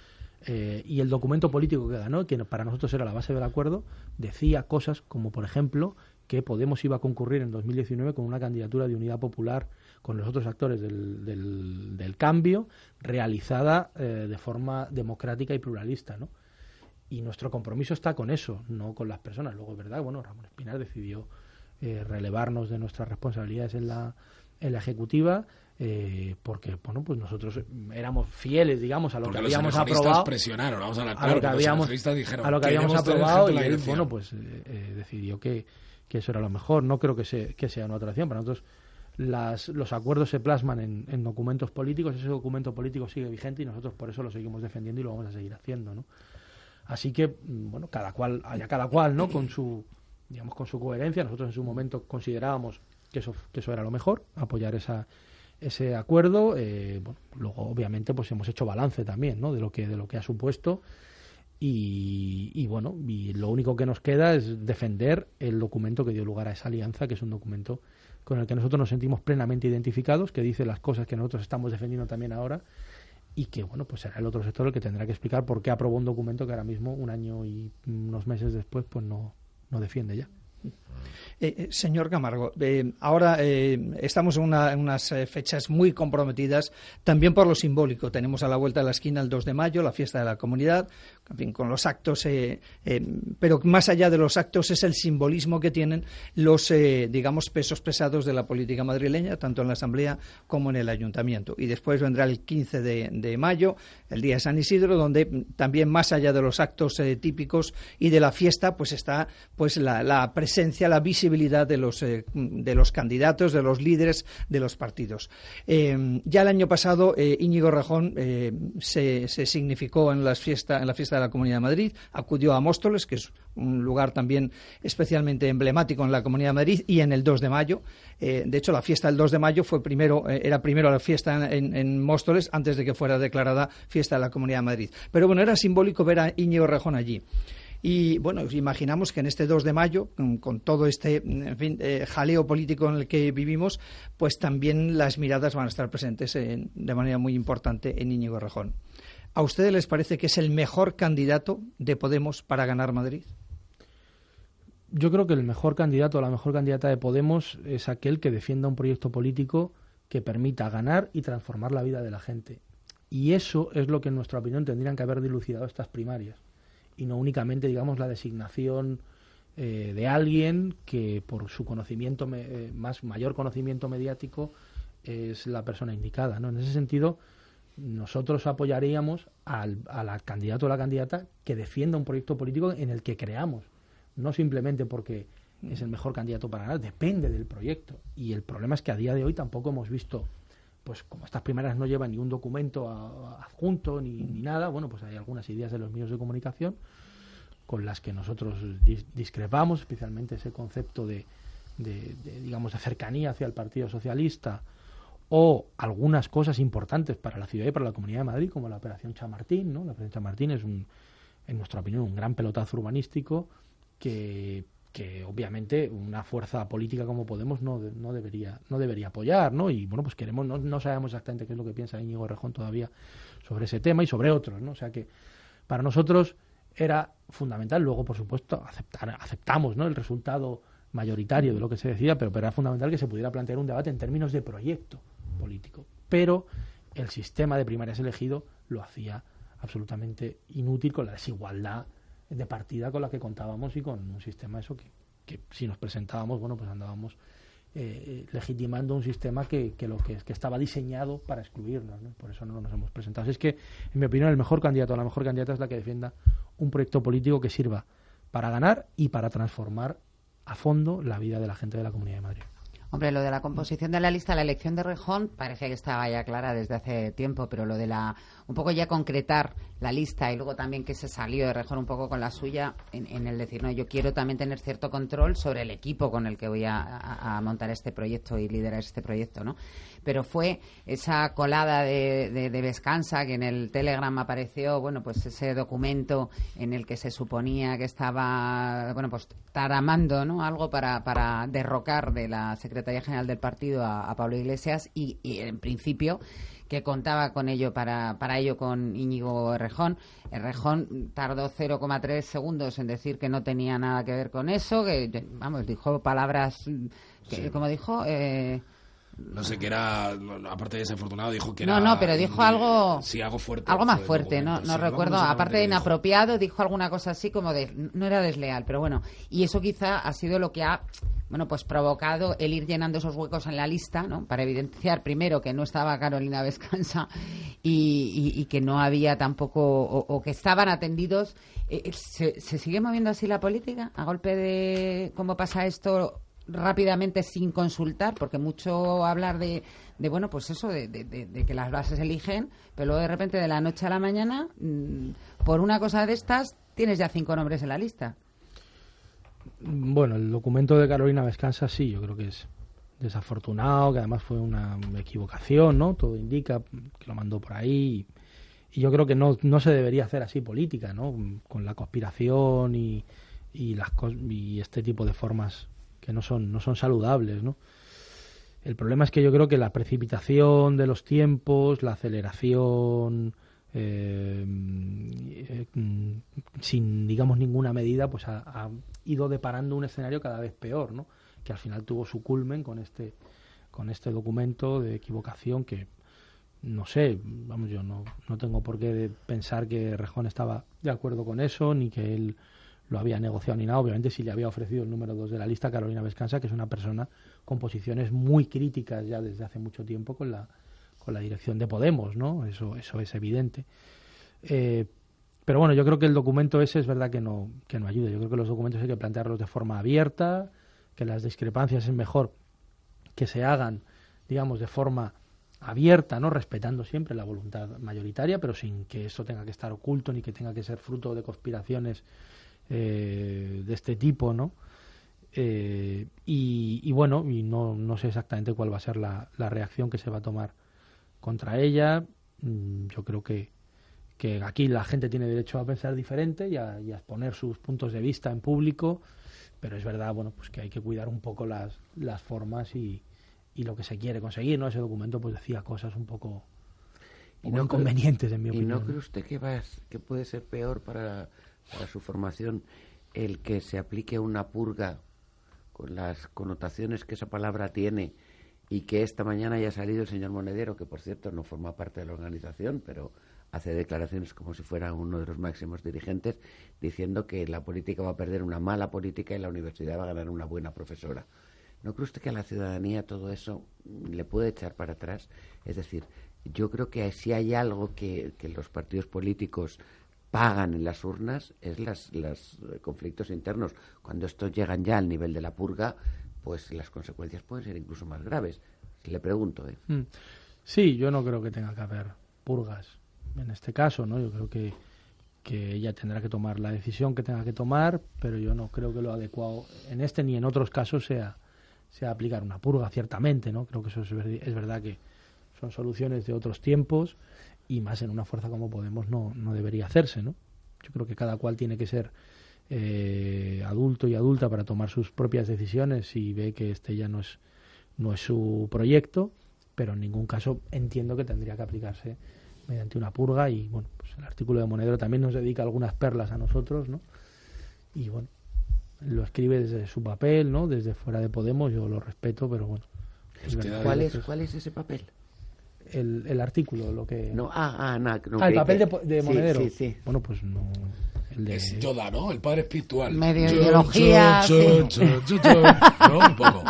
Eh, y el documento político que ganó, que para nosotros era la base del acuerdo, decía cosas como, por ejemplo, que Podemos iba a concurrir en dos mil diecinueve con una candidatura de Unidad Popular con los otros actores del, del, del cambio, realizada eh, de forma democrática y pluralista, ¿no? Y nuestro compromiso está con eso, no con las personas. Luego es verdad, bueno, Ramón Espinar decidió eh, relevarnos de nuestras responsabilidades en la, en la ejecutiva, eh, porque, bueno, pues nosotros éramos fieles, digamos, a lo Porque que los habíamos eleccionistas aprobado. presionaron, vamos a hablar a claro, lo que que los habíamos, eleccionistas dijeron, a lo que habíamos "Queremos tener aprobado, gente y en la él, dirección". bueno, pues eh, eh, decidió que que eso era lo mejor. No creo que, se, que sea una otra opción. Para nosotros las, los acuerdos se plasman en, en documentos políticos, ese documento político sigue vigente y nosotros por eso lo seguimos defendiendo y lo vamos a seguir haciendo, ¿no? Así que, bueno, cada cual, haya cada cual, ¿no? Con su, digamos, con su coherencia. Nosotros en su momento considerábamos que eso, que eso era lo mejor, apoyar esa, ese acuerdo. Eh, bueno, luego, obviamente, pues hemos hecho balance también, ¿no? De lo que, de lo que ha supuesto. Y, y bueno, y lo único que nos queda es defender el documento que dio lugar a esa alianza, que es un documento con el que nosotros nos sentimos plenamente identificados, que dice las cosas que nosotros estamos defendiendo también ahora, y que, bueno, pues será el otro sector el que tendrá que explicar por qué aprobó un documento que ahora mismo, un año y unos meses después, pues no, no defiende ya. Eh, eh, señor Camargo, eh, ahora eh, estamos en, una, en unas eh, fechas muy comprometidas, también por lo simbólico. Tenemos a la vuelta de la esquina el dos de mayo, la fiesta de la comunidad, en fin, con los actos, eh, eh, pero más allá de los actos es el simbolismo que tienen los, eh, digamos, pesos pesados de la política madrileña, tanto en la Asamblea como en el Ayuntamiento. Y después vendrá el quince de mayo, el día de San Isidro, donde también más allá de los actos eh, típicos y de la fiesta, pues está pues la, la presencia, la visibilidad de los, eh, de los candidatos, de los líderes de los partidos. Eh, ya el año pasado eh, Íñigo Errejón eh, se, se significó en, las fiesta, en la fiesta de la Comunidad de Madrid, acudió a Móstoles, que es un lugar también especialmente emblemático en la Comunidad de Madrid, y en el dos de mayo. Eh, de hecho, la fiesta del dos de mayo fue primero, eh, era primero la fiesta en, en Móstoles antes de que fuera declarada fiesta de la Comunidad de Madrid. Pero bueno, era simbólico ver a Íñigo Errejón allí. Y bueno, imaginamos que en este dos de mayo, con, con todo este en fin, eh, jaleo político en el que vivimos, pues también las miradas van a estar presentes en, de manera muy importante en Íñigo Errejón. ¿A ustedes les parece que es el mejor candidato de Podemos para ganar Madrid? Yo creo que el mejor candidato o la mejor candidata de Podemos es aquel que defienda un proyecto político que permita ganar y transformar la vida de la gente. Y eso es lo que, en nuestra opinión, tendrían que haber dilucidado estas primarias. Y no únicamente, digamos, la designación eh, de alguien que por su conocimiento, me, eh, más mayor conocimiento mediático, es la persona indicada, ¿no? En ese sentido, nosotros apoyaríamos al, a la candidato o la candidata que defienda un proyecto político en el que creamos, no simplemente porque es el mejor candidato para ganar, depende del proyecto. Y el problema es que a día de hoy tampoco hemos visto, pues como estas primarias no llevan ni un documento a, a adjunto ni, ni nada, bueno, pues hay algunas ideas de los medios de comunicación con las que nosotros dis discrepamos, especialmente ese concepto de, de, de, digamos, de cercanía hacia el Partido Socialista, o algunas cosas importantes para la ciudad y para la Comunidad de Madrid, como la Operación Chamartín, ¿no? La Operación Chamartín es, un, en nuestra opinión, un gran pelotazo urbanístico que, que obviamente una fuerza política como Podemos no, no debería no debería apoyar, ¿no? Y bueno, pues queremos, no, no sabemos exactamente qué es lo que piensa Íñigo Errejón todavía sobre ese tema y sobre otros, ¿no? O sea que para nosotros era fundamental, luego por supuesto aceptar, aceptamos, ¿no?, el resultado mayoritario de lo que se decida, pero, pero era fundamental que se pudiera plantear un debate en términos de proyecto político. Pero el sistema de primarias elegido lo hacía absolutamente inútil, con la desigualdad de partida con la que contábamos y con un sistema eso que, que si nos presentábamos, bueno, pues andábamos eh, legitimando un sistema que, que lo que, que estaba diseñado para excluirnos, ¿no? Por eso no nos hemos presentado. Así es que, en mi opinión, el mejor candidato o la mejor candidata es la que defienda un proyecto político que sirva para ganar y para transformar a fondo la vida de la gente de la Comunidad de Madrid. Hombre, lo de la composición de la lista, la elección de Errejón, parece que estaba ya clara desde hace tiempo, pero lo de la, un poco ya concretar la lista y luego también que se salió de Errejón un poco con la suya en, en el decir, no, yo quiero también tener cierto control sobre el equipo con el que voy a, a, a montar este proyecto y liderar este proyecto, ¿no? Pero fue esa colada de, de, de Vescansa que en el Telegram apareció, bueno, pues ese documento en el que se suponía que estaba, bueno, pues taramando, ¿no?, algo para, para derrocar de la Secretaría General del partido a, a Pablo Iglesias y, y en principio que contaba con ello para, para ello con Íñigo Errejón. Errejón tardó cero coma tres segundos en decir que no tenía nada que ver con eso, que, vamos, dijo palabras, que, sí. como dijo... Eh, no sé, que era, aparte de desafortunado, dijo que era... No, no, pero dijo algo... Sí, algo fuerte. Algo más fuerte, no, no sí, recuerdo, aparte de inapropiado, dijo alguna cosa así como de... No era desleal, pero bueno, y eso quizá ha sido lo que ha, bueno, pues provocado el ir llenando esos huecos en la lista, ¿no? Para evidenciar, primero, que no estaba Carolina Vescanza y, y, y que no había tampoco, o, o que estaban atendidos. Eh, ¿se, ¿Se sigue moviendo así la política? A golpe de cómo pasa esto rápidamente sin consultar, porque mucho hablar de, de bueno, pues eso, de, de, de, de que las bases eligen, pero luego de repente de la noche a la mañana, mmm, por una cosa de estas, tienes ya cinco nombres en la lista. Bueno, el documento de Carolina Vescanza sí, yo creo que es desafortunado, que además fue una equivocación, ¿no? Todo indica que lo mandó por ahí y, y yo creo que no, no se debería hacer así política, ¿no? Con la conspiración y, y, las cos- y este tipo de formas que no son, no son saludables, ¿no? El problema es que yo creo que la precipitación de los tiempos, la aceleración eh, eh, sin, digamos, ninguna medida, pues ha, ha ido deparando un escenario cada vez peor, ¿no? Que al final tuvo su culmen con este con este documento de equivocación que, no sé, vamos, yo no, no tengo por qué pensar que Rejón estaba de acuerdo con eso, ni que él lo había negociado ni nada. Obviamente sí le había ofrecido el número dos de la lista, Carolina Vescanza, que es una persona con posiciones muy críticas ya desde hace mucho tiempo con la con la dirección de Podemos, ¿no? Eso eso es evidente. Eh, pero bueno, yo creo que el documento ese es verdad que no que no ayuda. Yo creo que los documentos hay que plantearlos de forma abierta, que las discrepancias es mejor que se hagan, digamos, de forma abierta, ¿no? Respetando siempre la voluntad mayoritaria, pero sin que eso tenga que estar oculto ni que tenga que ser fruto de conspiraciones eh, de este tipo, ¿no? Eh, y, y bueno, y no, no sé exactamente cuál va a ser la, la reacción que se va a tomar contra ella. Yo creo que, que aquí la gente tiene derecho a pensar diferente y a, y a exponer sus puntos de vista en público, pero es verdad, bueno, pues que hay que cuidar un poco las, las formas y, y lo que se quiere conseguir, ¿no? Ese documento pues decía cosas un poco, un poco no inconvenientes, creo, en mi ¿Y opinión. no cree usted que, va, que puede ser peor para, para su formación el que se aplique una purga con las connotaciones que esa palabra tiene y que esta mañana haya salido el señor Monedero, que por cierto no forma parte de la organización, pero hace declaraciones como si fuera uno de los máximos dirigentes, diciendo que la política va a perder una mala política y la universidad va a ganar una buena profesora? ¿No cree usted que a la ciudadanía todo eso le puede echar para atrás? Es decir, yo creo que si hay algo que, que los partidos políticos pagan en las urnas es las, los conflictos internos. Cuando estos llegan ya al nivel de la purga, pues las consecuencias pueden ser incluso más graves. Le pregunto, ¿eh? Mm. Sí, yo no creo que tenga que haber purgas en este caso, ¿no? Yo creo que, que ella tendrá que tomar la decisión que tenga que tomar, pero yo no creo que lo adecuado en este ni en otros casos sea, sea aplicar una purga, ciertamente, ¿no? Creo que eso es, es verdad que son soluciones de otros tiempos y más en una fuerza como Podemos no, no debería hacerse, ¿no? Yo creo que cada cual tiene que ser eh, adulto y adulta para tomar sus propias decisiones y ve que este ya no es, no es su proyecto, pero en ningún caso entiendo que tendría que aplicarse mediante una purga. Y bueno, pues el artículo de Monedero también nos dedica algunas perlas a nosotros, ¿no? Y bueno, lo escribe desde su papel, ¿no? Desde fuera de Podemos, yo lo respeto, pero bueno. Es ¿Cuál, es, ¿Cuál es ese papel? El, el artículo, lo que... No, ah, ah, no, no ah el papel que... de, de Monedero. Sí, sí, sí. Bueno, pues no... El de... Es Yoda, ¿no? El padre espiritual. Medio yo, ideología. Yo, yo, sí. yo, yo, yo, ¿no? Un poco.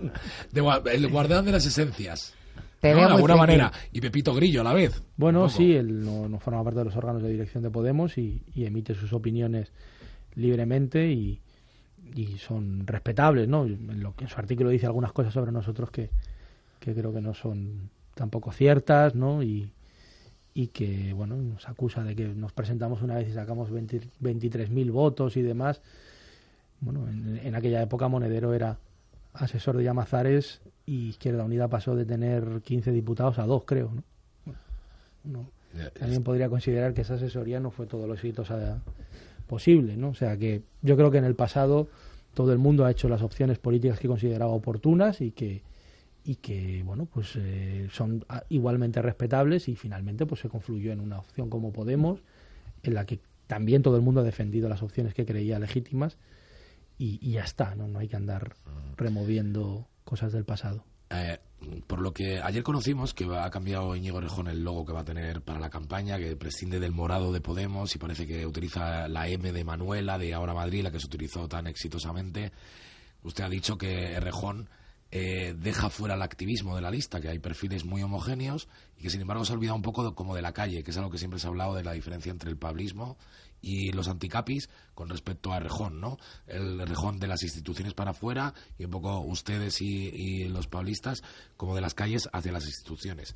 De, el guardián de las esencias. ¿No? De alguna manera. Y Pepito Grillo a la vez. Bueno, sí, él no, no forma parte de los órganos de dirección de Podemos y, y emite sus opiniones libremente y, y son respetables, ¿no? En, lo que en su artículo dice algunas cosas sobre nosotros que, que creo que no son tampoco ciertas, ¿no? Y, y que, bueno, nos acusa de que nos presentamos una vez y sacamos veintitrés mil votos y demás. Bueno, en, en aquella época Monedero era asesor de Llamazares y Izquierda Unida pasó de tener quince diputados a dos, creo, ¿no? Bueno, uno también podría considerar que esa asesoría no fue todo lo exitosa posible, ¿no? O sea que yo creo que en el pasado todo el mundo ha hecho las opciones políticas que consideraba oportunas y que y que bueno pues eh, son igualmente respetables y finalmente pues se confluyó en una opción como Podemos en la que también todo el mundo ha defendido las opciones que creía legítimas y, y ya está, no no hay que andar removiendo cosas del pasado. Eh, por lo lo que ayer conocimos, que ha cambiado Íñigo Errejón el logo que va a tener para la campaña, que prescinde del morado de Podemos y parece que utiliza la M de Manuela, de Ahora Madrid, la que se utilizó tan exitosamente. Usted ha dicho que Errejón eh, deja fuera el activismo de la lista, que hay perfiles muy homogéneos y que sin embargo se ha olvidado un poco de, como de la calle, que es algo que siempre se ha hablado de la diferencia entre el pablismo y los anticapis con respecto a Errejón, ¿no? El Errejón de las instituciones para afuera y un poco ustedes y, y los pablistas como de las calles hacia las instituciones.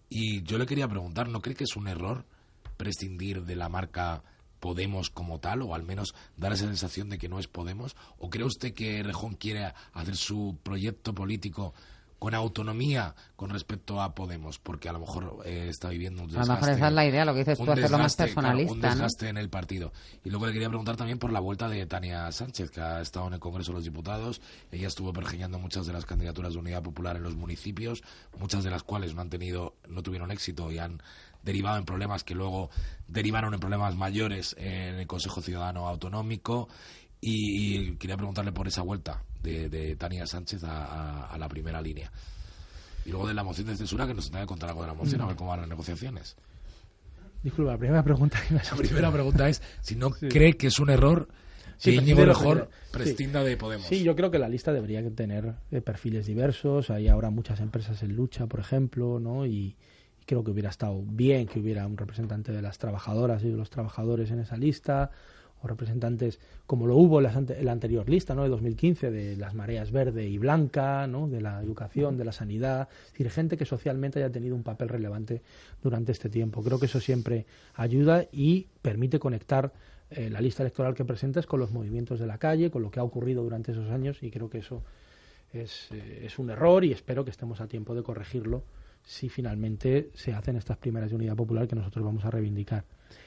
Y yo le quería preguntar, ¿no cree que es un error prescindir de la marca Podemos como tal, o al menos dar esa sensación de que no es Podemos? ¿O cree usted que Errejón quiere hacer su proyecto político con autonomía con respecto a Podemos? Porque a lo mejor eh, está viviendo un desgaste. A lo mejor esa es la idea, lo que dices tú, hacerlo más personalista, claro, un desgaste, ¿no?, en el partido. Y luego le quería preguntar también por la vuelta de Tania Sánchez, que ha estado en el Congreso de los Diputados. Ella estuvo pergeñando muchas de las candidaturas de Unidad Popular en los municipios, muchas de las cuales no han tenido, no tuvieron éxito y han derivado en problemas que luego derivaron en problemas mayores en el Consejo Ciudadano Autonómico. Y, y quería preguntarle por esa vuelta de, de Tania Sánchez a, a, a la primera línea. Y luego de la moción de censura, que nos tenga que contar algo de la moción, a ver cómo van las negociaciones. Disculpa, la primera pregunta que me has La primera pregunta es si no sí. cree que es un error que sí, Íñigo Errejón sí. prescinda de Podemos. Sí, yo creo que la lista debería tener eh, perfiles diversos. Hay ahora muchas empresas en lucha, por ejemplo, ¿no? Y, y creo que hubiera estado bien que hubiera un representante de las trabajadoras y de los trabajadores en esa lista, o representantes como lo hubo en la, en la anterior lista, ¿no?, de dos mil quince, de las mareas verde y blanca, ¿no?, de la educación, de la sanidad, es decir, gente que socialmente haya tenido un papel relevante durante este tiempo. Creo que eso siempre ayuda y permite conectar eh, la lista electoral que presentes con los movimientos de la calle, con lo que ha ocurrido durante esos años, y creo que eso es, eh, es un error y espero que estemos a tiempo de corregirlo si finalmente se hacen estas primeras de Unidad Popular que nosotros vamos a reivindicar.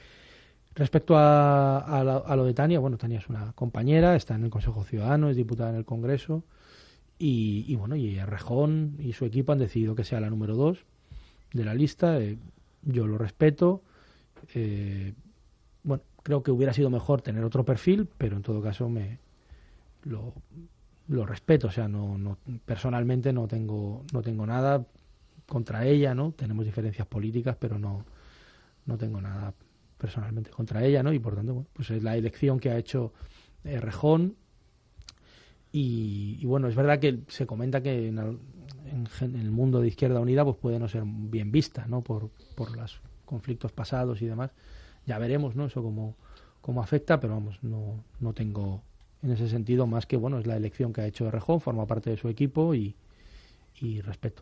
Respecto a, a, la, a lo de Tania, bueno, Tania es una compañera, está en el Consejo Ciudadano, es diputada en el Congreso y, y bueno, y Errejón y su equipo han decidido que sea la número dos de la lista. Eh, yo lo respeto. Eh, bueno, creo que hubiera sido mejor tener otro perfil, pero en todo caso me lo, lo respeto. O sea, no, no personalmente no tengo no tengo nada contra ella, ¿no? Tenemos diferencias políticas, pero no no tengo nada personalmente contra ella, ¿no? Y por tanto, bueno, pues es la elección que ha hecho Errejón. Y, y bueno, es verdad que se comenta que en el, en, en el mundo de Izquierda Unida pues puede no ser bien vista, ¿no?, por, por los conflictos pasados y demás. Ya veremos, ¿no?, eso cómo, cómo afecta, pero vamos, no, no tengo en ese sentido más que, bueno, es la elección que ha hecho Errejón, forma parte de su equipo y, y respeto.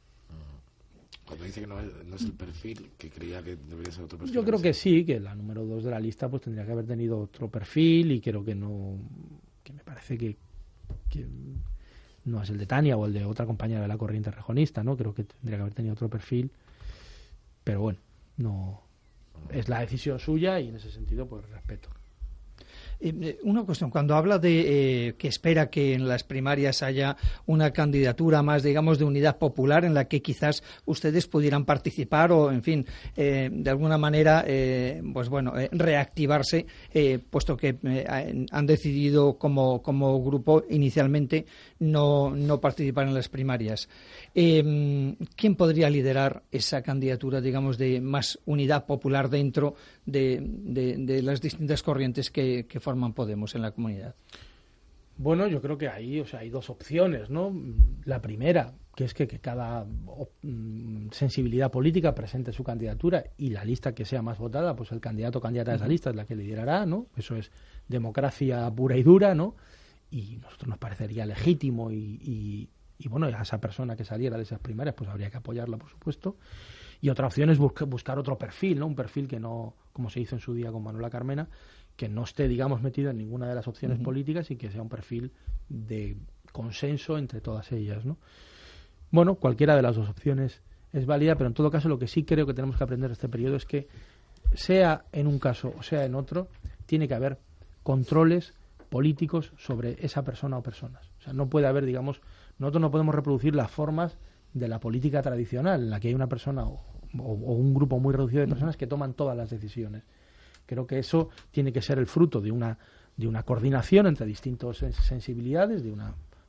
Cuando dice que no es, no es el perfil, que creía que debería ser otro perfil. Yo creo que sí, que la número dos de la lista pues tendría que haber tenido otro perfil y creo que no, que me parece que, que no es el de Tania o el de otra compañera de la corriente rejonista, ¿no? Creo que tendría que haber tenido otro perfil, pero bueno, no es la decisión suya y en ese sentido pues respeto. Eh, una cuestión, cuando habla de eh, que espera que en las primarias haya una candidatura más, digamos, de unidad popular en la que quizás ustedes pudieran participar o, en fin, eh, de alguna manera, eh, pues bueno, eh, reactivarse, eh, puesto que eh, han decidido como, como grupo inicialmente no, no participar en las primarias. Eh, ¿Quién podría liderar esa candidatura, digamos, de más unidad popular dentro de, de, de las distintas corrientes que, que forman Podemos en la comunidad? Bueno, yo creo que ahí, o sea, hay dos opciones, ¿no? La primera, que es que, que cada op, sensibilidad política presente su candidatura y la lista que sea más votada, pues el candidato o candidata de esa lista es la que liderará, ¿no? Eso es democracia pura y dura, ¿no? Y a nosotros nos parecería legítimo y, y, y bueno, a esa persona que saliera de esas primarias, pues habría que apoyarla, por supuesto. Y otra opción es buscar, buscar otro perfil, ¿no? Un perfil que no, como se hizo en su día con Manuela Carmena, que no esté, digamos, metido en ninguna de las opciones uh-huh. políticas y que sea un perfil de consenso entre todas ellas, ¿no? Bueno, cualquiera de las dos opciones es válida, pero en todo caso lo que sí creo que tenemos que aprender de este periodo es que, sea en un caso o sea en otro, tiene que haber controles políticos sobre esa persona o personas. O sea, no puede haber, digamos, nosotros no podemos reproducir las formas de la política tradicional, en la que hay una persona o, o, o un grupo muy reducido de personas que toman todas las decisiones. Creo que eso tiene que ser el fruto de una de una coordinación entre distintas sensibilidades, de una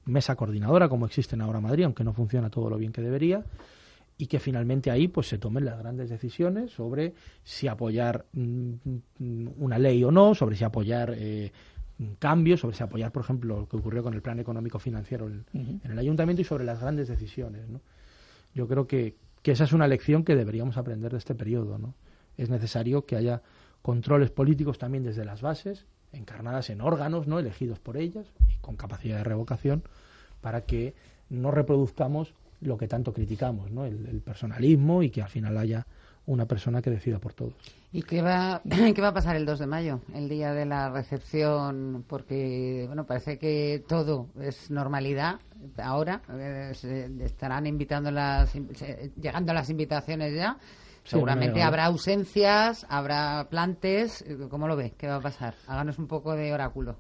mesa coordinadora como existe en Ahora Madrid, aunque no funciona todo lo bien que debería, y que finalmente ahí pues se tomen las grandes decisiones sobre si apoyar mm, una ley o no, sobre si apoyar eh, cambios, sobre si apoyar, por ejemplo, lo que ocurrió con el plan económico financiero en, uh-huh. en el ayuntamiento, y sobre las grandes decisiones, ¿no? Yo creo que, que esa es una lección que deberíamos aprender de este periodo, ¿no? Es necesario que haya controles políticos también desde las bases, encarnadas en órganos, ¿no?, elegidos por ellas y con capacidad de revocación, para que no reproduzcamos lo que tanto criticamos, ¿no?, el, el personalismo, y que al final haya una persona que decida por todos. ¿Y qué va, qué va a pasar el dos de mayo, el día de la recepción? Porque, bueno, parece que todo es normalidad ahora. Eh, se estarán invitando las, se, llegando las invitaciones ya. Seguramente habrá ausencias, habrá plantes. ¿Cómo lo ve? ¿Qué va a pasar? Háganos un poco de oráculo.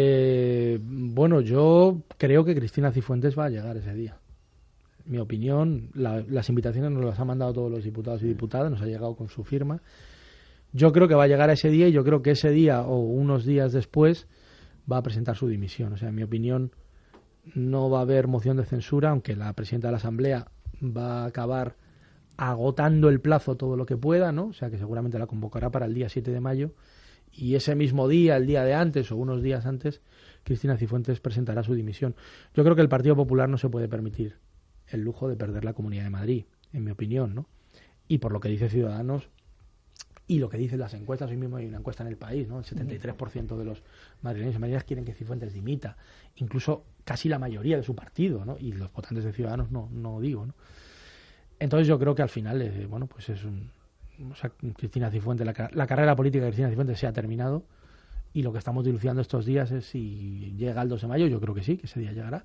Eh, bueno, yo creo que Cristina Cifuentes va a llegar ese día. Mi opinión, la, las invitaciones nos las han mandado todos los diputados y diputadas, nos ha llegado con su firma. Yo creo que va a llegar a ese día, y yo creo que ese día o unos días después va a presentar su dimisión. O sea, en mi opinión, no va a haber moción de censura, aunque la presidenta de la Asamblea va a acabar agotando el plazo todo lo que pueda, ¿no? O sea, que seguramente la convocará para el día siete de mayo, y ese mismo día, el día de antes o unos días antes, Cristina Cifuentes presentará su dimisión. Yo creo que el Partido Popular no se puede permitir el lujo de perder la Comunidad de Madrid, en mi opinión, ¿no? Y por lo que dice Ciudadanos y lo que dicen las encuestas, hoy mismo hay una encuesta en El País, ¿no? El setenta y tres por ciento de los madrileños y madrileñas quieren que Cifuentes dimita, incluso casi la mayoría de su partido, ¿no? Y los votantes de Ciudadanos no, no digo, ¿no? Entonces yo creo que al final, eh, bueno, pues es un... O sea, Cristina Cifuentes, la, la carrera política de Cristina Cifuentes se ha terminado, y lo que estamos dilucidando estos días es si llega el dos de mayo, yo creo que sí, que ese día llegará,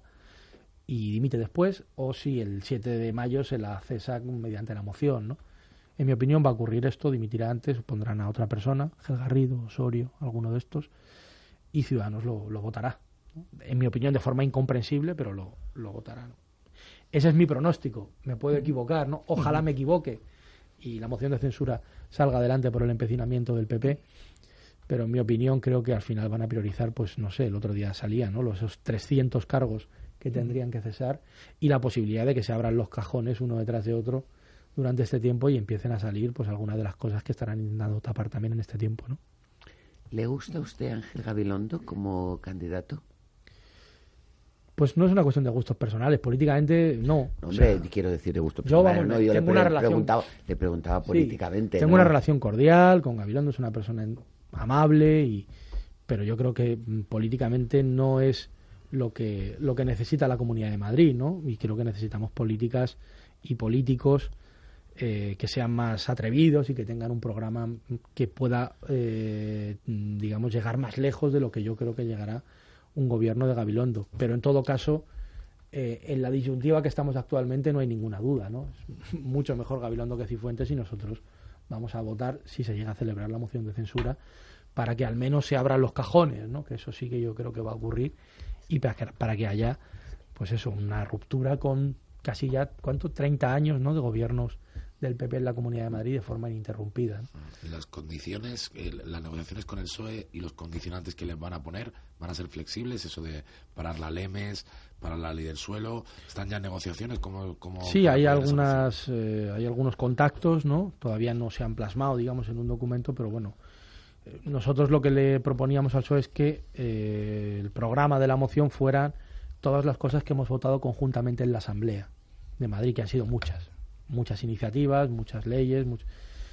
y dimite después, o si el siete de mayo se la cesa mediante la moción, ¿no? En mi opinión va a ocurrir esto, dimitirá antes, pondrán a otra persona, Gel Garrido, Osorio, alguno de estos, y Ciudadanos lo, lo votará, ¿no? En mi opinión de forma incomprensible, pero lo, lo votará, ¿no? Ese es mi pronóstico, me puedo equivocar, ¿no? Ojalá me equivoque y la moción de censura salga adelante por el empecinamiento del P P, pero en mi opinión creo que al final van a priorizar, pues no sé, el otro día salía, ¿no?, los, esos trescientos cargos que tendrían que cesar, y la posibilidad de que se abran los cajones uno detrás de otro durante este tiempo y empiecen a salir pues algunas de las cosas que estarán intentando tapar también en este tiempo, ¿no? ¿Le gusta a usted Ángel Gabilondo como candidato? Pues no es una cuestión de gustos personales, políticamente no. Hombre, o sea, quiero decir de gustos personales. Yo, vamos, no, yo tengo le, una relación, preguntaba, le preguntaba sí, políticamente. Tengo ¿no? una relación cordial con Gabilondo, es una persona amable, y pero yo creo que políticamente no es lo que lo que necesita la Comunidad de Madrid, ¿no? Y creo que necesitamos políticas y políticos eh, que sean más atrevidos y que tengan un programa que pueda, eh, digamos, llegar más lejos de lo que yo creo que llegará un gobierno de Gabilondo. Pero en todo caso, eh, en la disyuntiva que estamos actualmente no hay ninguna duda, ¿no? Es mucho mejor Gabilondo que Cifuentes, y nosotros vamos a votar, si se llega a celebrar la moción de censura, para que al menos se abran los cajones, ¿no? Que eso sí que yo creo que va a ocurrir, y para que, para que haya, pues eso, una ruptura con casi ya, ¿cuánto? treinta años, ¿no?, de gobiernos del P P en la Comunidad de Madrid de forma ininterrumpida, ¿no? Las condiciones, eh, las negociaciones con el P S O E y los condicionantes que les van a poner van a ser flexibles, eso de parar la Lemes, parar la ley del suelo, están ya en negociaciones, como como sí, hay algunas, eh, hay algunos contactos, ¿no? Todavía no se han plasmado, digamos, en un documento, pero bueno, eh, nosotros lo que le proponíamos al P S O E es que eh, el programa de la moción fueran todas las cosas que hemos votado conjuntamente en la Asamblea de Madrid, que han sido muchas. muchas iniciativas, muchas leyes, much...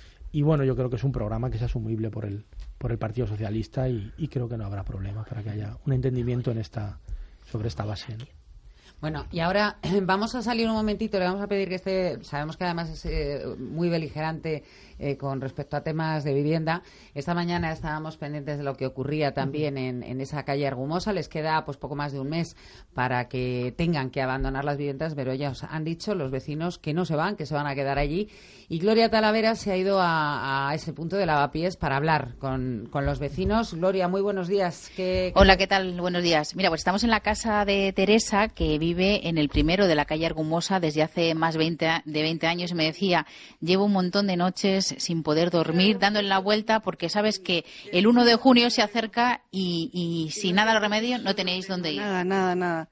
y bueno, yo creo que es un programa que es asumible por el por el Partido Socialista, y, y creo que no habrá problema para que haya un entendimiento en esta sobre esta base, ¿no? Bueno, y ahora vamos a salir un momentito, le vamos a pedir que esté, sabemos que además es eh, muy beligerante eh, con respecto a temas de vivienda. Esta mañana estábamos pendientes de lo que ocurría también en, en esa calle Argumosa. Les queda pues poco más de un mes para que tengan que abandonar las viviendas, pero ya os han dicho los vecinos que no se van, que se van a quedar allí. Y Gloria Talavera se ha ido a, a ese punto de Lavapiés para hablar con, con los vecinos. Gloria, muy buenos días. ¿Qué, qué... Hola, ¿qué tal? Buenos días. Mira, pues estamos en la casa de Teresa, que vive en el primero de la calle Argumosa desde hace más veinte, de veinte años, y me decía, llevo un montón de noches sin poder dormir, dándole la vuelta, porque sabes que el uno de junio se acerca y, y si nada lo remedio no tenéis dónde ir. Nada, nada, nada.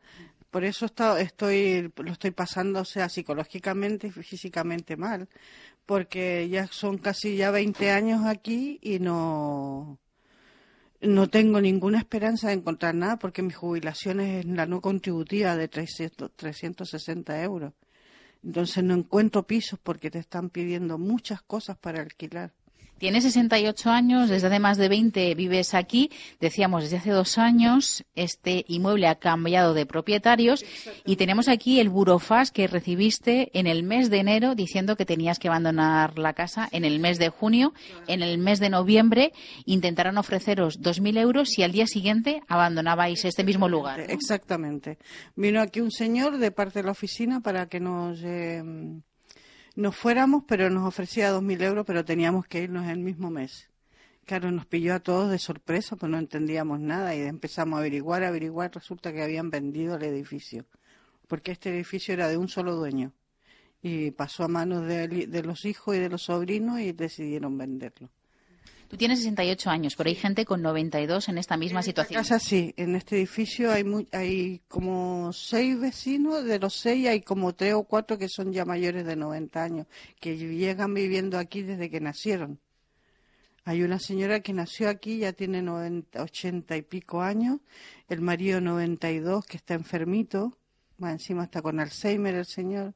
Por eso está, estoy, lo estoy pasando, o sea, psicológicamente y físicamente mal, porque ya son casi ya veinte años aquí y no, no tengo ninguna esperanza de encontrar nada, porque mi jubilación es la no contributiva de trescientos, trescientos sesenta euros. Entonces no encuentro pisos porque te están pidiendo muchas cosas para alquilar. Tienes sesenta y ocho años, desde hace más de veinte vives aquí. Decíamos, desde hace dos años este inmueble ha cambiado de propietarios y tenemos aquí el burofax que recibiste en el mes de enero diciendo que tenías que abandonar la casa en el mes de junio. En el mes de noviembre intentaron ofreceros dos mil euros y al día siguiente abandonabais este mismo lugar, ¿no? Exactamente. Vino aquí un señor de parte de la oficina para que nos... Eh, Nos fuéramos, pero nos ofrecía dos mil euros, pero teníamos que irnos el mismo mes. Claro, nos pilló a todos de sorpresa, pues no entendíamos nada y empezamos a averiguar, a averiguar, resulta que habían vendido el edificio, porque este edificio era de un solo dueño y pasó a manos de, de los hijos y de los sobrinos y decidieron venderlo. Tú tienes sesenta y ocho años, pero hay gente con noventa y dos en esta misma situación. En esta casa sí, en este edificio hay muy, hay como seis vecinos, de los seis hay como tres o cuatro que son ya mayores de noventa años, que llegan viviendo aquí desde que nacieron. Hay una señora que nació aquí, ya tiene noventa, ochenta y pico años, el marido noventa y dos, que está enfermito, más encima está con Alzheimer el señor.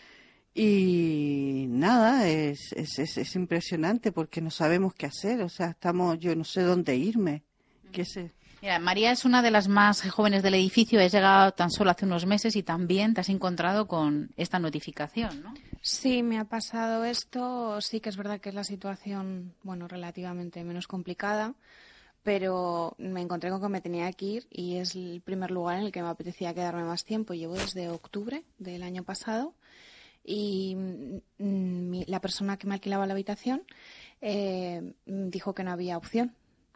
Y nada, es, es, es, es impresionante porque no sabemos qué hacer, o sea, estamos, yo no sé dónde irme, qué sé. Mira, María es una de las más jóvenes del edificio, has llegado tan solo hace unos meses y también te has encontrado con esta notificación, ¿no? Sí, me ha pasado esto, sí que es verdad que es la situación, bueno, relativamente menos complicada, pero me encontré con que me tenía que ir y es el primer lugar en el que me apetecía quedarme más tiempo. Llevo desde octubre del año pasado. Y mm, la persona que me alquilaba la habitación eh, dijo que no había opción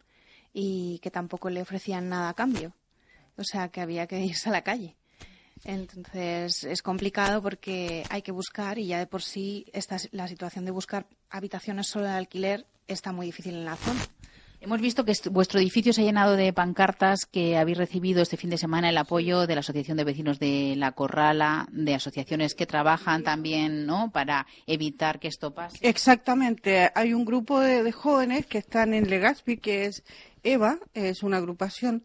y que tampoco le ofrecían nada a cambio, o sea que había que irse a la calle. Entonces es complicado porque hay que buscar y ya de por sí esta, la situación de buscar habitaciones solo de alquiler está muy difícil en la zona. Hemos visto que vuestro edificio se ha llenado de pancartas, que habéis recibido este fin de semana el apoyo de la Asociación de Vecinos de La Corrala, de asociaciones que trabajan también, ¿no?, para evitar que esto pase. Exactamente. Hay un grupo de, de jóvenes que están en Legazpi, que es EVA, es una agrupación,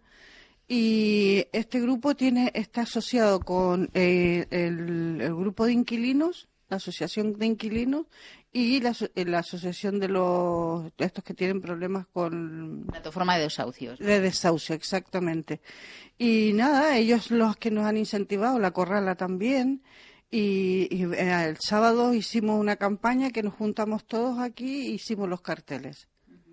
y este grupo tiene está asociado con eh, el, el grupo de inquilinos, la asociación de inquilinos, y la, la asociación de los de estos que tienen problemas con plataforma de desahucios. De desahucio, exactamente. Y nada, ellos los que nos han incentivado, la Corrala también, y, y eh, el sábado hicimos una campaña que nos juntamos todos aquí e hicimos los carteles.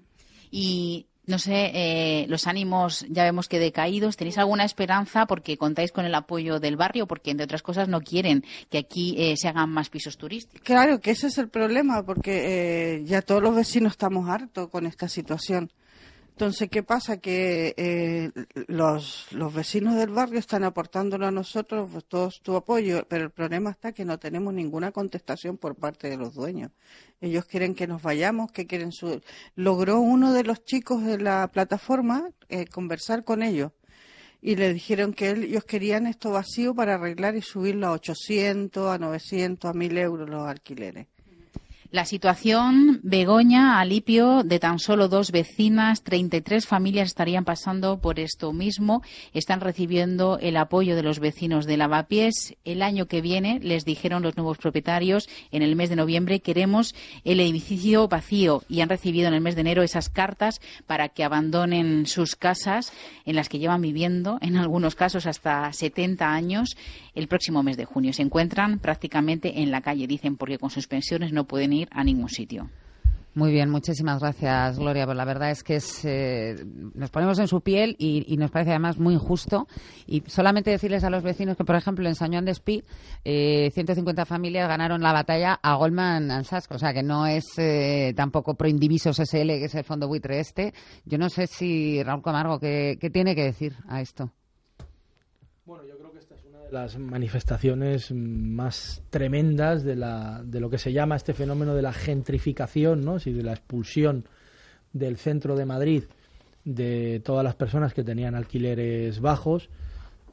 Y no sé, eh, los ánimos ya vemos que decaídos. ¿Tenéis alguna esperanza porque contáis con el apoyo del barrio? Porque, entre otras cosas, no quieren que aquí eh, se hagan más pisos turísticos. Claro, que ese es el problema, porque eh, ya todos los vecinos estamos hartos con esta situación. Entonces, ¿qué pasa? Que eh, los, los vecinos del barrio están aportándolo a nosotros pues, todo su apoyo, pero el problema está que no tenemos ninguna contestación por parte de los dueños. Ellos quieren que nos vayamos, que quieren su... Logró uno de los chicos de la plataforma eh, conversar con ellos y le dijeron que ellos querían esto vacío para arreglar y subirlo a ochocientos, a novecientos, a mil euros los alquileres. La situación, Begoña, alivio de tan solo dos vecinas, treinta y tres familias estarían pasando por esto mismo, están recibiendo el apoyo de los vecinos de Lavapiés. El año que viene, les dijeron los nuevos propietarios, en el mes de noviembre queremos el edificio vacío y han recibido en el mes de enero esas cartas para que abandonen sus casas en las que llevan viviendo, en algunos casos hasta setenta años. El próximo mes de junio se encuentran prácticamente en la calle, dicen, porque con sus pensiones no pueden ir a ningún sitio. Muy bien, muchísimas gracias, Gloria. Pues la verdad es que es, eh, nos ponemos en su piel y, y nos parece además muy injusto. Y solamente decirles a los vecinos que, por ejemplo, en San Joan d'Espí, eh, ciento cincuenta familias ganaron la batalla a Goldman Sachs. O sea, que no es eh, tampoco Proindivisos S L, que es el fondo buitre este. Yo no sé si Raúl Camargo, ¿qué, qué tiene que decir a esto? Bueno, yo creo que esta es una de las manifestaciones más tremendas de, la, de lo que se llama este fenómeno de la gentrificación, ¿no? Sí, de la expulsión del centro de Madrid de todas las personas que tenían alquileres bajos.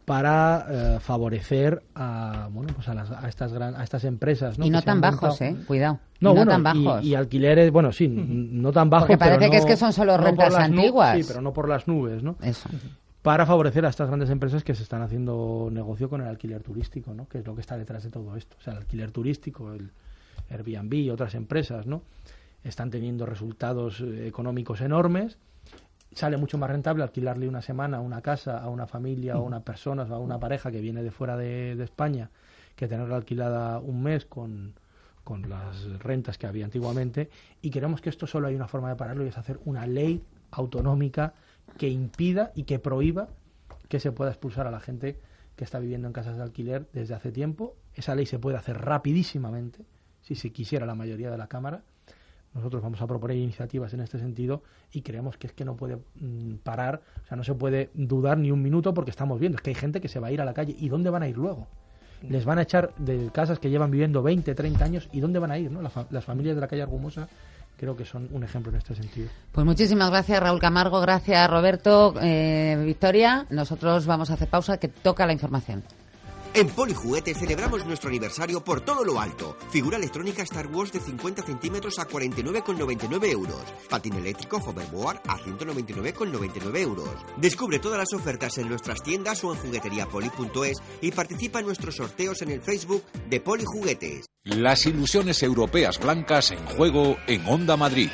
para eh, favorecer a bueno pues a, las, a estas gran, a estas empresas, ¿no? Y no que tan bajos, montado... eh, cuidado. No, y no bueno, tan bajos. Y, y alquileres, bueno, sí, no tan bajos. Porque parece pero no, que es que son solo no rentas por las antiguas. Nu- sí, pero no por las nubes, ¿no? Eso. Para favorecer a estas grandes empresas que se están haciendo negocio con el alquiler turístico, ¿no? Que es lo que está detrás de todo esto. O sea, el alquiler turístico, el Airbnb y otras empresas, ¿no? Están teniendo resultados eh, económicos enormes. Sale mucho más rentable alquilarle una semana una casa a una familia o a una persona o a una pareja que viene de fuera de, de España que tenerla alquilada un mes con, con las rentas que había antiguamente. Y creemos que esto solo hay una forma de pararlo y es hacer una ley autonómica que impida y que prohíba que se pueda expulsar a la gente que está viviendo en casas de alquiler desde hace tiempo. Esa ley se puede hacer rapidísimamente si se quisiera la mayoría de la Cámara. Nosotros vamos a proponer iniciativas en este sentido y creemos que es que no puede mm, parar, o sea, no se puede dudar ni un minuto porque estamos viendo, es que hay gente que se va a ir a la calle. ¿Y dónde van a ir luego? Les van a echar de casas que llevan viviendo veinte, treinta años. ¿Y dónde van a ir? ¿No? La fa- las familias de la calle Argumosa creo que son un ejemplo en este sentido. Pues muchísimas gracias, Raúl Camargo, gracias, Roberto, eh, Victoria. Nosotros vamos a hacer pausa, que toca la información. En Polijuguete celebramos nuestro aniversario por todo lo alto. Figura electrónica Star Wars de cincuenta centímetros a cuarenta y nueve con noventa y nueve euros. Patín eléctrico Hoverboard a ciento noventa y nueve con noventa y nueve euros. Descubre todas las ofertas en nuestras tiendas o en jugueteriapoli punto es y participa en nuestros sorteos en el Facebook de Polijuguetes. Las ilusiones europeas blancas en juego en Onda Madrid.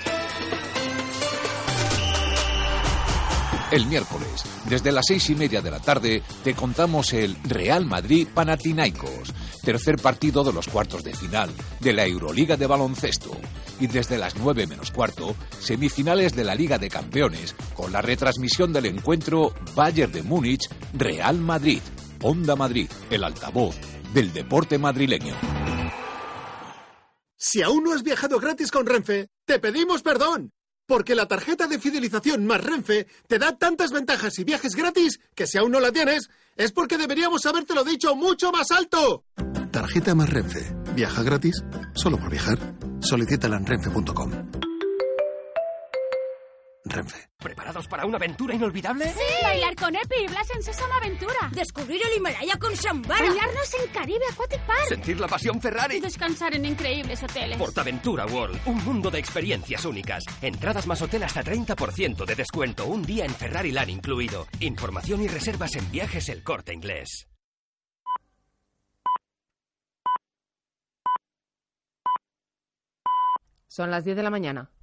El miércoles, desde las seis y media de la tarde, te contamos el Real Madrid-Panathinaikos, tercer partido de los cuartos de final de la Euroliga de baloncesto. Y desde las nueve menos cuarto, semifinales de la Liga de Campeones, con la retransmisión del encuentro Bayern de Múnich-Real Madrid. Onda Madrid, el altavoz del deporte madrileño. Si aún no has viajado gratis con Renfe, te pedimos perdón. Porque la tarjeta de fidelización más Renfe te da tantas ventajas y viajes gratis que si aún no la tienes, es porque deberíamos habértelo dicho mucho más alto. Tarjeta más Renfe. ¿Viaja gratis? Solo por viajar. Solicítala en renfe punto com. Renfe. ¿Preparados para una aventura inolvidable? ¡Sí! Bailar con Epi y Blas en Sésamo Aventura. Descubrir el Himalaya con Shambhala. Bañarnos en Caribe Aquatic Park. Sentir la pasión Ferrari. Y descansar en increíbles hoteles. Portaventura World, un mundo de experiencias únicas. Entradas más hotel hasta treinta por ciento de descuento. Un día en Ferrari Land incluido. Información y reservas en Viajes El Corte Inglés. Son las diez de la mañana.